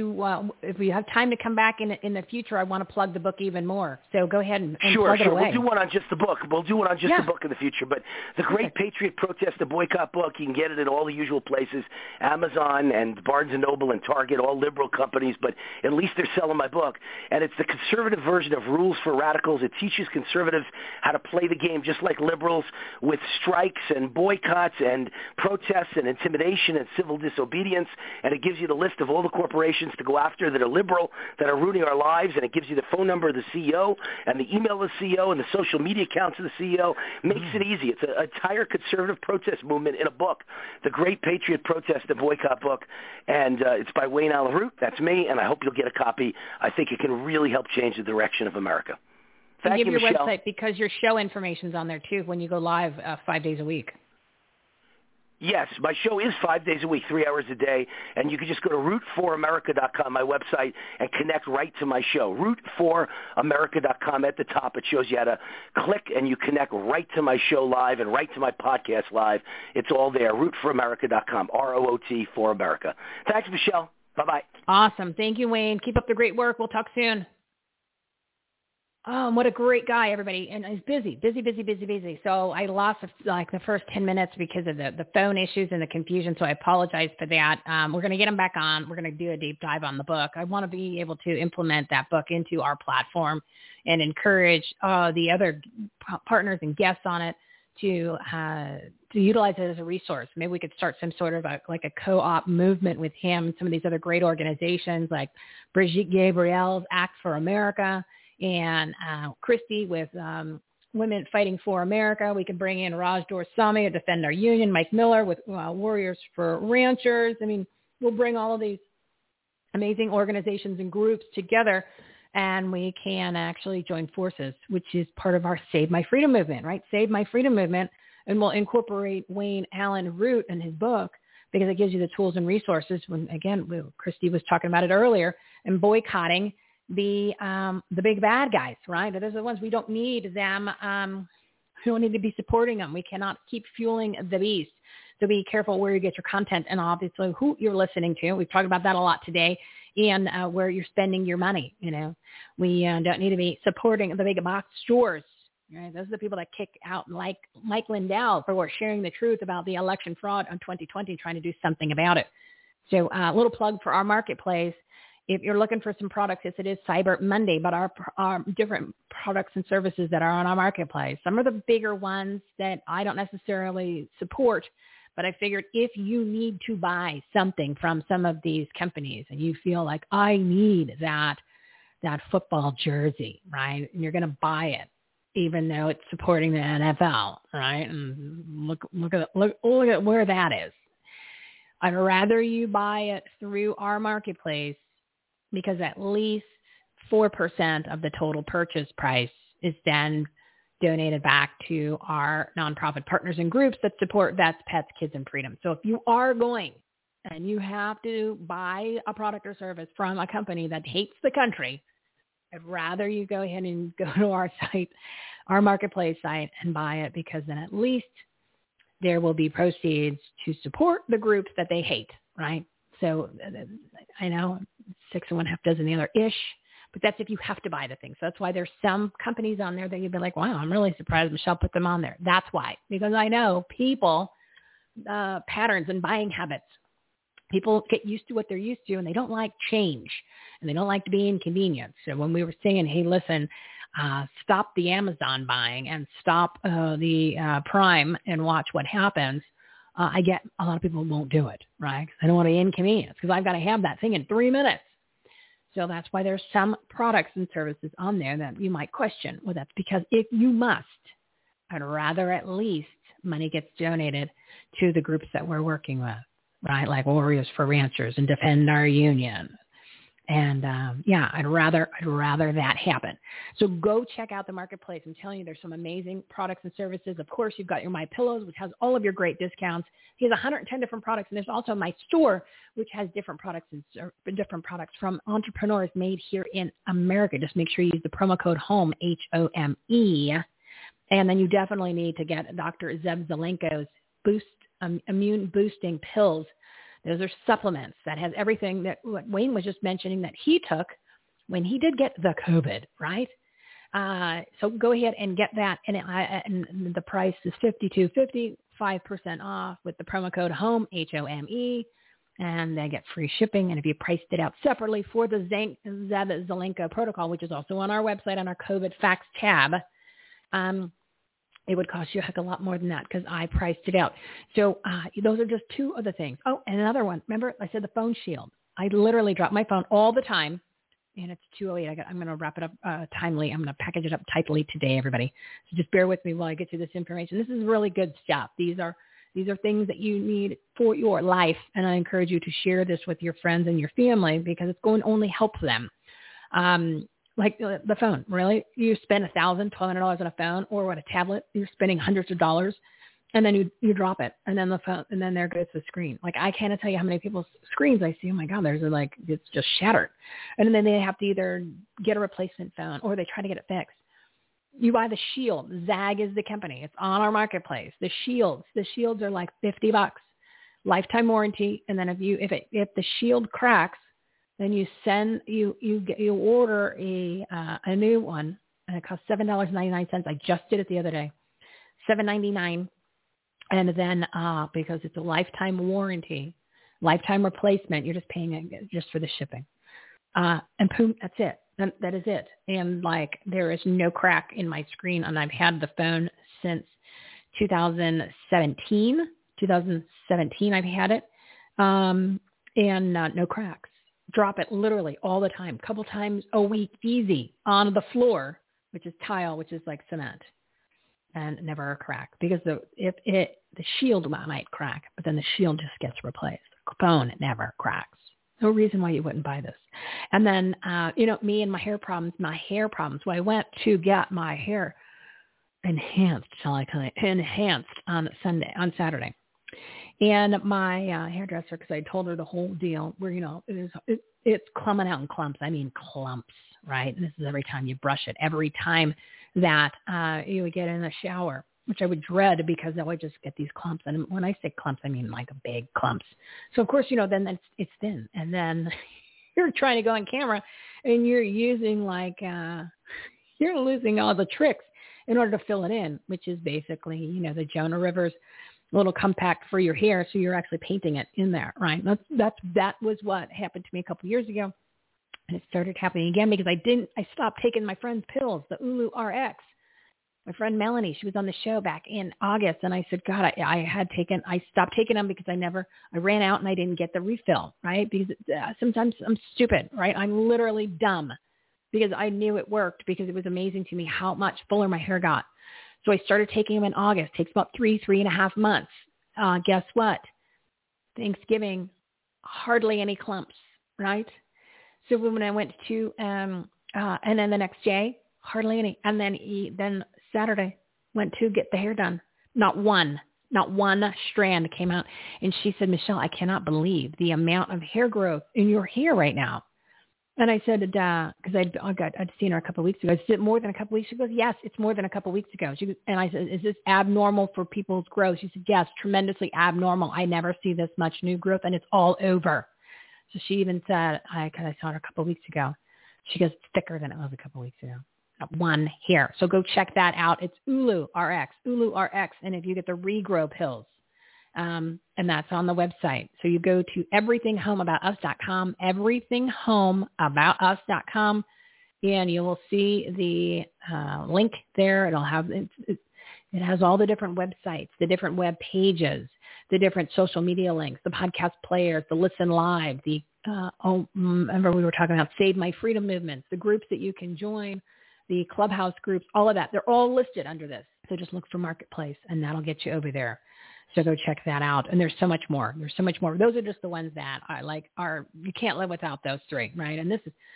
we have time to come back in the future, I want to plug the book even more. So go ahead and sure. plug it away. We'll do one on just the book. The book in the future. But the Great Patriot Protest and Boycott book, you can get it at all the usual places, Amazon and Barnes & Noble and Target, all liberal companies. But at least they're selling my book. And it's the conservative version of Rules for Radicals. It teaches conservatives how to play the game just like liberals with strikes and boycotts and protests and intimidation and civil disobedience. ingredients, and it gives you the list of all the corporations to go after that are liberal, that are ruining our lives, and it gives you the phone number of the CEO and the email of the CEO and the social media accounts of the CEO. Makes it easy. It's an entire conservative protest movement in a book, The Great Patriot Protest and Boycott book, and it's by Wayne Allyn Root. That's me, and I hope you'll get a copy. I think it can really help change the direction of America. Thank you, give your Michelle. website, because your show information's on there too when you go live 5 days a week. Yes, my show is 5 days a week, 3 hours a day, and you can just go to root4america.com, my website, and connect right to my show. Root4america.com. At the top, it shows you how to click, and you connect right to my show live and right to my podcast live. It's all there, root4america.com, ROOT for America. Thanks, Michelle. Bye-bye. Awesome. Thank you, Wayne. Keep up the great work. We'll talk soon. Oh, what a great guy, everybody. And he's busy. So I lost the first 10 minutes because of the phone issues and the confusion, so I apologize for that. We're going to get him back on. We're going to do a deep dive on the book. I want to be able to implement that book into our platform and encourage the other partners and guests on it to utilize it as a resource. Maybe we could start some sort of a co-op movement with him, some of these other great organizations like Brigitte Gabriel's Act for America, and Christy with Women Fighting for America. We could bring in Raj Dorsami to Defend Our Union, Mike Miller with Warriors for Ranchers. I mean, we'll bring all of these amazing organizations and groups together, and we can actually join forces, which is part of our Save My Freedom movement, right? Save My Freedom movement, and we'll incorporate Wayne Allyn Root in his book because it gives you the tools and resources. When, again, Christy was talking about it earlier, and boycotting the big bad guys, right? Those are the ones we don't need them. We don't need to be supporting them. We cannot keep fueling the beast. So be careful where you get your content and obviously who you're listening to. We've talked about that a lot today, and where you're spending your money. You know, we don't need to be supporting the big box stores. Right? Those are the people that kick out like Mike Lindell for sharing the truth about the election fraud in 2020, trying to do something about it. So a little plug for our marketplace. If you're looking for some products, yes, it is Cyber Monday, but our different products and services that are on our marketplace. Some of the bigger ones that I don't necessarily support, but I figured if you need to buy something from some of these companies and you feel like I need that football jersey, right? And you're going to buy it, even though it's supporting the NFL, right? And look at where that is. I'd rather you buy it through our marketplace, because at least 4% of the total purchase price is then donated back to our nonprofit partners and groups that support Vets, Pets, Kids, and Freedom. So if you are going and you have to buy a product or service from a company that hates the country, I'd rather you go ahead and go to our site, our marketplace site, and buy it, because then at least there will be proceeds to support the groups that they hate, right? So I know 6 and 1/2 dozen the other ish, but that's if you have to buy the thing. So that's why there's some companies on there that you'd be like, wow, I'm really surprised Michelle put them on there. That's why, because I know people, patterns and buying habits. People get used to what they're used to, and they don't like change, and they don't like to be inconvenienced. So when we were saying, hey, listen, stop the Amazon buying and stop the Prime and watch what happens, I get a lot of people won't do it, right? I don't want to inconvenience because I've got to have that thing in 3 minutes. So that's why there's some products and services on there that you might question. Well, that's because if you must, I'd rather at least money gets donated to the groups that we're working with, right? Like Warriors for Ranchers and Defend Our Union. And I'd rather that happen. So go check out the marketplace. I'm telling you, there's some amazing products and services. Of course, you've got your My Pillows, which has all of your great discounts. He has 110 different products, and there's also My Store, which has different products from entrepreneurs made here in America. Just make sure you use the promo code HOME, HOME, and then you definitely need to get Dr. Zev Zelenko's immune boosting pills. Those are supplements that has everything that what Wayne was just mentioning that he took when he did get the COVID, right? So go ahead and get that. And the price is $52.50, 5% off with the promo code HOME, HOME, and they get free shipping. And if you priced it out separately for the Zev Zelenko protocol, which is also on our website on our COVID facts tab, It would cost you a heck of a lot more than that because I priced it out. So those are just two of the things. Oh, and another one. Remember, I said the phone shield. I literally drop my phone all the time, and it's 2:08. I'm going to wrap it up timely. I'm going to package it up tightly today, everybody. So just bear with me while I get you this information. This is really good stuff. These are things that you need for your life, and I encourage you to share this with your friends and your family because it's going to only help them. Like the phone, really? You spend $1,000, $1,200 on a phone or what, a tablet? You're spending hundreds of dollars, and then you drop it, and then the phone, and then there goes the screen. Like I can't tell you how many people's screens I see. Oh my God, there's like it's just shattered, and then they have to either get a replacement phone or they try to get it fixed. You buy the Shield. Zag is the company. It's on our marketplace. The Shields are like $50, lifetime warranty, and then if the Shield cracks, then you order a new one, and it costs $7.99. I just did it the other day, $7.99, and then because it's a lifetime warranty, lifetime replacement, you're just paying it just for the shipping, and boom, that's it. That is it. And like there is no crack in my screen, and I've had the phone since 2017. 2017, I've had it, and no cracks. Drop it literally all the time, couple times a week, easy, on the floor, which is tile, which is like cement, and never a crack because the shield might crack, but then the shield just gets replaced. The phone never cracks. No reason why you wouldn't buy this. And then, me and my hair problems. So I went to get my hair enhanced, shall I call it, enhanced on Saturday. And my hairdresser, because I told her the whole deal, where it's clumping out in clumps. I mean clumps, right? And this is every time you brush it, every time that you would get in the shower, which I would dread because I would just get these clumps. And when I say clumps, I mean like a big clumps. So of course, then it's thin, and then you're trying to go on camera, and you're using you're losing all the tricks in order to fill it in, which is basically the Jonah Rivers little compact for your hair, so you're actually painting it in there, right? That was what happened to me a couple of years ago, and it started happening again because I stopped taking my friend's pills, the Ulu RX. My friend Melanie, she was on the show back in August, and I said, God, I stopped taking them because I ran out and I didn't get the refill, right? Because sometimes I'm stupid, right? I'm literally dumb because I knew it worked because it was amazing to me how much fuller my hair got. So I started taking them in August. It takes about 3.5 months. Guess what? Thanksgiving, hardly any clumps, right? So when I went to, and then the next day, hardly any. And then Saturday, went to get the hair done. Not one strand came out. And she said, Michelle, I cannot believe the amount of hair growth in your hair right now. And I said, because I'd seen her a couple of weeks ago. I said, more than a couple of weeks? She goes, yes, it's more than a couple of weeks ago. And I said, is this abnormal for people's growth? She said, yes, tremendously abnormal. I never see this much new growth, and it's all over. So she even said, because I saw her a couple of weeks ago, she goes, it's thicker than it was a couple of weeks ago. Not one hair. So go check that out. It's Ulu RX. And if you get the regrow pills, and that's on the website. So you go to everythinghomeaboutus.com, everythinghomeaboutus.com, and you will see the link there. It'll have it has all the different websites, the different web pages, the different social media links, the podcast players, the listen live, the remember we were talking about Save My Freedom movements, the groups that you can join, the Clubhouse groups, all of that. They're all listed under this. So just look for Marketplace, and that'll get you over there. So go check that out. And there's so much more. Those are just the ones that you can't live without those three, right? And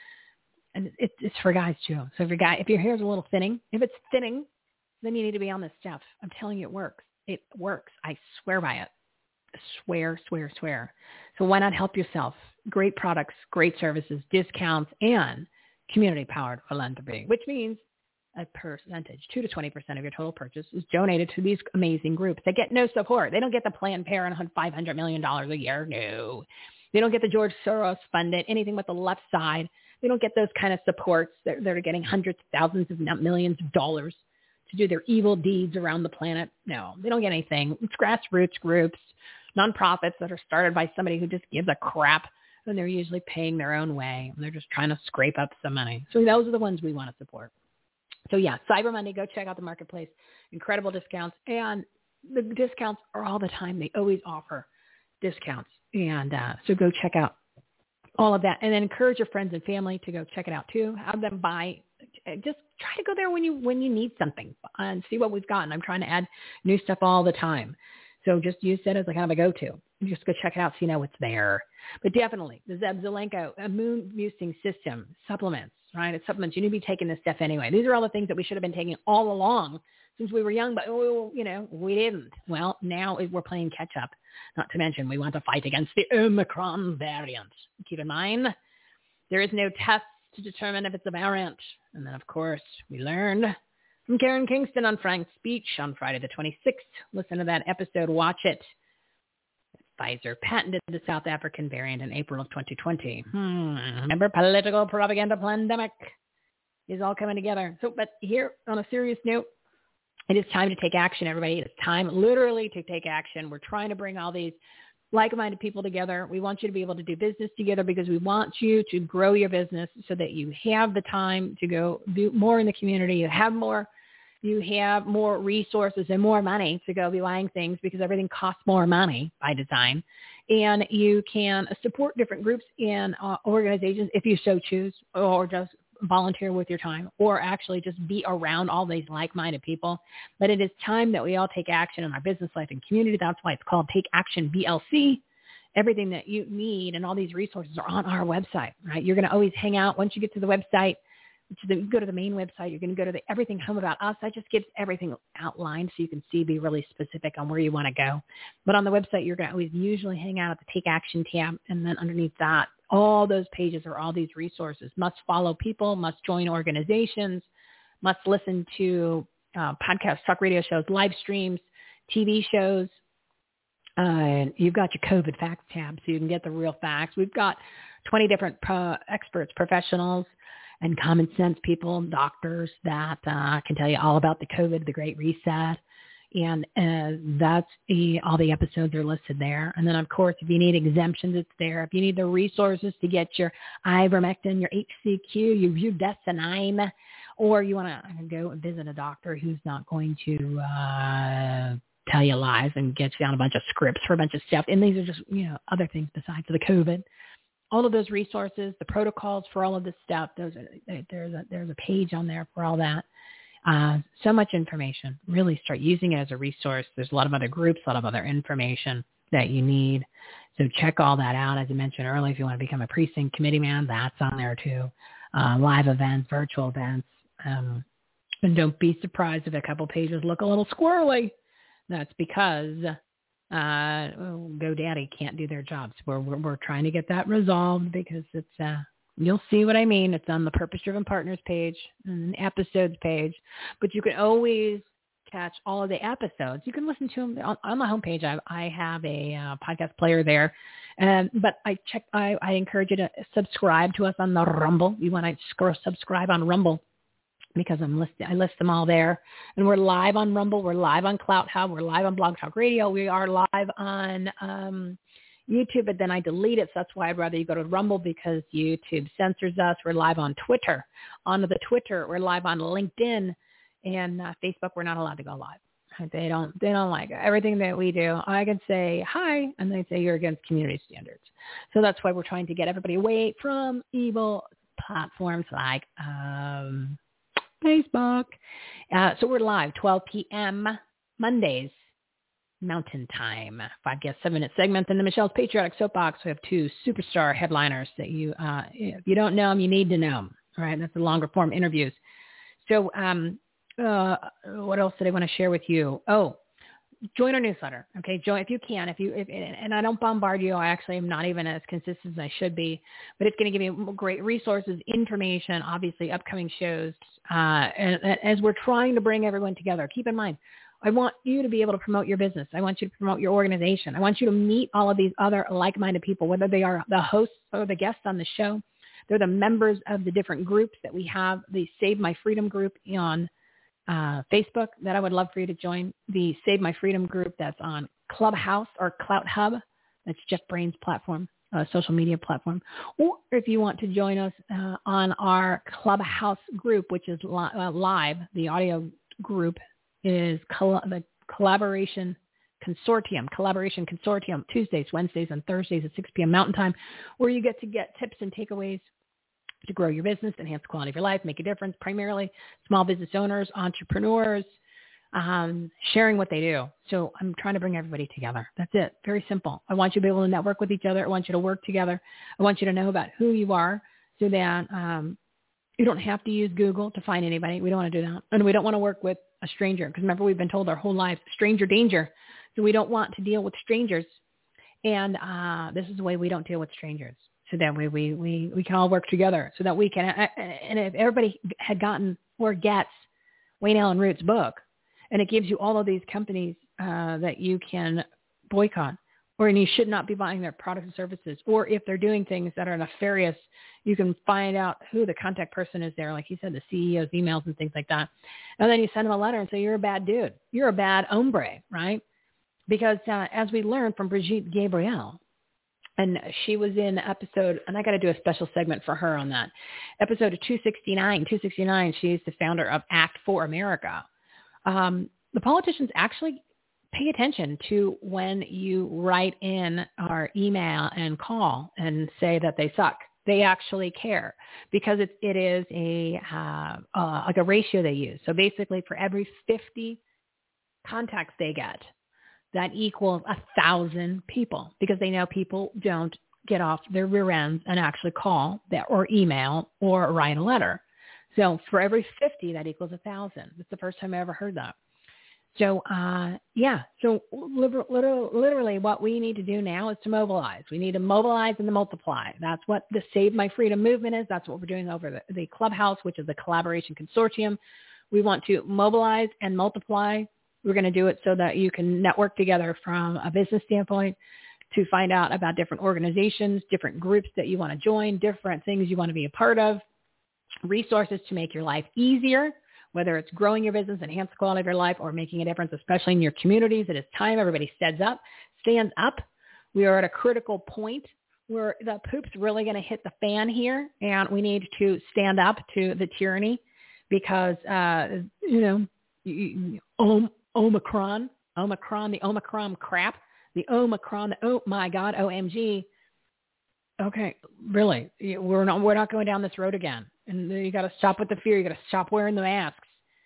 it's for guys too. So if your hair's a little thinning, if it's thinning, then you need to be on this stuff. I'm telling you, it works. It works. I swear by it. Swear. So why not help yourself? Great products, great services, discounts, and community-powered philanthropy, which means a percentage, 2 to 20% of your total purchase is donated to these amazing groups. They get no support. They don't get the Planned Parenthood $500 million a year. No. They don't get the George Soros funded, anything with the left side. They don't get those kind of supports. They're getting hundreds of thousands, if not millions of dollars to do their evil deeds around the planet. No, they don't get anything. It's grassroots groups, nonprofits that are started by somebody who just gives a crap, and they're usually paying their own way. They're just trying to scrape up some money. So those are the ones we want to support. So yeah, Cyber Monday, go check out the marketplace. Incredible discounts. And the discounts are all the time. They always offer discounts. And so go check out all of that. And then encourage your friends and family to go check it out too. Have them buy. Just try to go there when you need something and see what we've got. And I'm trying to add new stuff all the time. So just use that as a kind of a go-to. Just go check it out so you know what's there. But definitely, the Zeb Zelenko immune boosting system, supplements, right? It's supplements. You need to be taking this stuff anyway. These are all the things that we should have been taking all along since we were young, but, we didn't. Well, now we're playing catch-up. Not to mention, we want to fight against the Omicron variant. Keep in mind, there is no test to determine if it's a variant. And then, of course, we learned from Karen Kingston on Frank's speech on Friday the 26th. Listen to that episode. Watch it. Pfizer patented the South African variant in April of 2020. Remember, political propaganda pandemic is all coming together. So, but here, on a serious note, it is time to take action, everybody. It's time literally to take action. We're trying to bring all these like-minded people together. We want you to be able to do business together because we want you to grow your business so that you have the time to go do more in the community. You have more resources and more money to go be buying things because everything costs more money by design. And you can support different groups and organizations if you so choose, or just volunteer with your time, or actually just be around all these like-minded people. But it is time that we all take action in our business life and community. That's why it's called Take Action BLC. Everything that you need and all these resources are on our website, right? You're going to always hang out. Once you get to the website, you go to the main website, you're going to go to the Everything Home About Us. That just gives everything outlined so you can be really specific on where you want to go. But on the website, you're going to always usually hang out at the Take Action tab. And then underneath that, all those pages are all these resources. Must follow people, must join organizations, must listen to podcasts, talk radio shows, live streams, TV shows. You've got your COVID facts tab so you can get the real facts. We've got 20 different experts, professionals, and common sense people, doctors that can tell you all about the COVID, the Great Reset. And that's all the episodes are listed there. And then, of course, if you need exemptions, it's there. If you need the resources to get your ivermectin, your HCQ, your budesonide, or you want to go visit a doctor who's not going to tell you lies and get you on a bunch of scripts for a bunch of stuff. And these are just, other things besides the COVID. All of those resources, the protocols for all of this stuff, there's a page on there for all that. So much information. Really start using it as a resource. There's a lot of other groups, a lot of other information that you need. So check all that out. As I mentioned earlier, if you want to become a precinct committee man, that's on there too. Live events, virtual events. And don't be surprised if a couple pages look a little squirrely. That's because GoDaddy can't do their jobs. We're trying to get that resolved because it's you'll see what I mean. It's on the Purpose Driven Partners page and the episodes page, but you can always catch all of the episodes. You can listen to them on the homepage. I have a podcast player there, but I encourage you to subscribe to us on the Rumble. You want to subscribe on Rumble because I list them all there. And we're live on Rumble. We're live on Clout Hub. We're live on Blog Talk Radio. We are live on YouTube, but then I delete it. So that's why I'd rather you go to Rumble because YouTube censors us. We're live on Twitter. On the Twitter, we're live on LinkedIn and Facebook. We're not allowed to go live. They don't like it. Everything that we do. I can say hi, and they say you're against community standards. So that's why we're trying to get everybody away from evil platforms like Facebook. So we're live 12 p.m. Mondays. Mountain Time. 5 guest 7-minute segment in the Michelle's Patriotic Soapbox. We have 2 superstar headliners that if you don't know them, you need to know them. All right, that's the longer form interviews. So what else did I want to share with you? Oh, join our newsletter. Okay, join if you can. And I don't bombard you. I actually am not even as consistent as I should be, but it's going to give you great resources, information, obviously upcoming shows. And as we're trying to bring everyone together, keep in mind, I want you to be able to promote your business. I want you to promote your organization. I want you to meet all of these other like-minded people, whether they are the hosts or the guests on the show. They're the members of the different groups that we have. The Save My Freedom group on Facebook that I would love for you to join. The Save My Freedom group that's on Clubhouse or Clout Hub. That's Jeff Brain's platform. social media platform. Or if you want to join us on our Clubhouse group, which is live, the audio group is the Collaboration Consortium, Tuesdays, Wednesdays, and Thursdays at 6 p.m. Mountain Time, where you get tips and takeaways to grow your business, enhance the quality of your life, make a difference, primarily small business owners, entrepreneurs, sharing what they do. So I'm trying to bring everybody together. That's it. Very simple. I want you to be able to network with each other. I want you to work together. I want you to know about who you are so that you don't have to use Google to find anybody. We don't want to do that. And we don't want to work with a stranger because remember, we've been told our whole lives, stranger danger. So we don't want to deal with strangers. And this is the way we don't deal with strangers. So that way we can all work together so that we can, and if everybody had gotten or gets Wayne Allen Root's book, and it gives you all of these companies that you can boycott, or and you should not be buying their products and services, or if they're doing things that are nefarious, you can find out who the contact person is there, like you said, the CEO's emails and things like that. And then you send them a letter and say, you're a bad dude. You're a bad hombre, right? Because as we learned from Brigitte Gabriel, and she was in episode, and I got to do a special segment for her on that, episode of 269, she's the founder of Act for America. The politicians actually pay attention to when you write in or email and call and say that they suck. They actually care because it is like a ratio they use. So basically for every 50 contacts they get, that equals 1,000 people because they know people don't get off their rear ends and actually call or email or write a letter. So for every 50, that equals 1,000. That's the first time I ever heard that. So, So literally what we need to do now is to mobilize. We need to mobilize and to multiply. That's what the Save My Freedom movement is. That's what we're doing over the Clubhouse, which is the Collaboration Consortium. We want to mobilize and multiply. We're going to do it so that you can network together from a business standpoint to find out about different organizations, different groups that you want to join, different things you want to be a part of, resources to make your life easier, whether it's growing your business, enhance the quality of your life, or making a difference, especially in your communities. It is time everybody stands up. We are at a critical point where the poop's really going to hit the fan here, and we need to stand up to the tyranny because, Omicron, the Omicron crap, the Omicron, oh my God, OMG. Okay, really, we're not going down this road again. And you got to stop with the fear. You got to stop wearing the masks.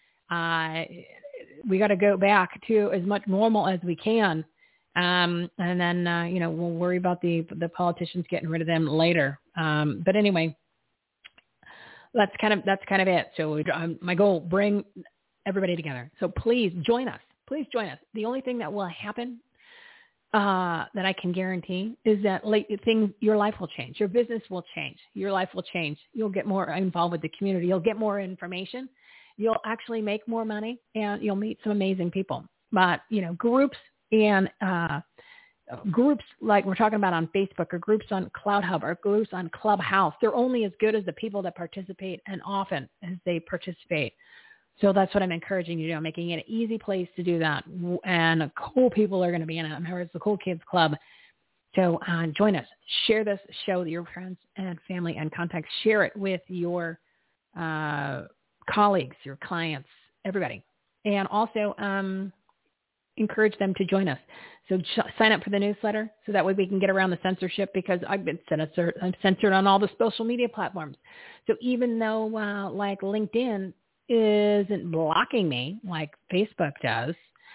We got to go back to as much normal as we can. And then, we'll worry about the politicians getting rid of them later. But anyway, that's kind of it. So my goal, bring everybody together. So please join us. The only thing that will happen that I can guarantee is that your life will change. Your business will change. Your life will change. You'll get more involved with the community. You'll get more information. You'll actually make more money, and you'll meet some amazing people. But, groups and groups like we're talking about on Facebook, or groups on CloutHub, or groups on Clubhouse, they're only as good as the people that participate and often as they participate. So that's what I'm encouraging you to do. I'm making it an easy place to do that. And cool people are going to be in it. Remember, it's the Cool Kids Club. So join us. Share this show with your friends and family and contacts. Share it with your colleagues, your clients, everybody. And also encourage them to join us. So sign up for the newsletter so that way we can get around the censorship, because I've been censored on all the social media platforms. So even though like LinkedIn isn't blocking me like Facebook does,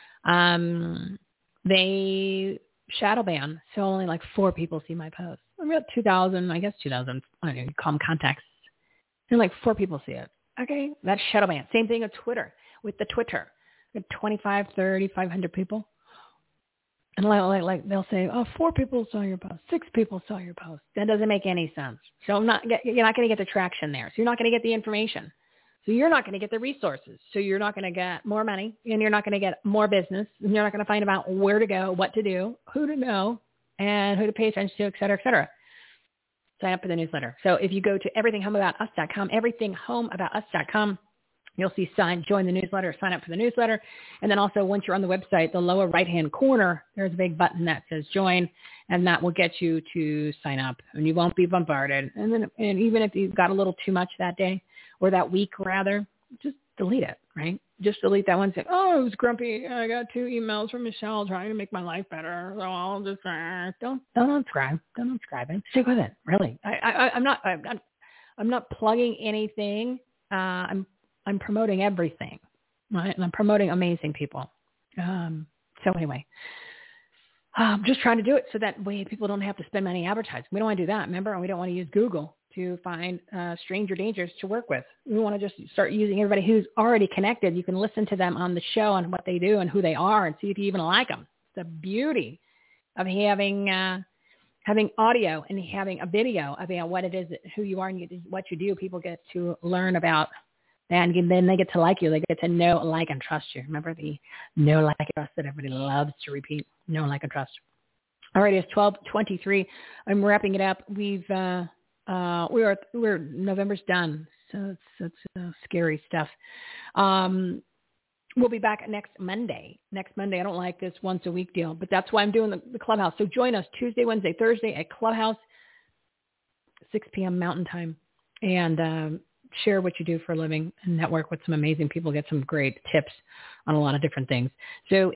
they shadow ban, so only like 4 people see my posts. I'm about 2,000, I guess 2,000, I don't know, you call them contacts, and like 4 people see it. Okay, that's shadow ban. Same thing with Twitter. With the Twitter, 25, 30, 500 people, and like they'll say, 4 people saw your post, 6 people saw your post. That doesn't make any sense. So you're not going to get the traction there. So you're not going to get the information. So you're not going to get the resources. So you're not going to get more money, and you're not going to get more business, and you're not going to find out where to go, what to do, who to know, and who to pay attention to, et cetera, et cetera. Sign up for the newsletter. So if you go to everythinghomeaboutus.com, everythinghomeaboutus.com, You'll see join the newsletter, sign up for the newsletter. And then also once you're on the website, the lower right-hand corner, there's a big button that says join, and that will get you to sign up, and you won't be bombarded. And even if you've got a little too much that day or that week rather, just delete it, right? Just delete that one. Say, oh, I was grumpy. I got 2 emails from Michelle trying to make my life better. So I'll just don't unsubscribe. Don't unsubscribe it. Stick with it. Really. I'm not plugging anything. I'm promoting everything, right? And I'm promoting amazing people. So anyway, I'm just trying to do it so that way people don't have to spend money advertising. We don't want to do that, remember? And we don't want to use Google to find stranger dangers to work with. We want to just start using everybody who's already connected. You can listen to them on the show and what they do and who they are and see if you even like them. It's the beauty of having audio and having a video about what it is, who you are and what you do. People get to learn about that, and then they get to like you. They get to know, like, and trust you. Remember the know, like, and trust that everybody loves to repeat. Know, like, and trust. All right, it's 12:23. I'm wrapping it up. We're November's done, so it's scary stuff. We'll be back next Monday. Next Monday. I don't like this once a week deal, but that's why I'm doing the Clubhouse. So join us Tuesday, Wednesday, Thursday at Clubhouse, 6 p.m. Mountain Time, and share what you do for a living and network with some amazing people. Get some great tips on a lot of different things. So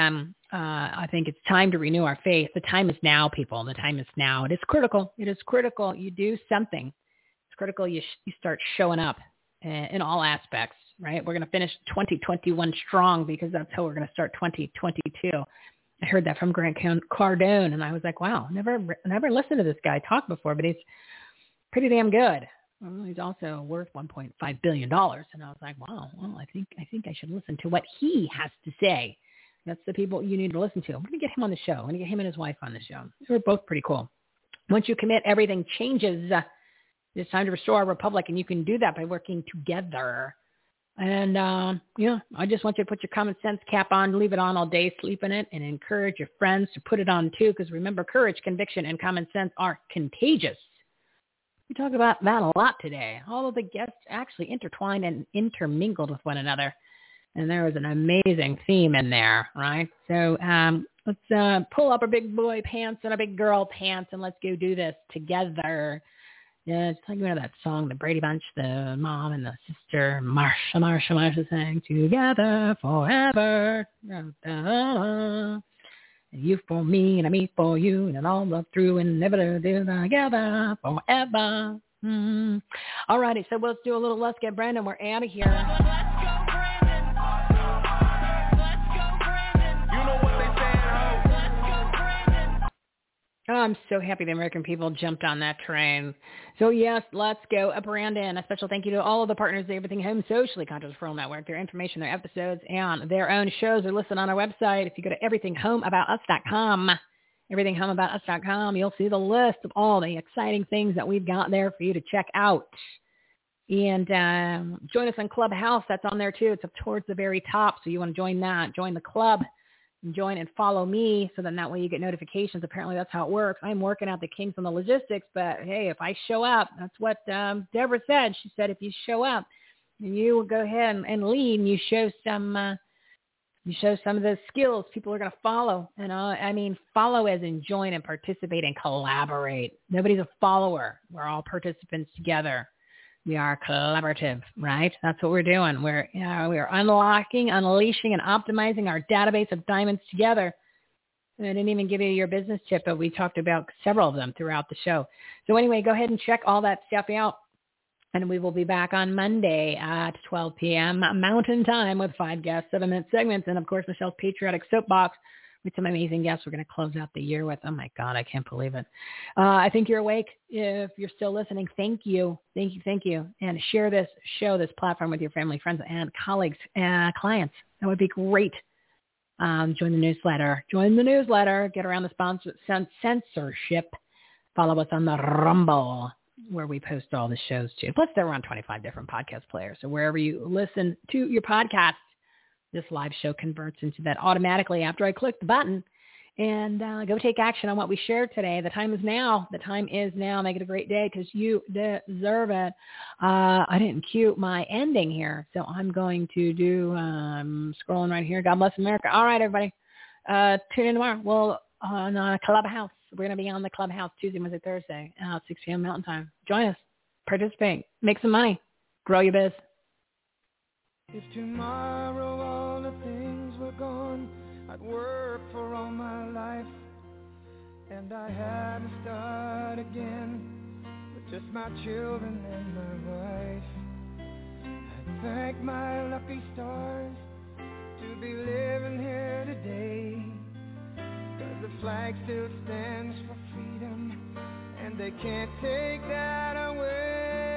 I think it's time to renew our faith. The time is now, people. The time is now. It is critical. It is critical. You do something. It's critical you start showing up in all aspects, right? We're going to finish 2021 strong because that's how we're going to start 2022. I heard that from Grant Cardone, and I was like, wow, never listened to this guy talk before, but he's pretty damn good. Well, he's also worth $1.5 billion. And I was like, wow, well, I think I should listen to what he has to say. That's the people you need to listen to. I'm going to get him on the show. I'm going to get him and his wife on the show. They're both pretty cool. Once you commit, everything changes. It's time to restore our republic, and you can do that by working together. And, I just want you to put your common sense cap on, leave it on all day, sleep in it, and encourage your friends to put it on too, because remember, courage, conviction, and common sense are contagious. We talk about that a lot today. All of the guests actually intertwined and intermingled with one another. And there was an amazing theme in there, right? So let's pull up our big boy pants and our big girl pants, and let's go do this together. Yeah, it's like that song, the Brady Bunch, the mom and the sister, Marsha sang, together forever. You for me and me for you, and all love through and never do together forever. All righty, so let's do a little Let's Get Brandon. We're out of here. Let's go, Brandon. Let's go, Brandon. You know what they say at home. Let's go, Brandon. Oh, I'm so happy the American people jumped on that train. So yes, let's go, Brandon. A special thank you to all of the partners of the Everything Home Socially Conscious Referral Network. Their information, their episodes, and their own shows are listed on our website. If you go to everythinghomeaboutus.com, everythinghomeaboutus.com, you'll see the list of all the exciting things that we've got there for you to check out. And join us on Clubhouse. That's on there too. It's up towards the very top. So you want to join that. Join the club. Join and follow me, so then that way you get notifications. Apparently that's how it works. I'm working out the kinks on the logistics, but hey, if I show up, that's what Deborah said. She said if you show up and you go ahead and lead and you show some of the skills, people are going to follow. And follow as in join and participate and collaborate. Nobody's a follower. We're all participants together. We are collaborative, right? That's what we're doing. We are unlocking, unleashing, and optimizing our database of diamonds together. And I didn't even give you your business tip, but we talked about several of them throughout the show. So anyway, go ahead and check all that stuff out. And we will be back on Monday at 12 p.m. Mountain Time with 5 guests, 7-minute segments, and, of course, Michelle's Patriotic Soapbox with some amazing guests we're going to close out the year with. Oh, my God, I can't believe it. I think you're awake. If you're still listening, thank you. Thank you. And share this show, this platform with your family, friends, and colleagues, clients. That would be great. Join the newsletter. Get around the censorship. Follow us on the Rumble, where we post all the shows too. Plus, there are around 25 different podcast players. So wherever you listen to your podcast, this live show converts into that automatically after I click the button. and go take action on what we shared today. The time is now. The time is now. Make it a great day because you deserve it. I didn't cue my ending here, so I'm going to do, I'm scrolling right here. God bless America. All right, everybody. Tune in tomorrow. We'll on Clubhouse. We're going to be on the Clubhouse Tuesday, Wednesday, Thursday, 6 p.m. Mountain Time. Join us. Participate. Make some money. Grow your biz. If tomorrow all the things were gone, I'd work for all my life, and I had to start again with just my children and my wife. I'd thank my lucky stars to be living here today, 'cause the flag still stands for freedom, and they can't take that away.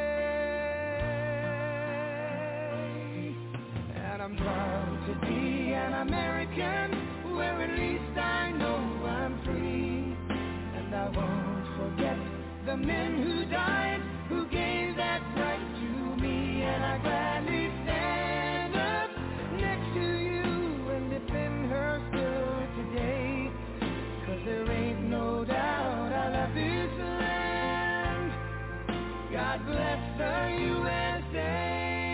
And I'm proud to be an American, where at least I know I'm free. And I won't forget the men who died, who gave that right to me. And I gladly stand up next to you and defend her still today. 'Cause there ain't no doubt I love this land. God bless the USA.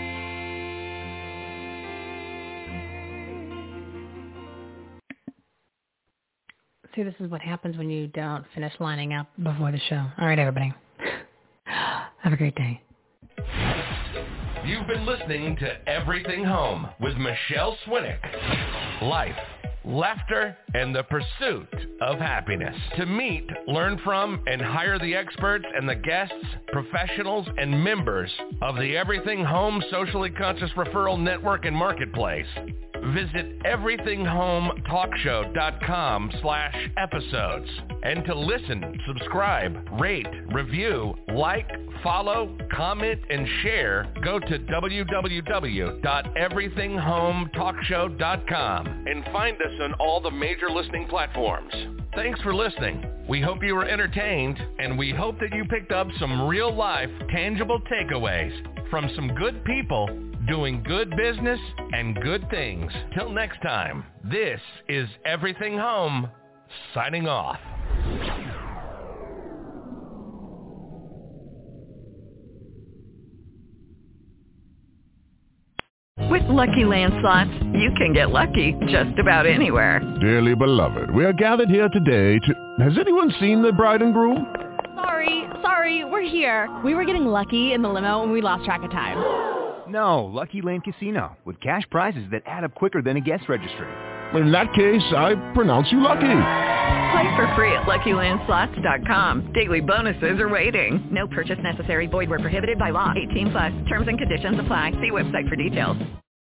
See, this is what happens when you don't finish lining up before the show. All right, everybody. Have a great day. You've been listening to Everything Home with Michelle Swinnick. Life, laughter, and the pursuit of happiness. To meet, learn from, and hire the experts and the guests, professionals, and members of the Everything Home Socially Conscious Referral Network and Marketplace, visit everythinghometalkshow.com/episodes. And to listen, subscribe, rate, review, like, follow, comment, and share, go to www.everythinghometalkshow.com and find us on all the major listening platforms. Thanks for listening. We hope you were entertained, and we hope that you picked up some real-life, tangible takeaways from some good people doing good business and good things. Till next time, this is Everything Home, signing off. With Lucky Land Slots, you can get lucky just about anywhere. Dearly beloved, we are gathered here today to... Has anyone seen the bride and groom? Sorry, we're here. We were getting lucky in the limo and we lost track of time. No, Lucky Land Casino, with cash prizes that add up quicker than a guest registry. In that case, I pronounce you lucky. Play for free at LuckyLandSlots.com. Daily bonuses are waiting. No purchase necessary. Void where prohibited by law. 18+. Terms and conditions apply. See website for details.